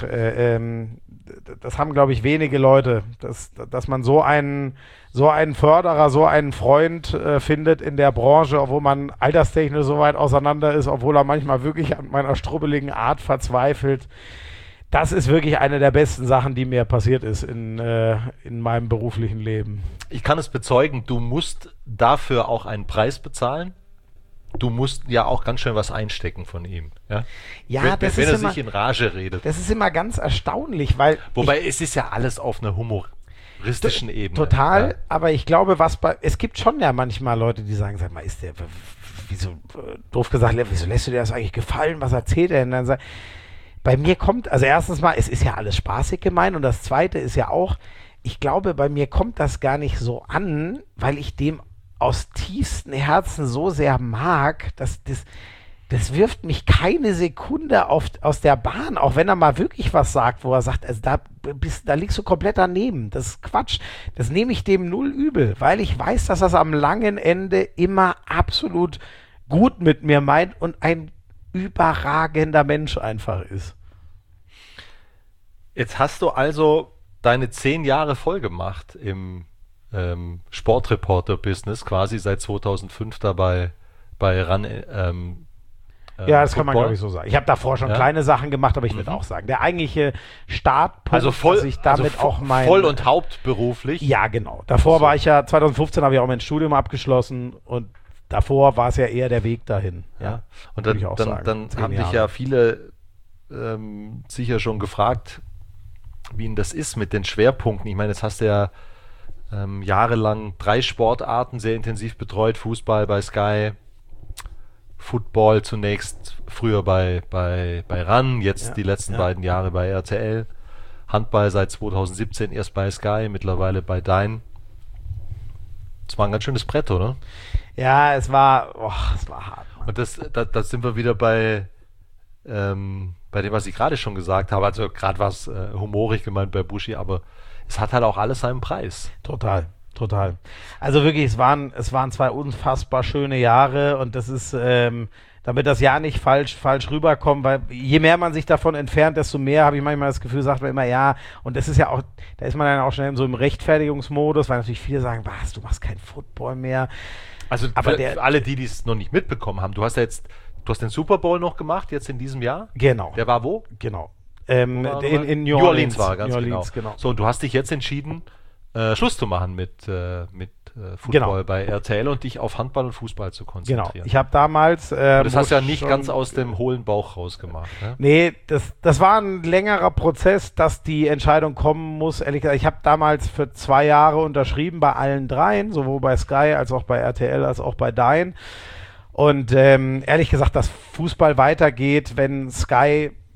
das haben, glaube ich, wenige Leute, dass man so einen Förderer, so einen Freund findet in der Branche, obwohl man alterstechnisch so weit auseinander ist, obwohl er manchmal wirklich an meiner strubbeligen Art verzweifelt. Das ist wirklich eine der besten Sachen, die mir passiert ist in meinem beruflichen Leben. Ich kann es bezeugen, du musst dafür auch einen Preis bezahlen. Du musst ja auch ganz schön was einstecken von ihm. Ja, wenn er sich in Rage redet. Das ist immer ganz erstaunlich, weil... Wobei es ist ja alles auf einer humoristischen Ebene. Total, ja. Aber ich glaube, es gibt schon ja manchmal Leute, die sagen, sag mal, ist der, wieso, doof gesagt, wieso lässt du dir das eigentlich gefallen? Was erzählt er denn dann? Bei mir kommt, also erstens mal, es ist ja alles spaßig gemeint und das Zweite ist ja auch, ich glaube, bei mir kommt das gar nicht so an, weil ich dem aus tiefstem Herzen so sehr mag, dass das wirft mich keine Sekunde aus der Bahn, auch wenn er mal wirklich was sagt, wo er sagt, also da liegst du komplett daneben, das ist Quatsch, das nehme ich dem null übel, weil ich weiß, dass das am langen Ende immer absolut gut mit mir meint und ein überragender Mensch einfach ist. Jetzt hast du also deine 10 Jahre voll gemacht im Sportreporter-Business, quasi seit 2005 dabei bei RAN. Ja, das kann man, glaube ich, so sagen. Ich habe davor schon kleine Sachen gemacht, aber ich würde auch sagen, der eigentliche Startpunkt, also voll, dass ich damit auch voll und hauptberuflich. Ja, genau. Davor war ich ja, 2015 habe ich auch mein Studium abgeschlossen und davor war es ja eher der Weg dahin. Ja. Und dann haben dich ja viele sicher schon gefragt, wie Ihnen das ist mit den Schwerpunkten. Ich meine, jetzt hast du ja jahrelang 3 Sportarten sehr intensiv betreut. Fußball bei Sky, Football zunächst, früher bei RAN, jetzt die letzten beiden Jahre bei RTL. Handball seit 2017 erst bei Sky, mittlerweile bei Dein. Das war ein ganz schönes Brett, oder? Ja, es war hart. Mann. Und das sind wir wieder bei dem, was ich gerade schon gesagt habe. Also gerade war es humorig gemeint bei Buschi, aber es hat halt auch alles seinen Preis. Total. Also wirklich, es waren 2 unfassbar schöne Jahre und das ist, damit das Jahr nicht falsch rüberkommt, weil je mehr man sich davon entfernt, desto mehr habe ich manchmal das Gefühl, sagt man immer, ja, und das ist ja auch, da ist man dann auch schnell so im Rechtfertigungsmodus, weil natürlich viele sagen, was, du machst keinen Football mehr. Also aber für alle, die es noch nicht mitbekommen haben, du hast den Super Bowl noch gemacht, jetzt in diesem Jahr? Genau. Der war wo? Genau. In New Orleans war ganz genau. So, und du hast dich jetzt entschieden, Schluss zu machen mit Football bei RTL und dich auf Handball und Fußball zu konzentrieren. Genau. Ich habe damals... das hast du ja nicht ganz aus dem hohlen Bauch rausgemacht. Ne? Nee, das war ein längerer Prozess, dass die Entscheidung kommen muss. Ehrlich gesagt, ich habe damals für 2 Jahre unterschrieben bei allen 3, sowohl bei Sky als auch bei RTL als auch bei Dein. Und ehrlich gesagt, dass Fußball weitergeht, wenn Sky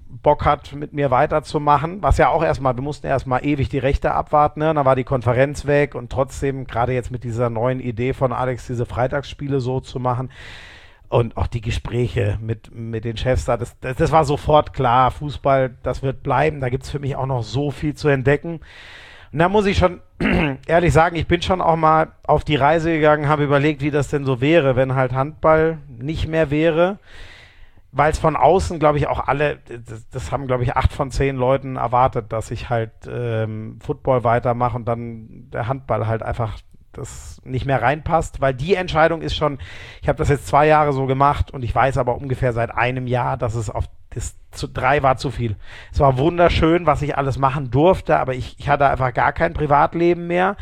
Bock hat, mit mir weiterzumachen, was ja auch wir mussten erstmal ewig die Rechte abwarten, ne? Dann war die Konferenz weg und trotzdem, gerade jetzt mit dieser neuen Idee von Alex, diese Freitagsspiele so zu machen und auch die Gespräche mit den Chefs da, das war sofort klar, Fußball, das wird bleiben, da gibt es für mich auch noch so viel zu entdecken. Und da muss ich schon ehrlich sagen, ich bin schon auch mal auf die Reise gegangen, habe überlegt, wie das denn so wäre, wenn halt Handball nicht mehr wäre. Weil es von außen, glaube ich, auch alle, das haben, glaube ich, 8 von 10 Leuten erwartet, dass ich halt Football weitermache und dann der Handball halt einfach das nicht mehr reinpasst, weil die Entscheidung ist schon, ich habe das jetzt 2 Jahre so gemacht und ich weiß aber ungefähr seit einem Jahr, dass es auf 3 war zu viel. Es war wunderschön, was ich alles machen durfte, aber ich hatte einfach gar kein Privatleben mehr.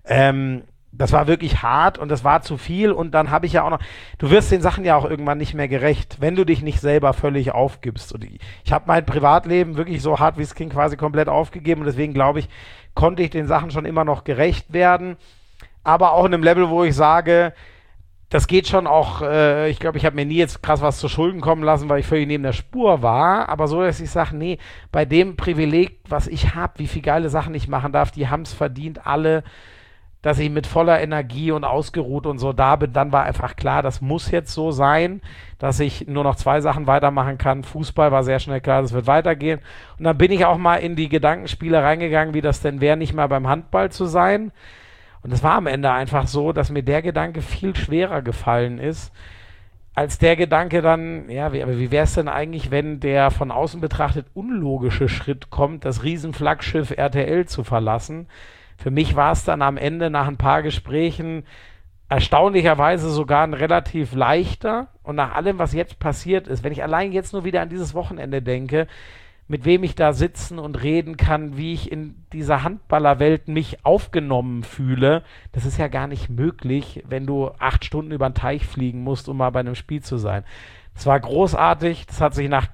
Das war wirklich hart und das war zu viel und dann habe ich ja auch noch, du wirst den Sachen ja auch irgendwann nicht mehr gerecht, wenn du dich nicht selber völlig aufgibst. Und ich habe mein Privatleben wirklich so hart wie es ging quasi komplett aufgegeben und deswegen glaube ich, konnte ich den Sachen schon immer noch gerecht werden, aber auch in einem Level, wo ich sage, das geht schon auch, ich glaube, ich habe mir nie jetzt krass was zu Schulden kommen lassen, weil ich völlig neben der Spur war, aber so, dass ich sage, nee, bei dem Privileg, was ich habe, wie viele geile Sachen ich machen darf, die haben es verdient, alle, dass ich mit voller Energie und ausgeruht und so da bin, dann war einfach klar, das muss jetzt so sein, dass ich nur noch 2 Sachen weitermachen kann. Fußball war sehr schnell klar, das wird weitergehen. Und dann bin ich auch mal in die Gedankenspiele reingegangen, wie das denn wäre, nicht mal beim Handball zu sein. Und es war am Ende einfach so, dass mir der Gedanke viel schwerer gefallen ist, als der Gedanke dann, ja, wie wäre es denn eigentlich, wenn der von außen betrachtet unlogische Schritt kommt, das Riesenflaggschiff RTL zu verlassen. Für mich war es dann am Ende nach ein paar Gesprächen erstaunlicherweise sogar ein relativ leichter und nach allem, was jetzt passiert ist, wenn ich allein jetzt nur wieder an dieses Wochenende denke, mit wem ich da sitzen und reden kann, wie ich in dieser Handballerwelt mich aufgenommen fühle, das ist ja gar nicht möglich, wenn du 8 Stunden über den Teich fliegen musst, um mal bei einem Spiel zu sein. Das war großartig, das hat sich nach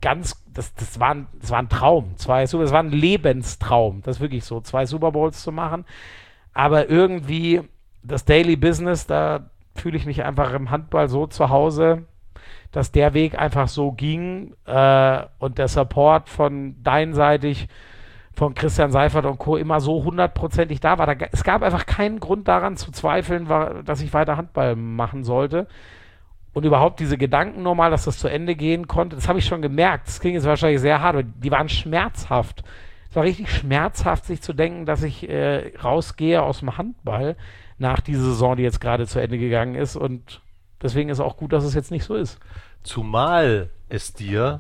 das war ein Traum. Das war ein Lebenstraum. Das ist wirklich so, 2 Super Bowls zu machen. Aber irgendwie das Daily Business, da fühle ich mich einfach im Handball so zu Hause, dass der Weg einfach so ging und der Support von deinseitig von Christian Seifert und Co. immer so 100%ig da war. Es gab einfach keinen Grund daran zu zweifeln, dass ich weiter Handball machen sollte. Und überhaupt diese Gedanken nochmal, dass das zu Ende gehen konnte, das habe ich schon gemerkt. Das klingt jetzt wahrscheinlich sehr hart, aber die waren schmerzhaft. Es war richtig schmerzhaft, sich zu denken, dass ich rausgehe aus dem Handball nach dieser Saison, die jetzt gerade zu Ende gegangen ist. Und deswegen ist auch gut, dass es jetzt nicht so ist. Zumal es dir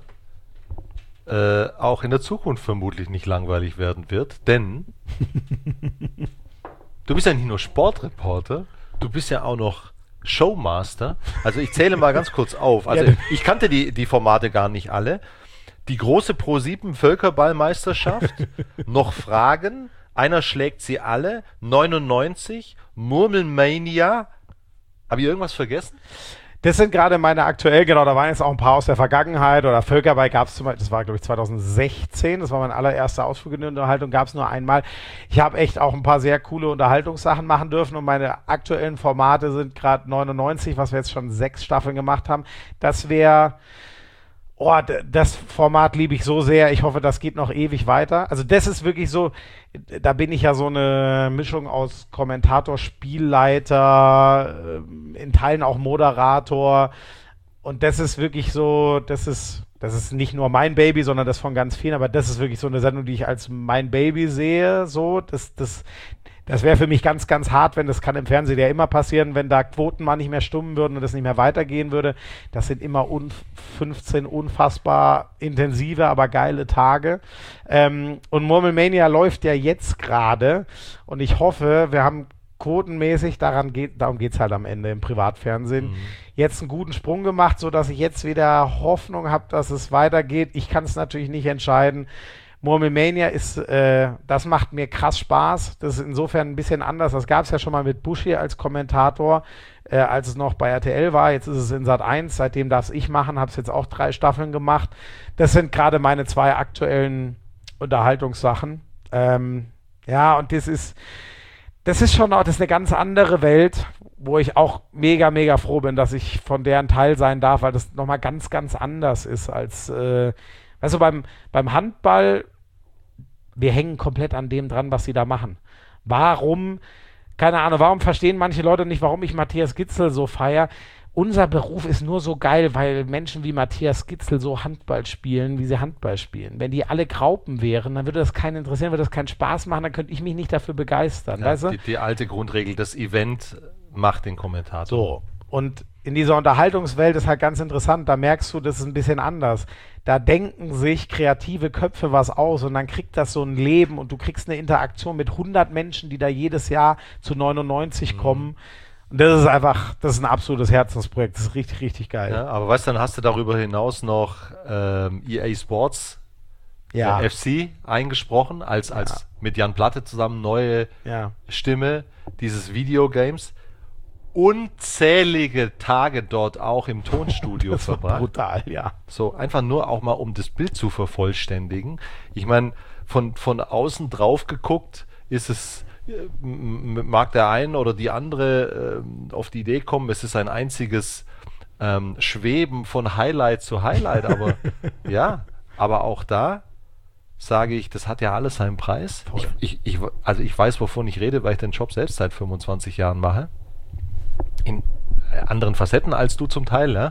auch in der Zukunft vermutlich nicht langweilig werden wird, denn du bist ja nicht nur Sportreporter, du bist ja auch noch Showmaster. Also ich zähle mal ganz kurz auf. Also Ja. ich kannte die Formate gar nicht alle. Die große Pro7 Völkerballmeisterschaft, noch Fragen, einer schlägt sie alle, 99, Murmelmania. Habe ich irgendwas vergessen? Das sind gerade meine aktuell, genau, da waren jetzt auch ein paar aus der Vergangenheit oder Völkerball gab es zum Beispiel, das war glaube ich 2016, das war mein allererster Ausflug in die Unterhaltung, gab es nur einmal. Ich habe echt auch ein paar sehr coole Unterhaltungssachen machen dürfen und meine aktuellen Formate sind gerade 99, was wir jetzt schon 6 Staffeln gemacht haben. Das wäre, das Format liebe ich so sehr, ich hoffe, das geht noch ewig weiter. Also das ist wirklich so, da bin ich ja so eine Mischung aus Kommentator, Spielleiter, in Teilen auch Moderator und das ist wirklich so, das ist nicht nur mein Baby, sondern das von ganz vielen, aber das ist wirklich so eine Sendung, die ich als mein Baby sehe, so, das wäre für mich ganz, ganz hart, das kann im Fernsehen ja immer passieren, wenn da Quoten mal nicht mehr stimmen würden und das nicht mehr weitergehen würde. Das sind immer 15 unfassbar intensive, aber geile Tage. Und Murmelmania läuft ja jetzt gerade und ich hoffe, wir haben quotenmäßig, darum geht es halt am Ende im Privatfernsehen, jetzt einen guten Sprung gemacht, sodass ich jetzt wieder Hoffnung habe, dass es weitergeht. Ich kann es natürlich nicht entscheiden. Murmelmania ist, das macht mir krass Spaß. Das ist insofern ein bisschen anders. Das gab es ja schon mal mit Buschi als Kommentator, als es noch bei RTL war. Jetzt ist es in Sat.1. Seitdem darf ich machen, habe es jetzt auch 3 Staffeln gemacht. Das sind gerade meine 2 aktuellen Unterhaltungssachen. Ja, und das ist schon auch, das ist eine ganz andere Welt, wo ich auch mega, mega froh bin, dass ich von deren Teil sein darf, weil das nochmal ganz, ganz anders ist als Weißt du, beim Handball, wir hängen komplett an dem dran, was sie da machen. Warum verstehen manche Leute nicht, warum ich Matthias Gidsel so feiere? Unser Beruf ist nur so geil, weil Menschen wie Matthias Gidsel so Handball spielen, wie sie Handball spielen. Wenn die alle Graupen wären, dann würde das keinen interessieren, würde das keinen Spaß machen, dann könnte ich mich nicht dafür begeistern. Ja, weißt du? Die alte Grundregel, das Event macht den Kommentator. So, und in dieser Unterhaltungswelt ist halt ganz interessant, da merkst du, das ist ein bisschen anders. Da denken sich kreative Köpfe was aus und dann kriegt das so ein Leben und du kriegst eine Interaktion mit 100 Menschen, die da jedes Jahr zu 99 kommen. Und das ist ein absolutes Herzensprojekt. Das ist richtig, richtig geil. Ja, aber weißt du, dann hast du darüber hinaus noch EA Sports FC eingesprochen, als mit Jan Platte zusammen neue Stimme dieses Videogames. Unzählige Tage dort auch im Tonstudio das war verbracht. Brutal, ja. So, einfach nur auch mal, um das Bild zu vervollständigen. Ich meine, von außen drauf geguckt ist es, mag der eine oder die andere auf die Idee kommen, es ist ein einziges Schweben von Highlight zu Highlight, aber aber auch da sage ich, das hat ja alles seinen Preis. Ich weiß, wovon ich rede, weil ich den Job selbst seit 25 Jahren mache. In anderen Facetten als du zum Teil, ja.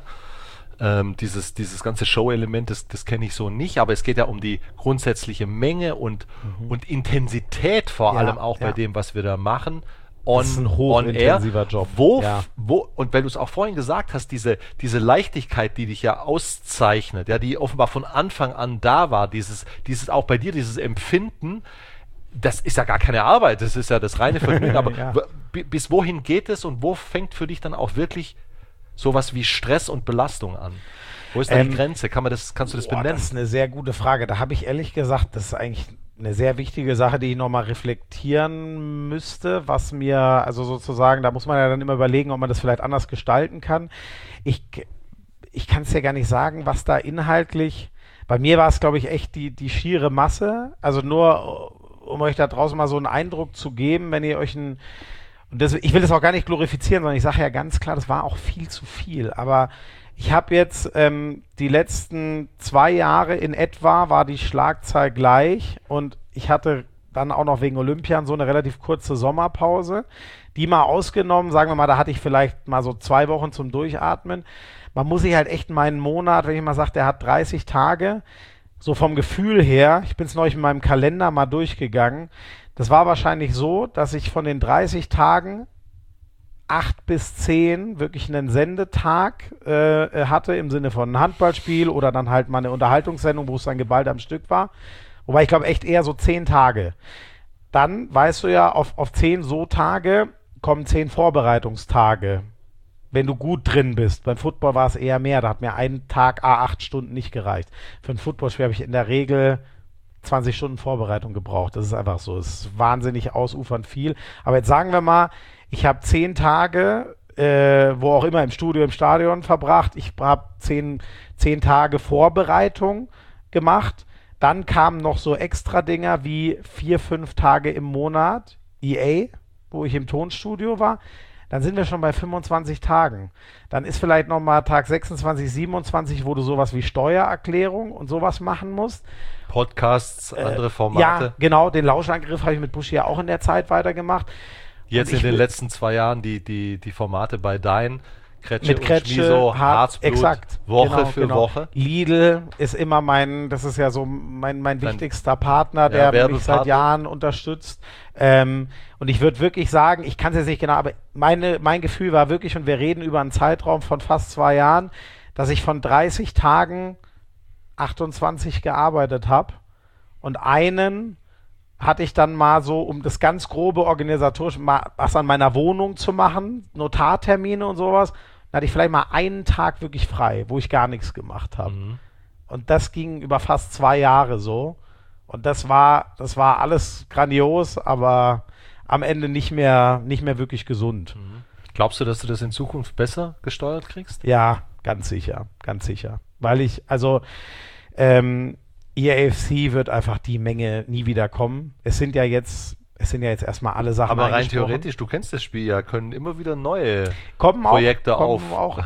Dieses ganze Show-Element, das kenne ich so nicht, aber es geht ja um die grundsätzliche Menge und Intensität vor allem auch bei dem, was wir da machen. Das ist ein hochintensiver Job. Und weil du es auch vorhin gesagt hast, diese Leichtigkeit, die dich ja auszeichnet, ja, die offenbar von Anfang an da war, dieses auch bei dir, dieses Empfinden, das ist ja gar keine Arbeit, das ist ja das reine Vergnügen, aber bis wohin geht es und wo fängt für dich dann auch wirklich sowas wie Stress und Belastung an? Wo ist da die Grenze? Kannst du das benennen? Das ist eine sehr gute Frage. Da habe ich ehrlich gesagt, das ist eigentlich eine sehr wichtige Sache, die ich nochmal reflektieren müsste, was mir, also sozusagen, da muss man ja dann immer überlegen, ob man das vielleicht anders gestalten kann. Ich kann es ja gar nicht sagen, was da inhaltlich, bei mir war es, glaube ich, echt die schiere Masse, also nur um euch da draußen mal so einen Eindruck zu geben, wenn ihr euch ich will das auch gar nicht glorifizieren, sondern ich sage ja ganz klar, das war auch viel zu viel, aber ich habe jetzt die letzten 2 Jahre in etwa war die Schlagzahl gleich und ich hatte dann auch noch wegen Olympian so eine relativ kurze Sommerpause, die mal ausgenommen, sagen wir mal, da hatte ich vielleicht mal so 2 Wochen zum Durchatmen. Man muss sich halt echt meinen Monat, wenn ich mal sage, der hat 30 Tage, so vom Gefühl her, ich bin es neulich in meinem Kalender mal durchgegangen, das war wahrscheinlich so, dass ich von den 30 Tagen 8 bis 10 wirklich einen Sendetag hatte, im Sinne von ein Handballspiel oder dann halt mal eine Unterhaltungssendung, wo es dann geballt am Stück war. Wobei ich glaube echt eher so 10 Tage. Dann, weißt du ja, auf 10 so Tage kommen 10 Vorbereitungstage, wenn du gut drin bist. Beim Football war es eher mehr, da hat mir ein Tag 8 Stunden nicht gereicht. Für ein Footballspiel habe ich in der Regel 20 Stunden Vorbereitung gebraucht. Das ist einfach so. Es ist wahnsinnig ausufernd viel. Aber jetzt sagen wir mal, ich habe 10 Tage, wo auch immer im Studio, im Stadion verbracht. Ich habe 10 Tage Vorbereitung gemacht. Dann kamen noch so extra Dinger wie 4-5 Tage im Monat EA, wo ich im Tonstudio war. Dann sind wir schon bei 25 Tagen. Dann ist vielleicht nochmal Tag 26, 27, wo du sowas wie Steuererklärung und sowas machen musst. Podcasts, andere Formate. Ja, genau. Den Lauschangriff habe ich mit Buschi ja auch in der Zeit weitergemacht. Jetzt in den letzten 2 Jahren die Formate bei Dein, Kretsche mit Kretsche, Schmiso, Harzblut, exakt, Woche für Woche. Lidl ist immer das ist ja so mein wichtigster Partner, der mich seit Jahren unterstützt. Und ich würde wirklich sagen, ich kann es jetzt nicht genau, aber mein Gefühl war wirklich, und wir reden über einen Zeitraum von fast 2 Jahren, dass ich von 30 Tagen 28 gearbeitet habe und einen hatte ich dann mal so, um das ganz grobe organisatorisch mal was an meiner Wohnung zu machen, Notartermine und sowas, dann hatte ich vielleicht mal einen Tag wirklich frei, wo ich gar nichts gemacht habe. Mhm. Und das ging über fast 2 Jahre so. Und das war alles grandios, aber am Ende nicht mehr wirklich gesund. Mhm. Glaubst du, dass du das in Zukunft besser gesteuert kriegst? Ja, ganz sicher. Weil EAFC wird einfach die Menge nie wieder kommen. Es sind ja jetzt Es sind ja jetzt erstmal alle Sachen Aber rein eingesprochen. theoretisch, du kennst das Spiel ja, können immer wieder neue Kommen Projekte auch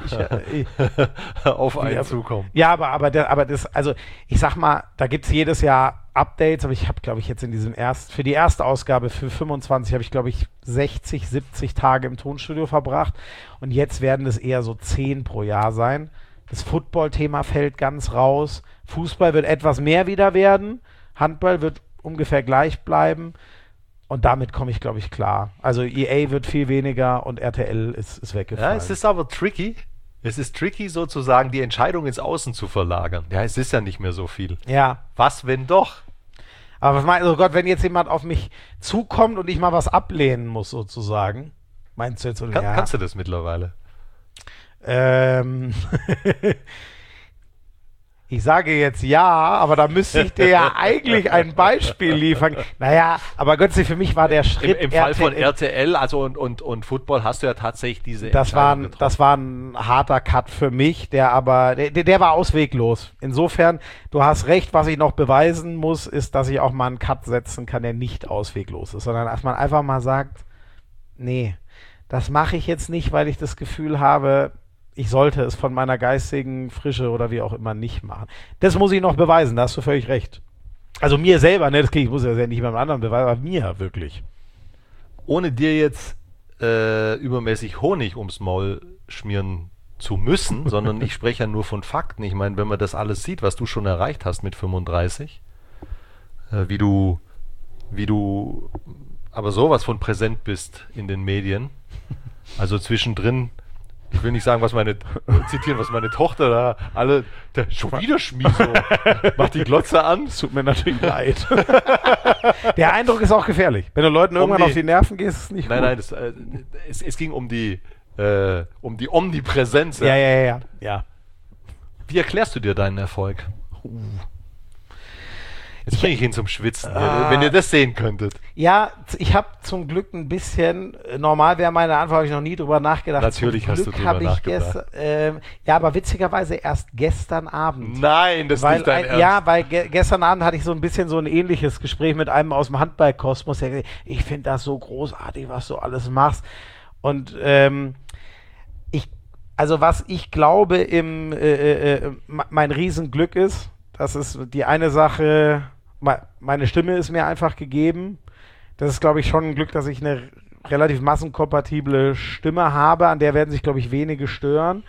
auf einen zukommen. Ja, aber das, also ich sag mal, da gibt es jedes Jahr Updates, aber ich habe, glaube ich, jetzt in diesem für die erste Ausgabe für 25 habe ich, glaube ich, 60, 70 Tage im Tonstudio verbracht und jetzt werden es eher so 10 pro Jahr sein. Das Football-Thema fällt ganz raus. Fußball wird etwas mehr wieder werden. Handball wird ungefähr gleich bleiben. Und damit komme ich, glaube ich, klar. Also EA wird viel weniger und RTL ist weggefallen. Ja, es ist aber tricky. Es ist tricky sozusagen, die Entscheidung ins Außen zu verlagern. Ja, es ist ja nicht mehr so viel. Ja. Was, wenn doch? Aber was meinst du, Gott, wenn jetzt jemand auf mich zukommt und ich mal was ablehnen muss, sozusagen? Meinst du jetzt? Oder? Kannst du das mittlerweile? Ich sage jetzt ja, aber da müsste ich dir ja eigentlich ein Beispiel liefern. Naja, aber Götze, für mich war der Schritt... Im Fall von RTL also und Football hast du ja tatsächlich diese das war ein harter Cut für mich, der war ausweglos. Insofern, du hast recht, was ich noch beweisen muss, ist, dass ich auch mal einen Cut setzen kann, der nicht ausweglos ist, sondern dass man einfach mal sagt, nee, das mache ich jetzt nicht, weil ich das Gefühl habe, ich sollte es von meiner geistigen Frische oder wie auch immer nicht machen. Das muss ich noch beweisen, da hast du völlig recht. Also mir selber, ne, ich muss ja nicht beim anderen beweisen, aber mir wirklich. Ohne dir jetzt übermäßig Honig ums Maul schmieren zu müssen, sondern ich spreche ja nur von Fakten. Ich meine, wenn man das alles sieht, was du schon erreicht hast mit 35, wie du aber sowas von präsent bist in den Medien, also zwischendrin. Ich will nicht sagen, was meine Tochter da schon wieder Schmieso macht die Glotze an. Es tut mir natürlich leid. Der Eindruck ist auch gefährlich. Wenn du Leuten irgendwann auf die Nerven gehst, ist es nicht gut. Nein, es ging um die Omnipräsenz. Ja. Wie erklärst du dir deinen Erfolg? Jetzt bringe ich ihn zum Schwitzen, wenn ihr das sehen könntet. Ja, ich habe zum Glück ein bisschen, normal wäre meine Antwort, habe ich noch nie drüber nachgedacht. Natürlich hast du drüber nachgedacht. Ja, aber witzigerweise erst gestern Abend. Nein, das ist nicht dein Ernst. Ja, weil gestern Abend hatte ich so ein bisschen so ein ähnliches Gespräch mit einem aus dem Handballkosmos, der gesagt hat, ich finde das so großartig, was du alles machst. Und was ich glaube, mein Riesenglück ist, das ist die eine Sache, meine Stimme ist mir einfach gegeben. Das ist, glaube ich, schon ein Glück, dass ich eine relativ massenkompatible Stimme habe, an der werden sich, glaube ich, wenige stören.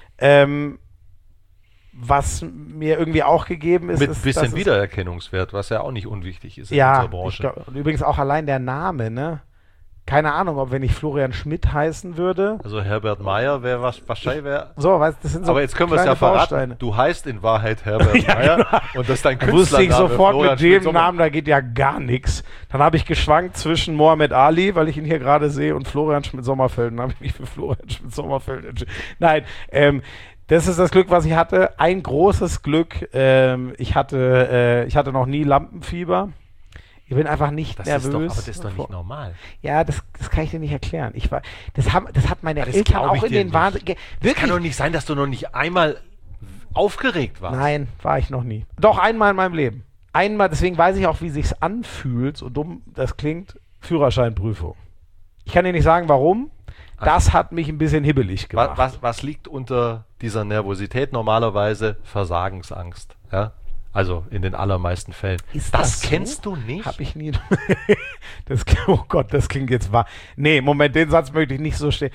Was mir irgendwie auch gegeben ist... Mit ein bisschen Wiedererkennungswert, was ja auch nicht unwichtig ist in unserer Branche. Und übrigens auch allein der Name, ne? Keine Ahnung, ob wenn ich Florian Schmidt heißen würde. Also Herbert Meyer wäre wahrscheinlich... das sind so. Aber jetzt können wir es ja verraten. Du heißt in Wahrheit Herbert Meyer. Genau. Und das ist dein Künstlername. Wusste ich sofort Florian mit dem Namen, da geht ja gar nichts. Dann habe ich geschwankt zwischen Mohammed Ali, weil ich ihn hier gerade sehe, und Florian Schmidt-Sommerfeld. Dann habe ich mich für Florian Schmidt-Sommerfeld entschieden. Nein, das ist das Glück, was ich hatte. Ein großes Glück. Ich hatte noch nie Lampenfieber. Ich bin einfach nicht nervös. Aber das ist doch nicht normal. Ja, das kann ich dir nicht erklären. Das hat meine Eltern auch in den Wahnsinn. Es kann doch nicht sein, dass du noch nicht einmal aufgeregt warst. Nein, war ich noch nie. Doch einmal in meinem Leben. Einmal, deswegen weiß ich auch, wie sich's anfühlt, so dumm das klingt, Führerscheinprüfung. Ich kann dir nicht sagen, warum. Das hat mich ein bisschen hibbelig gemacht. Was liegt unter dieser Nervosität? Normalerweise Versagensangst. Ja? Also in den allermeisten Fällen. Das kennst du nicht? Hab ich nie. Oh Gott, das klingt jetzt wahr. Nee, Moment, den Satz möchte ich nicht so stehen.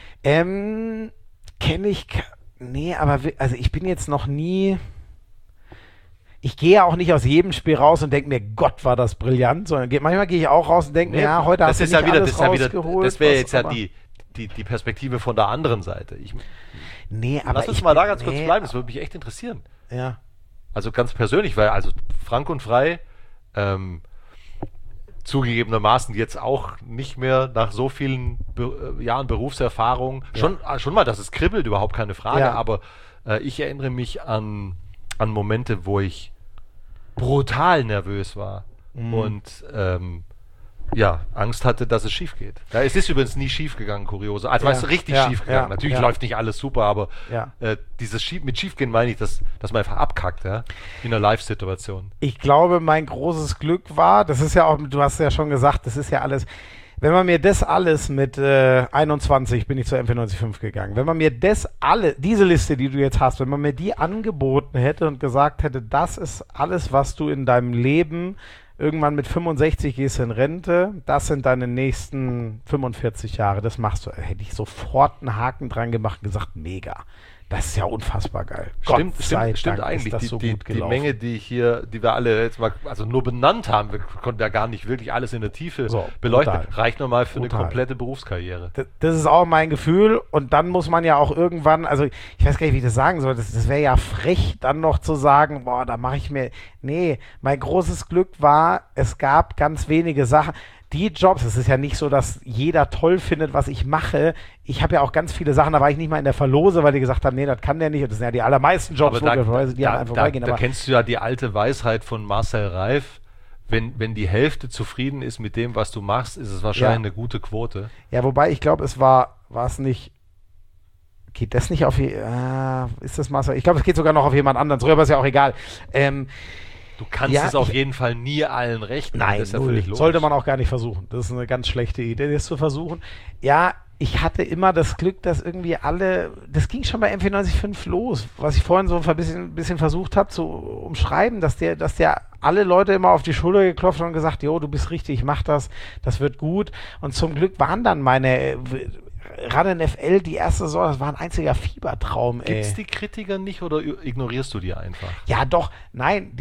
Kenne ich. Nee, aber also ich bin jetzt noch nie. Ich gehe auch nicht aus jedem Spiel raus und denke mir, Gott, war das brillant. Sondern manchmal gehe ich auch raus und denke mir, ja, heute hast du nicht alles rausgeholt. Das wäre jetzt ja die Perspektive von der anderen Seite. Aber lass uns mal da ganz kurz bleiben, das würde mich echt interessieren. Ja. Also ganz persönlich, weil also frank und frei, zugegebenermaßen jetzt auch nicht mehr nach so vielen Jahren Berufserfahrung, schon mal, dass es kribbelt, überhaupt keine Frage, aber ich erinnere mich an Momente, wo ich brutal nervös war und Angst hatte, dass es schief geht. Ja, es ist übrigens nie schief gegangen, kuriose. Also weißt du, richtig schief gegangen. Natürlich läuft nicht alles super, aber dieses mit Schiefgehen meine ich, dass man einfach abkackt, ja, in einer Live-Situation. Ich glaube, mein großes Glück war, das ist ja auch, du hast ja schon gesagt, das ist ja alles, wenn man mir das alles mit 21 bin ich zur M495 gegangen, wenn man mir diese Liste, die du jetzt hast, wenn man mir die angeboten hätte und gesagt hätte, das ist alles, was du in deinem Leben irgendwann mit 65 gehst in Rente, das sind deine nächsten 45 Jahre, das machst du. Hätte ich sofort einen Haken dran gemacht und gesagt, mega. Das ist ja unfassbar geil. Stimmt eigentlich. Die Menge, die wir alle jetzt mal nur benannt haben, wir konnten ja gar nicht wirklich alles in der Tiefe beleuchten, reicht nochmal für eine komplette Berufskarriere. Das ist auch mein Gefühl und dann muss man ja auch irgendwann, also ich weiß gar nicht, wie ich das sagen soll, das wäre ja frech, dann noch zu sagen, boah, da mache ich mir, nee, mein großes Glück war, es gab ganz wenige Sachen, die Jobs, es ist ja nicht so, dass jeder toll findet, was ich mache. Ich habe ja auch ganz viele Sachen, da war ich nicht mal in der Verlose, weil die gesagt haben, nee, das kann der nicht. Und das sind ja die allermeisten Jobs, die an einem vorbeigehen. Da kennst du ja die alte Weisheit von Marcel Reif. Wenn die Hälfte zufrieden ist mit dem, was du machst, ist es wahrscheinlich eine gute Quote. Ja, wobei ich glaube, war es nicht, geht das nicht auf, ist das Marcel? Ich glaube, es geht sogar noch auf jemand anderen. So, aber ist ja auch egal. Du kannst es auf jeden Fall nie allen recht. Nein, das ist ja völlig logisch. Sollte man auch gar nicht versuchen. Das ist eine ganz schlechte Idee, das zu versuchen. Ja, ich hatte immer das Glück, dass irgendwie das ging schon bei M495 los, was ich vorhin so ein bisschen versucht habe zu umschreiben, dass der alle Leute immer auf die Schulter geklopft und gesagt, jo, du bist richtig, mach das wird gut. Und zum Glück waren dann meine gerade in FL, die erste Saison, das war ein einziger Fiebertraum, ey. Gibt's die Kritiker nicht oder ignorierst du die einfach? Ja, doch, nein,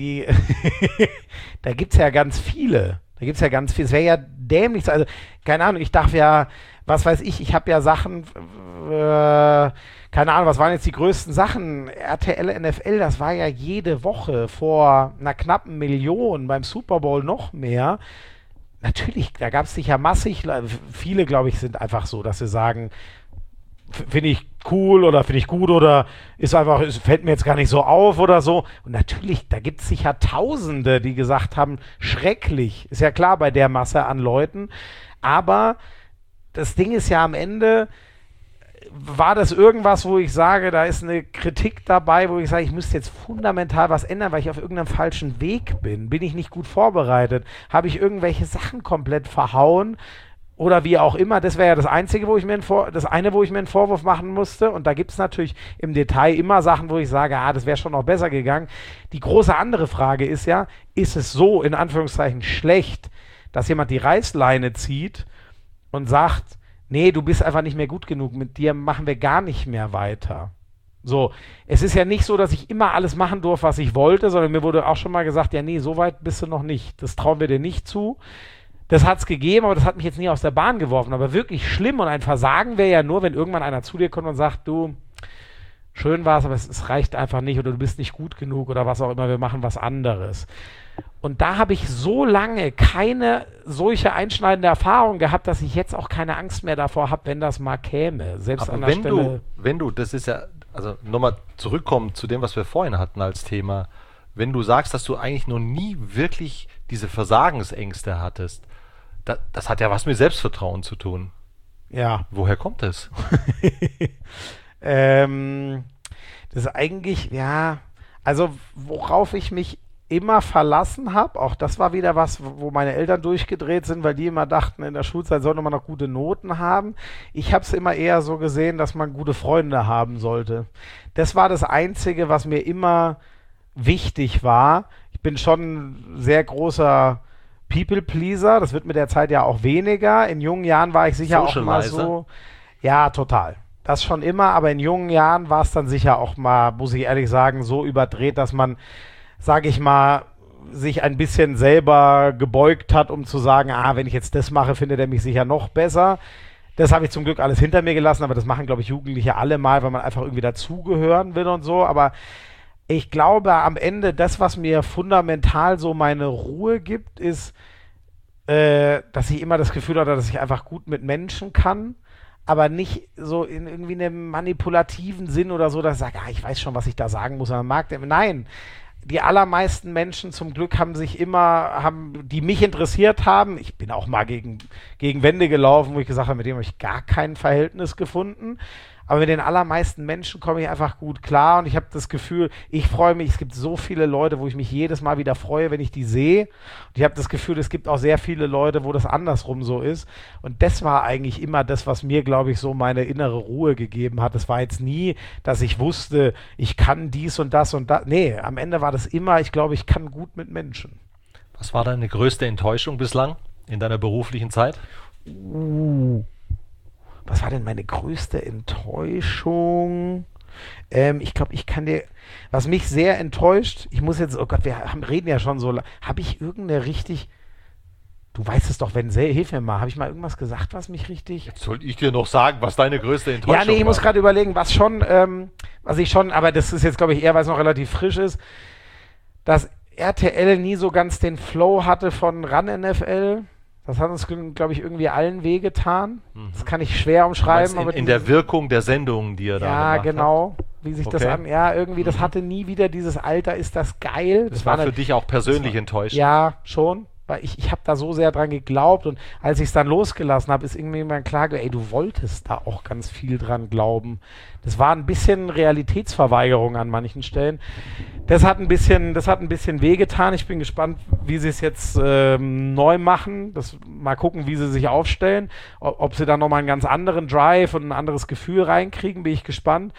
da gibt's ja ganz viele. Es wäre ja dämlich, also, keine Ahnung, ich darf ja, was weiß ich habe ja Sachen, keine Ahnung, was waren jetzt die größten Sachen? RTL, NFL, das war ja jede Woche vor einer knappen Million, beim Super Bowl noch mehr. Natürlich, da gab es sicher massig, viele, glaube ich, sind einfach so, dass sie sagen, finde ich cool oder finde ich gut oder fällt mir jetzt gar nicht so auf oder so. Und natürlich, da gibt es sicher Tausende, die gesagt haben, schrecklich, ist ja klar bei der Masse an Leuten, aber das Ding ist ja am Ende, war das irgendwas, wo ich sage, da ist eine Kritik dabei, wo ich sage, ich müsste jetzt fundamental was ändern, weil ich auf irgendeinem falschen Weg bin? Bin ich nicht gut vorbereitet? Habe ich irgendwelche Sachen komplett verhauen? Oder wie auch immer, das wäre ja das Einzige, wo ich mir einen Vorwurf machen musste. Und da gibt es natürlich im Detail immer Sachen, wo ich sage, das wäre schon noch besser gegangen. Die große andere Frage ist ja, ist es so, in Anführungszeichen, schlecht, dass jemand die Reißleine zieht und sagt, nee, du bist einfach nicht mehr gut genug, mit dir machen wir gar nicht mehr weiter. So, es ist ja nicht so, dass ich immer alles machen durfte, was ich wollte, sondern mir wurde auch schon mal gesagt, ja nee, so weit bist du noch nicht, das trauen wir dir nicht zu. Das hat es gegeben, aber das hat mich jetzt nie aus der Bahn geworfen, aber wirklich schlimm und ein Versagen wäre ja nur, wenn irgendwann einer zu dir kommt und sagt, du, schön war's, aber es reicht einfach nicht oder du bist nicht gut genug oder was auch immer, wir machen was anderes. Und da habe ich so lange keine solche einschneidende Erfahrung gehabt, dass ich jetzt auch keine Angst mehr davor habe, wenn das mal käme. Selbst aber an der Stelle. Wenn du, das ist ja, also nochmal zurückkommen zu dem, was wir vorhin hatten als Thema, wenn du sagst, dass du eigentlich noch nie wirklich diese Versagensängste hattest, das hat ja was mit Selbstvertrauen zu tun. Ja. Woher kommt das? Das ist eigentlich, ja, also worauf ich mich immer verlassen habe, auch das war wieder was, wo meine Eltern durchgedreht sind, weil die immer dachten, in der Schulzeit sollte man noch gute Noten haben. Ich habe es immer eher so gesehen, dass man gute Freunde haben sollte. Das war das Einzige, was mir immer wichtig war. Ich bin schon ein sehr großer People-Pleaser, das wird mit der Zeit ja auch weniger. In jungen Jahren war ich sicher auch mal so, ja, total. Das schon immer, aber in jungen Jahren war es dann sicher auch mal, muss ich ehrlich sagen, so überdreht, dass man, sage ich mal, sich ein bisschen selber gebeugt hat, um zu sagen, wenn ich jetzt das mache, findet er mich sicher noch besser. Das habe ich zum Glück alles hinter mir gelassen, aber das machen, glaube ich, Jugendliche alle mal, weil man einfach irgendwie dazugehören will und so. Aber ich glaube, am Ende, das, was mir fundamental so meine Ruhe gibt, ist, dass ich immer das Gefühl hatte, dass ich einfach gut mit Menschen kann, aber nicht so in irgendwie einem manipulativen Sinn oder so, dass ich sage, ich weiß schon, was ich da sagen muss. Man mag den. Nein, die allermeisten Menschen zum Glück die mich interessiert haben. Ich bin auch mal gegen Wände gelaufen, wo ich gesagt habe, mit dem habe ich gar kein Verhältnis gefunden. Aber mit den allermeisten Menschen komme ich einfach gut klar und ich habe das Gefühl, ich freue mich, es gibt so viele Leute, wo ich mich jedes Mal wieder freue, wenn ich die sehe. Und ich habe das Gefühl, es gibt auch sehr viele Leute, wo das andersrum so ist. Und das war eigentlich immer das, was mir, glaube ich, so meine innere Ruhe gegeben hat. Es war jetzt nie, dass ich wusste, ich kann dies und das und das. Nee, am Ende war das immer, ich glaube, ich kann gut mit Menschen. Was war deine größte Enttäuschung bislang in deiner beruflichen Zeit? Was war denn meine größte Enttäuschung? Ich glaube, was mich sehr enttäuscht, ich muss jetzt, oh Gott, reden ja schon so lange, habe ich irgendeine richtig, du weißt es doch, hilf mir mal, habe ich mal irgendwas gesagt, was mich richtig... Jetzt soll ich dir noch sagen, was deine größte Enttäuschung war. Ja, nee, ich muss gerade überlegen, aber das ist jetzt, glaube ich, eher, weil es noch relativ frisch ist, dass RTL nie so ganz den Flow hatte von RAN NFL. Das hat uns, glaube ich, irgendwie allen wehgetan. Das kann ich schwer umschreiben. In der Wirkung der Sendungen, die ihr da gemacht habt. Ja, genau. Wie sich das irgendwie, das hatte nie wieder dieses Alter, ist das geil. Das war für dich auch persönlich enttäuschend. Ja, schon. Weil ich habe da so sehr dran geglaubt und als ich es dann losgelassen habe, ist irgendwie mal klar, ey, du wolltest da auch ganz viel dran glauben. Das war ein bisschen Realitätsverweigerung an manchen Stellen. Das hat ein bisschen wehgetan. Ich bin gespannt, wie sie es jetzt neu machen. Mal gucken, wie sie sich aufstellen. Ob sie da nochmal einen ganz anderen Drive und ein anderes Gefühl reinkriegen, bin ich gespannt.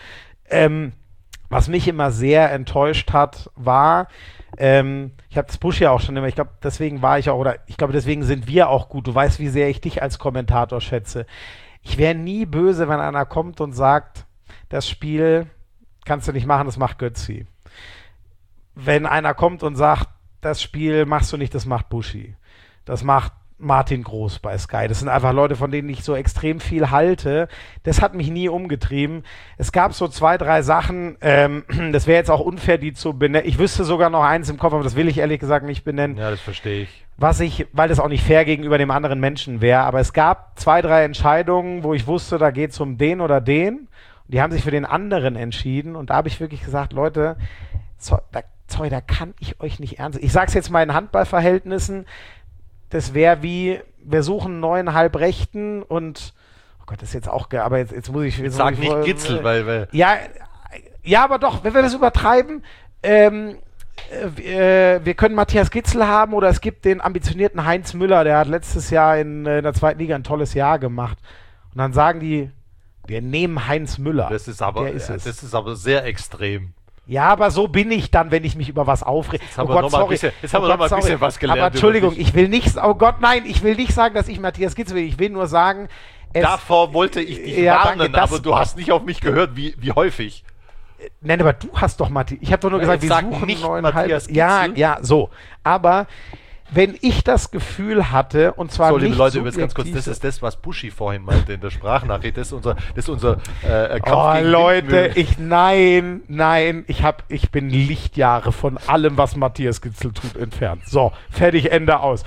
Was mich immer sehr enttäuscht hat, war, ich habe das Busch ja auch schon immer, ich glaube, deswegen sind wir auch gut. Du weißt, wie sehr ich dich als Kommentator schätze. Ich wäre nie böse, wenn einer kommt und sagt, das Spiel kannst du nicht machen, das macht Götzi. Wenn einer kommt und sagt, das Spiel machst du nicht, das macht Buschi. Das macht Martin Groß bei Sky. Das sind einfach Leute, von denen ich so extrem viel halte. Das hat mich nie umgetrieben. Es gab so 2, 3 Sachen, das wäre jetzt auch unfair, die zu benennen. Ich wüsste sogar noch eins im Kopf, aber das will ich ehrlich gesagt nicht benennen. Ja, das verstehe ich. Weil das auch nicht fair gegenüber dem anderen Menschen wäre. Aber es gab 2, 3 Entscheidungen, wo ich wusste, da geht es um den oder den. Und die haben sich für den anderen entschieden. Und da habe ich wirklich gesagt, Leute, da kann ich euch nicht ernst. Ich sage es jetzt mal in Handballverhältnissen. Das wäre wie, wir suchen 9,5 Rechten und, oh Gott, das ist jetzt auch, aber jetzt muss ich... Jetzt sag nicht Gitzel, weil... Ja, aber doch, wenn wir das übertreiben, wir können Matthias Gitzel haben oder es gibt den ambitionierten Heinz Müller, der hat letztes Jahr in der 2. Liga ein tolles Jahr gemacht. Und dann sagen die, wir nehmen Heinz Müller. Das ist aber sehr extrem. Ja, aber so bin ich dann, wenn ich mich über was aufrege. Jetzt haben wir noch mal ein bisschen was gelernt. Aber Entschuldigung, ich will nicht sagen, dass ich Matthias Gitzel will. Ich will nur sagen... Davor wollte ich dich warnen, aber du hast nicht auf mich gehört, wie häufig. Nein, aber du hast doch Matthias... Ich habe doch nur gesagt, wir suchen nicht 9,5... Matthias Gitzel. Ja, so. Aber... Wenn ich das Gefühl hatte, und zwar liebe nicht Leute, übrigens ganz kurz, das ist das, was Buschi vorhin meinte in der Sprachnachricht. Das ist unser Kampf gegen Leute, ich bin Lichtjahre von allem, was Matthias Gitzel tut, entfernt. So, fertig, Ende aus.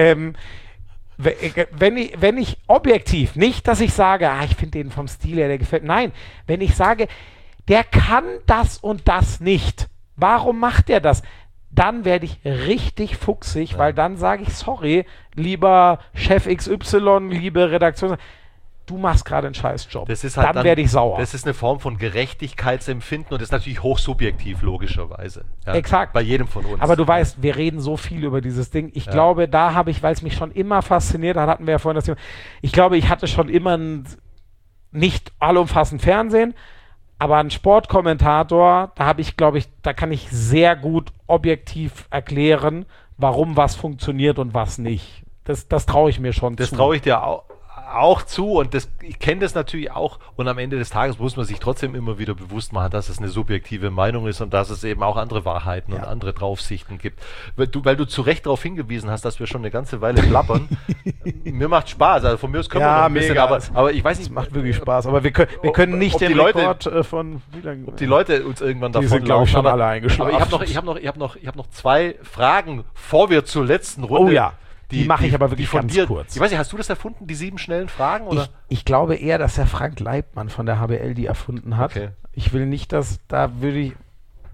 Wenn ich objektiv, nicht, dass ich sage, ich finde den vom Stil her, der gefällt, nein, wenn ich sage, der kann das und das nicht, warum macht er das? Dann werde ich richtig fuchsig, weil dann sage ich, sorry, lieber Chef XY, liebe Redaktion, du machst gerade einen Scheißjob. Dann werde ich sauer. Das ist eine Form von Gerechtigkeitsempfinden und das ist natürlich hochsubjektiv, logischerweise. Ja, exakt. Bei jedem von uns. Aber du weißt, wir reden so viel über dieses Ding. Ich glaube, da habe ich, weil es mich schon immer fasziniert hat, hatten wir ja vorhin das Thema, ich glaube, ich hatte schon immer nicht allumfassend Fernsehen, aber ein Sportkommentator, da kann ich sehr gut objektiv erklären, warum was funktioniert und was nicht. Das traue ich mir schon zu. Das traue ich dir auch zu und ich kenne das natürlich auch und am Ende des Tages muss man sich trotzdem immer wieder bewusst machen, dass es eine subjektive Meinung ist und dass es eben auch andere Wahrheiten und andere Draufsichten gibt. Weil du zu Recht darauf hingewiesen hast, dass wir schon eine ganze Weile plappern. Mir macht Spaß, also von mir aus können wir noch ein bisschen, aber ich weiß nicht. Es macht wirklich Spaß, aber wir können nicht den Rekord von wie lange... Ob die Leute uns irgendwann davon sind, glaube ich, schon alle eingeschlafen. Aber ich hab noch 2 Fragen, vor wir zur letzten Runde. Oh ja. Die mache ich aber wirklich ganz kurz. Ich weiß nicht, hast du das erfunden, die 7 schnellen Fragen? Oder? Ich glaube eher, dass der Frank Leibmann von der HBL die erfunden hat. Okay. Ich will nicht, das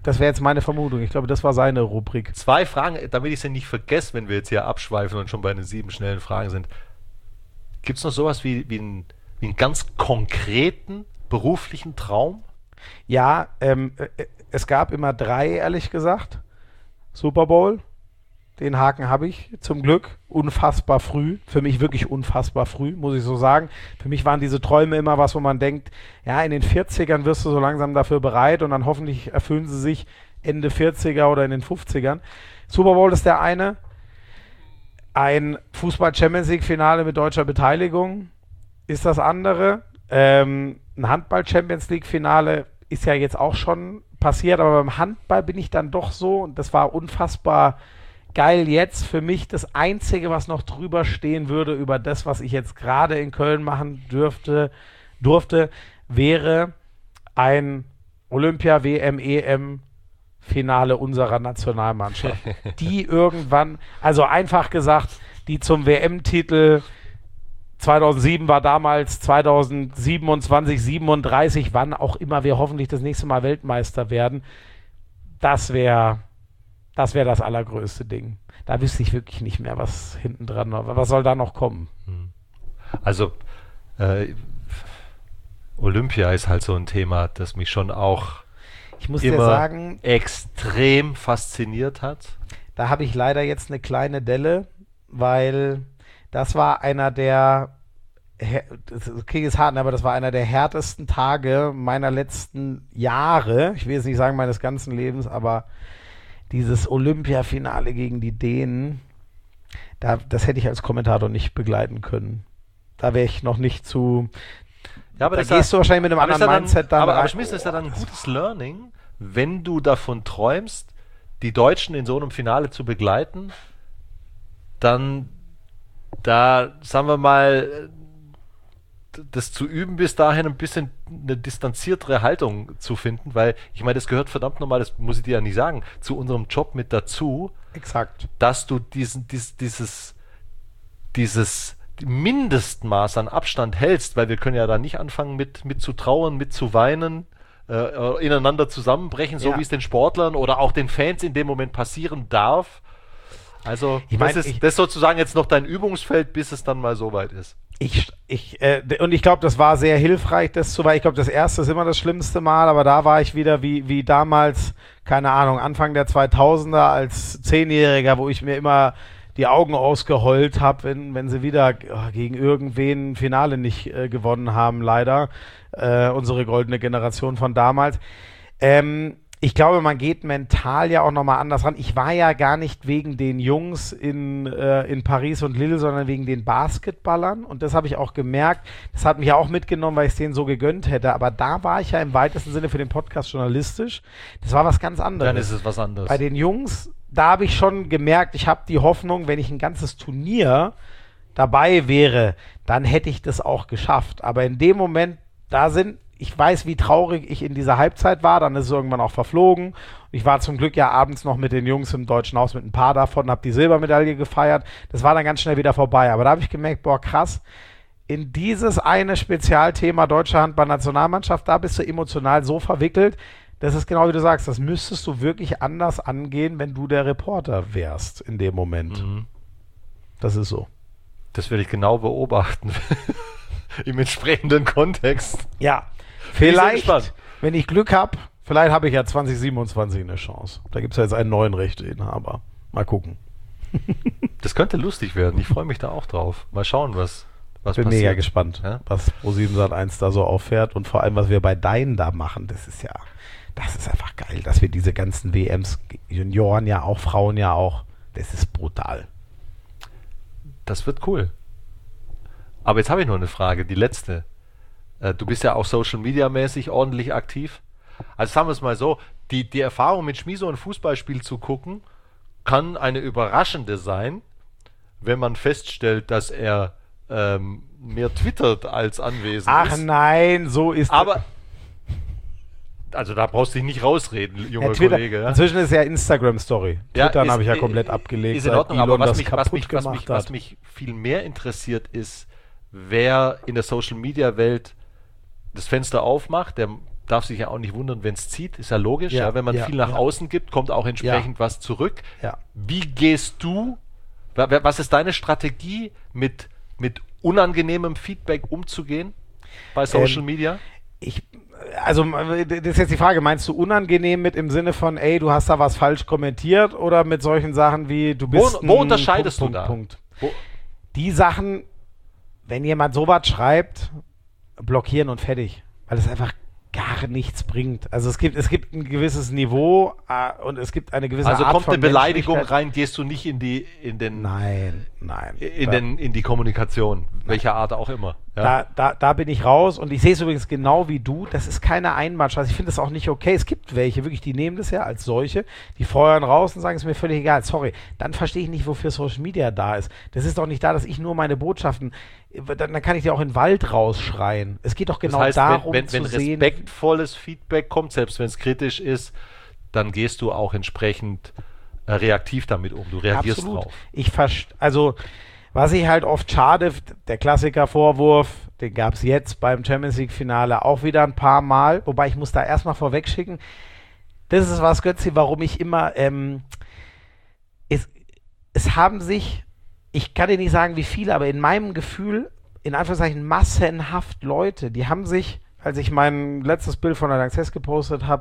Das wäre jetzt meine Vermutung. Ich glaube, das war seine Rubrik. 2 Fragen, damit ich sie nicht vergesse, wenn wir jetzt hier abschweifen und schon bei den 7 schnellen Fragen sind. Gibt es noch sowas wie einen ganz konkreten beruflichen Traum? Ja, es gab immer 3, ehrlich gesagt. Super Bowl, den Haken habe ich zum Glück. Unfassbar früh. Für mich wirklich unfassbar früh, muss ich so sagen. Für mich waren diese Träume immer was, wo man denkt, ja, in den 40ern wirst du so langsam dafür bereit und dann hoffentlich erfüllen sie sich Ende 40er oder in den 50ern. Super Bowl ist der eine. Ein Fußball-Champions-League-Finale mit deutscher Beteiligung ist das andere. Ein Handball-Champions-League-Finale ist ja jetzt auch schon passiert, aber beim Handball bin ich dann doch so, und das war unfassbar geil jetzt für mich. Das Einzige, was noch drüber stehen würde über das, was ich jetzt gerade in Köln machen durfte, wäre ein Olympia, WM, EM Finale unserer Nationalmannschaft. Die irgendwann, also einfach gesagt, die zum WM-Titel 2007 war damals 2027, 37, wann auch immer wir hoffentlich das nächste Mal Weltmeister werden. Das wäre das allergrößte Ding. Da wüsste ich wirklich nicht mehr, was hinten dran war. Was soll da noch kommen? Also Olympia ist halt so ein Thema, das mich schon auch Ich muss immer dir sagen, extrem fasziniert hat. da habe ich leider jetzt eine kleine Delle, weil das war einer der, das klingt jetzt hart, aber das war einer der härtesten Tage meiner letzten Jahre. Ich will jetzt nicht sagen meines ganzen Lebens, aber dieses Olympia-Finale gegen die Dänen, das hätte ich als Kommentator nicht begleiten können. Da wäre ich noch nicht zu... Ja, aber da gehst du wahrscheinlich mit einem anderen Mindset dann aber rein. Schmiss, ist ja dann ein gutes Learning, wenn du davon träumst, die Deutschen in so einem Finale zu begleiten, dann da, sagen wir mal, das zu üben, bis dahin ein bisschen eine distanziertere Haltung zu finden, weil, ich meine, das gehört verdammt nochmal, das muss ich dir ja nicht sagen, zu unserem Job mit dazu, Exakt. dass du dieses Mindestmaß an Abstand hältst, weil wir können ja da nicht anfangen mit zu trauern, mit zu weinen, ineinander zusammenbrechen, so Ja. wie es den Sportlern oder auch den Fans in dem Moment passieren darf. Also Ich mein, das ist sozusagen jetzt noch dein Übungsfeld, bis es dann mal so weit ist. Und ich glaube, das war sehr hilfreich, weil ich glaube, das erste ist immer das schlimmste Mal, aber da war ich wieder wie damals, keine Ahnung, Anfang der 2000er als 10-Jähriger, wo ich mir immer die Augen ausgeheult habe, wenn sie wieder gegen irgendwen ein Finale nicht gewonnen haben, leider. Unsere goldene Generation von damals. Ich glaube, man geht mental ja auch nochmal anders ran. Ich war ja gar nicht wegen den Jungs in Paris und Lille, sondern wegen den Basketballern. Und das habe ich auch gemerkt. Das hat mich ja auch mitgenommen, weil ich es denen so gegönnt hätte. Aber da war ich ja im weitesten Sinne für den Podcast journalistisch. Das war was ganz anderes. Dann ist es was anderes. Bei den Jungs, da habe ich schon gemerkt, ich habe die Hoffnung, wenn ich ein ganzes Turnier dabei wäre, dann hätte ich das auch geschafft. Aber in dem Moment, ich weiß, wie traurig ich in dieser Halbzeit war, dann ist es irgendwann auch verflogen. Ich war zum Glück ja abends noch mit den Jungs im Deutschen Haus, mit ein paar davon, habe die Silbermedaille gefeiert. Das war dann ganz schnell wieder vorbei. Aber da habe ich gemerkt, boah, krass, in dieses eine Spezialthema deutsche Handball-Nationalmannschaft, da bist du emotional so verwickelt. Das ist genau wie du sagst, das müsstest du wirklich anders angehen, wenn du der Reporter wärst in dem Moment. Mhm. Das ist so. Das werde ich genau beobachten. Im entsprechenden Kontext. Ja, Bin ich sehr vielleicht, gespannt. wenn ich Glück habe, vielleicht habe ich ja 2027 eine Chance. Da gibt es ja jetzt einen neuen Rechteinhaber. Mal gucken. Das könnte lustig werden. Ich freue mich da auch drauf. Mal schauen, was Bin passiert. mega gespannt, Ja? was Pro7 Sat.1 da so auffährt und vor allem, was wir bei Deinen da machen. Das ist einfach geil, dass wir diese ganzen WMs, Junioren ja auch, Frauen ja auch, das ist brutal. Das wird cool. Aber jetzt habe ich noch eine Frage, die letzte. Du bist ja auch Social Media mäßig ordentlich aktiv. Also sagen wir es mal so, die Erfahrung mit Schmieso ein Fußballspiel zu gucken, kann eine überraschende sein, wenn man feststellt, dass er mehr twittert als anwesend Ach ist. nein, so ist Aber, also da brauchst du dich nicht rausreden, junger Twitter, Kollege. Ja? inzwischen ist ja Instagram-Story. Ja, Twittern ist- habe ich ja komplett abgelegt, Ist in seit Ordnung, aber Elon das kaputt gemacht was hat. mich viel mehr interessiert ist, wer in der Social Media Welt das Fenster aufmacht, der darfst dich ja auch nicht wundern, wenn es zieht, ist ja logisch. Ja, wenn man viel nach außen gibt, kommt auch entsprechend was zurück. Ja. Wie gehst du, was ist deine Strategie, mit unangenehmem Feedback umzugehen bei Social Media? Also, das ist jetzt die Frage, meinst du unangenehm mit im Sinne von, ey, du hast da was falsch kommentiert, oder mit solchen Sachen wie, du bist Wo unterscheidest du da? Die Sachen, wenn jemand sowas schreibt, blockieren und fertig, weil es einfach gar nichts bringt. Also es gibt ein gewisses Niveau und es gibt eine gewisse Art von Also kommt eine Beleidigung rein, gehst du nicht in die Kommunikation, welcher Art auch immer. Ja? Da bin ich raus, und ich sehe es übrigens genau wie du, das ist keine Einmarsch. Also ich finde das auch nicht okay. Es gibt welche, wirklich, die nehmen das ja als solche, die feuern raus und sagen, es ist mir völlig egal. Sorry, dann verstehe ich nicht, wofür Social Media da ist. Das ist doch nicht da, dass ich nur meine Botschaften, dann kann ich die auch in den Wald rausschreien. Es geht doch genau darum, wenn respektvolles Feedback kommt, selbst wenn es kritisch ist, dann gehst du auch entsprechend reaktiv damit um. Du reagierst drauf. Also, was ich halt oft schade, der Klassiker-Vorwurf, den gab es jetzt beim Champions League-Finale auch wieder ein paar Mal, wobei ich muss da erstmal vorweg schicken, das ist was, Götzi, warum ich immer, es haben sich, ich kann dir nicht sagen, wie viele, aber in meinem Gefühl, in Anführungszeichen massenhaft Leute, die haben sich, als ich mein letztes Bild von der Lanxess gepostet habe,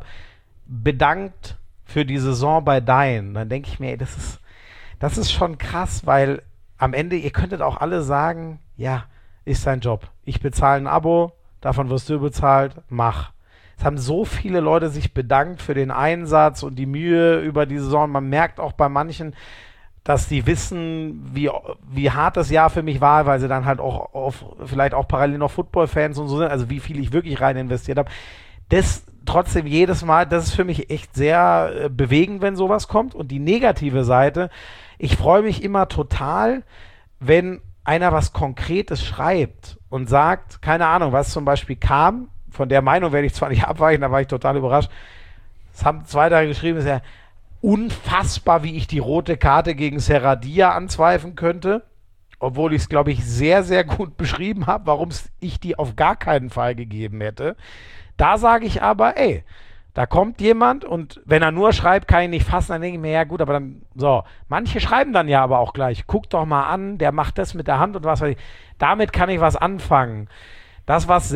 bedankt für die Saison bei Dein. Dann denke ich mir, ey, das ist schon krass, weil am Ende, ihr könntet auch alle sagen, ja, ist dein Job. Ich bezahle ein Abo, davon wirst du bezahlt, mach. Es haben so viele Leute sich bedankt für den Einsatz und die Mühe über die Saison. Man merkt auch bei manchen, dass die wissen, wie hart das Jahr für mich war, weil sie dann halt auch vielleicht auch parallel noch Football-Fans und so sind, also wie viel ich wirklich rein investiert habe. Das trotzdem jedes Mal, das ist für mich echt sehr bewegend, wenn sowas kommt. Und die negative Seite, ich freue mich immer total, wenn einer was Konkretes schreibt und sagt, keine Ahnung, was zum Beispiel kam, von der Meinung werde ich zwar nicht abweichen, da war ich total überrascht. Es haben 2 Tage geschrieben, es ist ja unfassbar, wie ich die rote Karte gegen Serradia anzweifeln könnte, obwohl ich es, glaube ich, sehr, sehr gut beschrieben habe, warum ich die auf gar keinen Fall gegeben hätte. Da sage ich aber, ey, da kommt jemand, und wenn er nur schreibt, kann ich nicht fassen, dann denke ich mir, ja gut, aber dann, so, manche schreiben dann ja aber auch gleich, guck doch mal an, der macht das mit der Hand und was weiß ich. Damit kann ich was anfangen. Das, was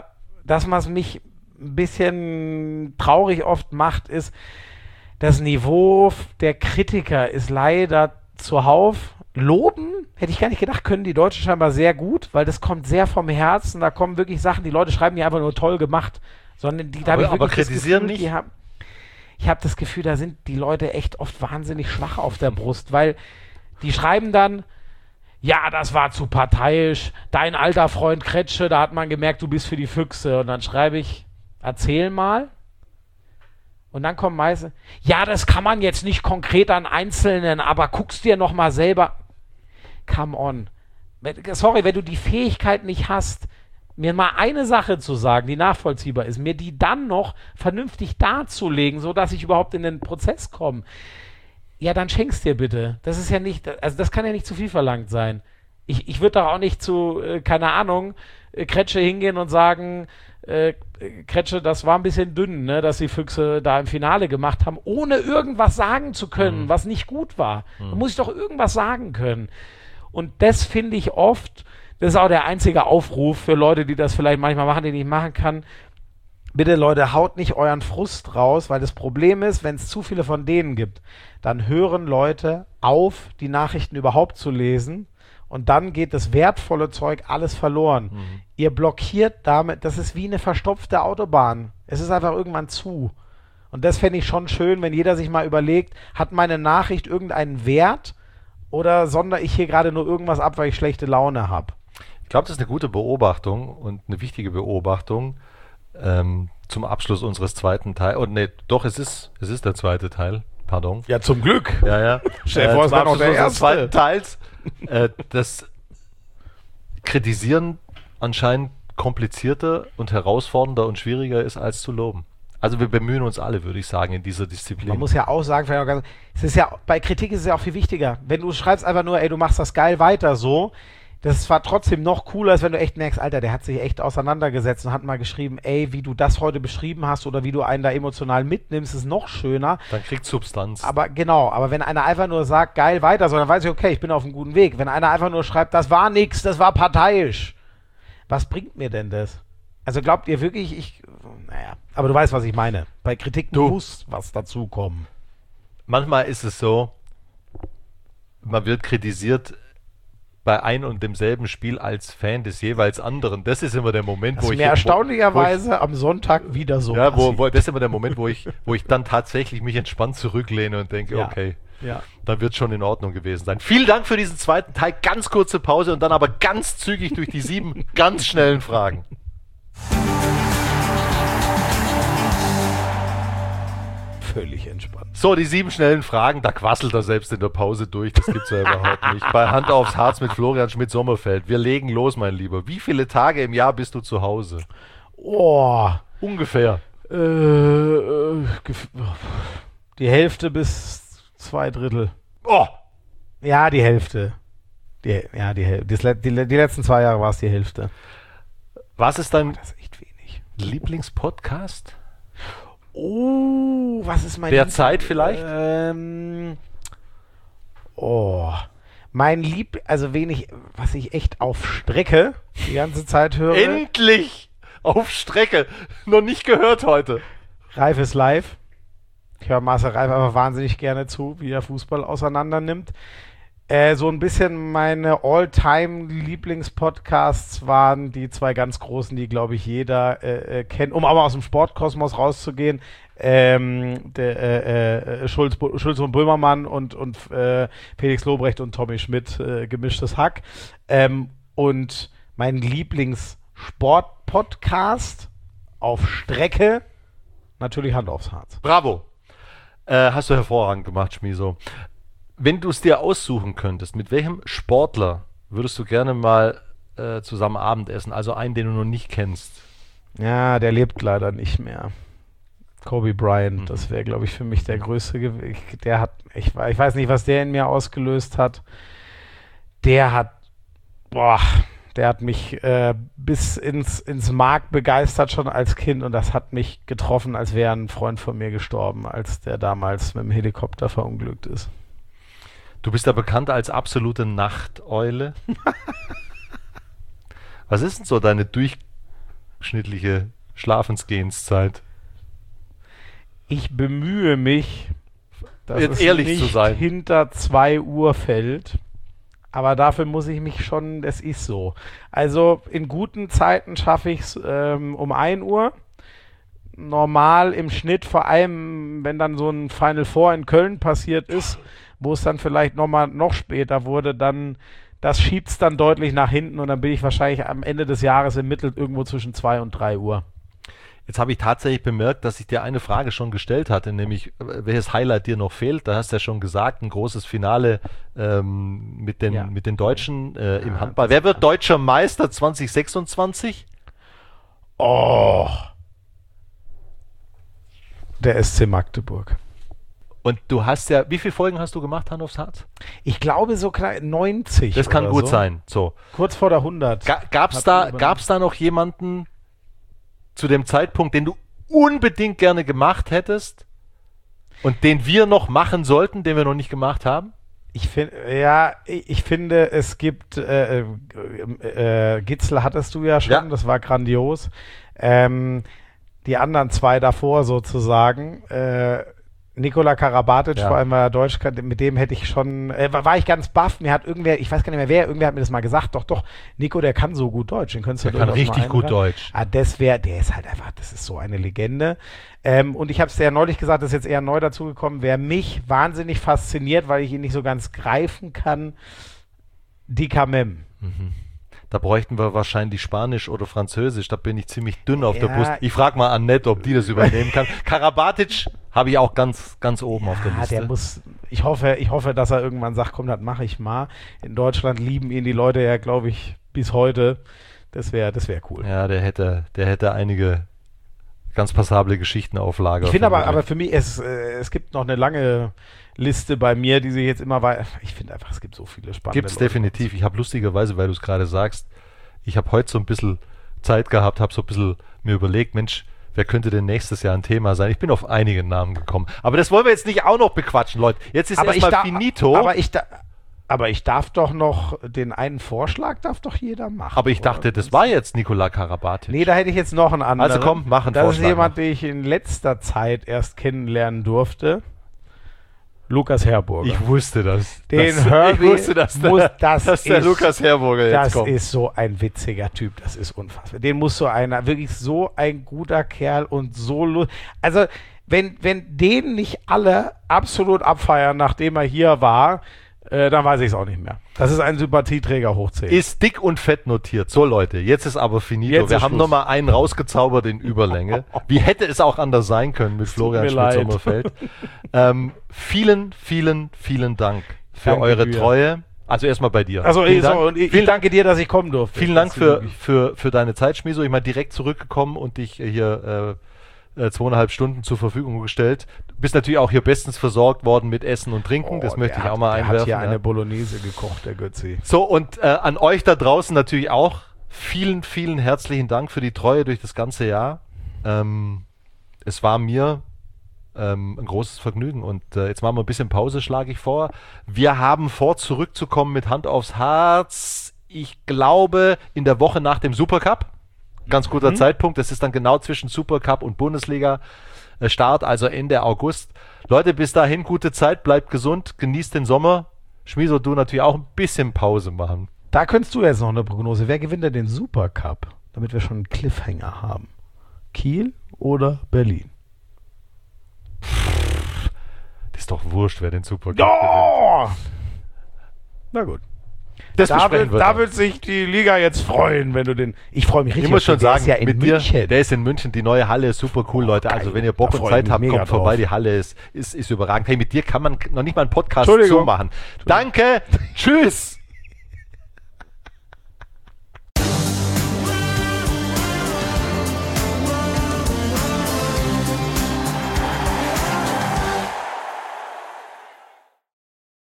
mich ein bisschen traurig oft macht, ist, das Niveau der Kritiker ist leider zuhauf. Loben, hätte ich gar nicht gedacht, können die Deutschen scheinbar sehr gut, weil das kommt sehr vom Herzen, da kommen wirklich Sachen, die Leute schreiben nicht einfach nur toll gemacht, sondern aber kritisieren nicht? Ich habe das Gefühl, da sind die Leute echt oft wahnsinnig schwach auf der Brust, weil die schreiben dann, ja, das war zu parteiisch, dein alter Freund Kretsche, da hat man gemerkt, du bist für die Füchse, und dann schreibe ich, erzähl mal. Und dann kommen meistens, ja, das kann man jetzt nicht konkret an Einzelnen, aber guckst dir noch mal selber. Come on. Sorry, wenn du die Fähigkeit nicht hast, mir mal eine Sache zu sagen, die nachvollziehbar ist, mir die dann noch vernünftig darzulegen, sodass ich überhaupt in den Prozess komme, ja, dann schenk's dir bitte. Das ist ja nicht, also das kann ja nicht zu viel verlangt sein. Ich würde doch auch nicht zu, keine Ahnung, Kretsche hingehen und sagen, Kretsche, das war ein bisschen dünn, ne, dass die Füchse da im Finale gemacht haben, ohne irgendwas sagen zu können, was nicht gut war. Da muss ich doch irgendwas sagen können. Und das finde ich oft, das ist auch der einzige Aufruf für Leute, die das vielleicht manchmal machen, den ich machen kann. Bitte Leute, haut nicht euren Frust raus, weil das Problem ist, wenn es zu viele von denen gibt, dann hören Leute auf, die Nachrichten überhaupt zu lesen. Und dann geht das wertvolle Zeug alles verloren. Ihr blockiert damit, das ist wie eine verstopfte Autobahn. Es ist einfach irgendwann zu. Und das fände ich schon schön, wenn jeder sich mal überlegt, hat meine Nachricht irgendeinen Wert oder sondere ich hier gerade nur irgendwas ab, weil ich schlechte Laune habe? Ich glaube, das ist eine gute Beobachtung und eine wichtige Beobachtung zum Abschluss unseres zweiten Teils. Und nee, doch, es ist der zweite Teil. Pardon. Ja, zum Glück. Ja. Stell dir vor, es war noch der erste. Zweiten Teils. Das Kritisieren anscheinend komplizierter und herausfordernder und schwieriger ist, als zu loben. Also wir bemühen uns alle, würde ich sagen, in dieser Disziplin. Man muss ja auch sagen, es ist ja, bei Kritik ist es ja auch viel wichtiger. Wenn du schreibst einfach nur, ey, du machst das geil weiter so, Das war trotzdem noch cooler, als wenn du echt merkst, Alter, der hat sich echt auseinandergesetzt und hat mal geschrieben, ey, wie du das heute beschrieben hast oder wie du einen da emotional mitnimmst, ist noch schöner. Dann kriegt Substanz. Aber aber wenn einer einfach nur sagt, geil, weiter, so, dann weiß ich, okay, ich bin auf einem guten Weg. Wenn einer einfach nur schreibt, das war nix, das war parteiisch. Was bringt mir denn das? Also glaubt ihr wirklich, aber du weißt, was ich meine. Bei Kritik muss was dazukommen. Manchmal ist es so, man wird kritisiert bei ein und demselben Spiel als Fan des jeweils anderen. Das ist immer der Moment, wo ich mir erstaunlicherweise am Sonntag wieder so das ist immer der Moment, wo ich dann tatsächlich mich entspannt zurücklehne und denke, okay, dann wird schon in Ordnung gewesen sein. Vielen Dank für diesen zweiten Teil. Ganz kurze Pause und dann aber ganz zügig durch die 7 ganz schnellen Fragen. Völlig entspannt. So, die 7 schnellen Fragen, da quasselt er selbst in der Pause durch. Das gibt's ja überhaupt nicht. Bei Hand aufs Harz mit Florian Schmidt-Sommerfeld. Wir legen los, mein Lieber. Wie viele Tage im Jahr bist du zu Hause? Oh. Ungefähr. Die Hälfte bis 2/3. Oh. Ja, die Hälfte. Die letzten 2 Jahre war es die Hälfte. Was ist dein das ist echt wenig. Lieblingspodcast? Oh, was ist mein Derzeit vielleicht? Was ich echt auf Strecke die ganze Zeit höre. Endlich! Auf Strecke! Noch nicht gehört heute. Reif ist live. Ich höre Marcel Reif aber wahnsinnig gerne zu, wie er Fußball auseinander nimmt. So ein bisschen meine All-Time-Lieblingspodcasts waren die 2 ganz großen, die, glaube ich, jeder kennt, um aber aus dem Sportkosmos rauszugehen. Schulz und Böhmermann und Felix Lobrecht und Tommy Schmidt, gemischtes Hack. Und mein Lieblings-Sport-Podcast auf Strecke, natürlich Hand aufs Harz. Bravo. Hast du hervorragend gemacht, Schmiso. Wenn du es dir aussuchen könntest, mit welchem Sportler würdest du gerne mal zusammen Abendessen? Also einen, den du noch nicht kennst. Ja, der lebt leider nicht mehr. Kobe Bryant, das wäre, glaube ich, für mich der größte. Ich weiß nicht, was der in mir ausgelöst hat. Der hat mich bis ins Mark begeistert schon als Kind und das hat mich getroffen, als wäre ein Freund von mir gestorben, als der damals mit dem Helikopter verunglückt ist. Du bist ja bekannt als absolute Nachteule. Was ist denn so deine durchschnittliche Schlafensgehenszeit? Ich bemühe mich, dass jetzt es ehrlich nicht zu sein. Hinter 2 Uhr fällt. Aber dafür muss ich mich schon, das ist so. Also in guten Zeiten schaffe ich es um 1 Uhr. Normal im Schnitt, vor allem wenn dann so ein Final Four in Köln passiert ist, wo es dann vielleicht noch später wurde, dann das schiebt es dann deutlich nach hinten und dann bin ich wahrscheinlich am Ende des Jahres im Mittel irgendwo zwischen 2 und 3 Uhr. Jetzt habe ich tatsächlich bemerkt, dass ich dir eine Frage schon gestellt hatte, nämlich welches Highlight dir noch fehlt. Da hast du ja schon gesagt, ein großes Finale mit den Deutschen im Handball. Wer wird deutscher Meister 2026? Oh, der SC Magdeburg. Und du hast ja, wie viele Folgen hast du gemacht, Hand aufs Harz? Ich glaube so 90. Das kann gut so sein. So. Kurz vor der 100. Gab's da noch jemanden zu dem Zeitpunkt, den du unbedingt gerne gemacht hättest und den wir noch machen sollten, den wir noch nicht gemacht haben? Ich finde, es gibt Gitzel hattest du ja schon, das war grandios. Die anderen 2 davor sozusagen, Nikola Karabatic, vor allem weil er Deutsch kann, mit dem hätte ich schon, war ich ganz baff, mir hat irgendwer, ich weiß gar nicht mehr wer, irgendwer hat mir das mal gesagt, doch, Nico, der kann so gut Deutsch, den könntest du der kann richtig gut Deutsch. Der ist halt einfach, das ist so eine Legende. Und ich habe es ja neulich gesagt, das ist jetzt eher neu dazugekommen, wer mich wahnsinnig fasziniert, weil ich ihn nicht so ganz greifen kann, Dika Mem. Da bräuchten wir wahrscheinlich Spanisch oder Französisch, da bin ich ziemlich dünn auf der Brust. Ich frage mal Annette, ob die das übernehmen kann. Karabatic habe ich auch ganz, ganz oben auf der Liste. Ich hoffe, dass er irgendwann sagt, komm, das mache ich mal. In Deutschland lieben ihn die Leute ja, glaube ich, bis heute. Das wäre cool. Ja, der hätte einige ganz passable Geschichtenauflage. Ich finde aber für mich, es gibt noch eine lange Liste bei mir, die sich jetzt immer weiter. Ich finde einfach, es gibt so viele spannende Gibt es definitiv. Ich habe lustigerweise, weil du es gerade sagst, ich habe heute so ein bisschen Zeit gehabt, habe so ein bisschen mir überlegt, Mensch, wer könnte denn nächstes Jahr ein Thema sein? Ich bin auf einige Namen gekommen. Aber das wollen wir jetzt nicht auch noch bequatschen, Leute. Jetzt ist erstmal finito. Aber ich darf doch noch, den einen Vorschlag darf doch jeder machen. Aber ich dachte, das war jetzt Nikola Karabatic. Nee, da hätte ich jetzt noch einen anderen. Also komm, mach einen Vorschlag. Das ist jemand, noch. den ich in letzter Zeit erst kennenlernen durfte. Lukas Herburger. Ich wusste das. Ich wusste, dass der Lukas Herburger jetzt kommt. Das ist so ein witziger Typ, das ist unfassbar. Den muss so einer, wirklich so ein guter Kerl und so also wenn den nicht alle absolut abfeiern, nachdem er hier war, dann weiß ich es auch nicht mehr. Das ist ein Sympathieträger hoch 10. Ist dick und fett notiert. So Leute, jetzt ist aber finito. Wir haben nochmal einen rausgezaubert in Überlänge. Wie hätte es auch anders sein können mit Florian Schmidt-Sommerfeld. Vielen, vielen, vielen Dank für eure Treue. Also erstmal bei dir. Also ich danke dir, dass ich kommen durfte. Vielen Dank für deine Zeit, Schmiso. Ich meine, direkt zurückgekommen und dich hier 2,5 Stunden zur Verfügung gestellt. Du bist natürlich auch hier bestens versorgt worden mit Essen und Trinken. Das möchte ich auch mal einwerfen. Er hat hier eine Bolognese gekocht, der Götzi. So, und an euch da draußen natürlich auch vielen, vielen herzlichen Dank für die Treue durch das ganze Jahr. Es war mir ein großes Vergnügen. Und jetzt machen wir ein bisschen Pause, schlage ich vor. Wir haben vor, zurückzukommen mit Hand aufs Herz. Ich glaube, in der Woche nach dem Supercup. Ganz guter Zeitpunkt. Das ist dann genau zwischen Supercup und Bundesliga-Start, also Ende August. Leute, bis dahin gute Zeit, bleibt gesund, genießt den Sommer. Schmiso, du natürlich auch ein bisschen Pause machen. Da könntest du jetzt noch eine Prognose. Wer gewinnt denn den Supercup? Damit wir schon einen Cliffhanger haben. Kiel oder Berlin? Das ist doch wurscht, wer den Supercup gewinnt. Na gut. Da wird sich die Liga jetzt freuen, wenn du den. Ich freue mich richtig. Ich muss schon sagen, der ist ja in München. Der ist in München. Die neue Halle ist super cool, Leute. Geil. Also wenn ihr Bock und Zeit habt, kommt vorbei. Die Halle ist überragend. Hey, mit dir kann man noch nicht mal einen Podcast so machen. Danke. Tschüss.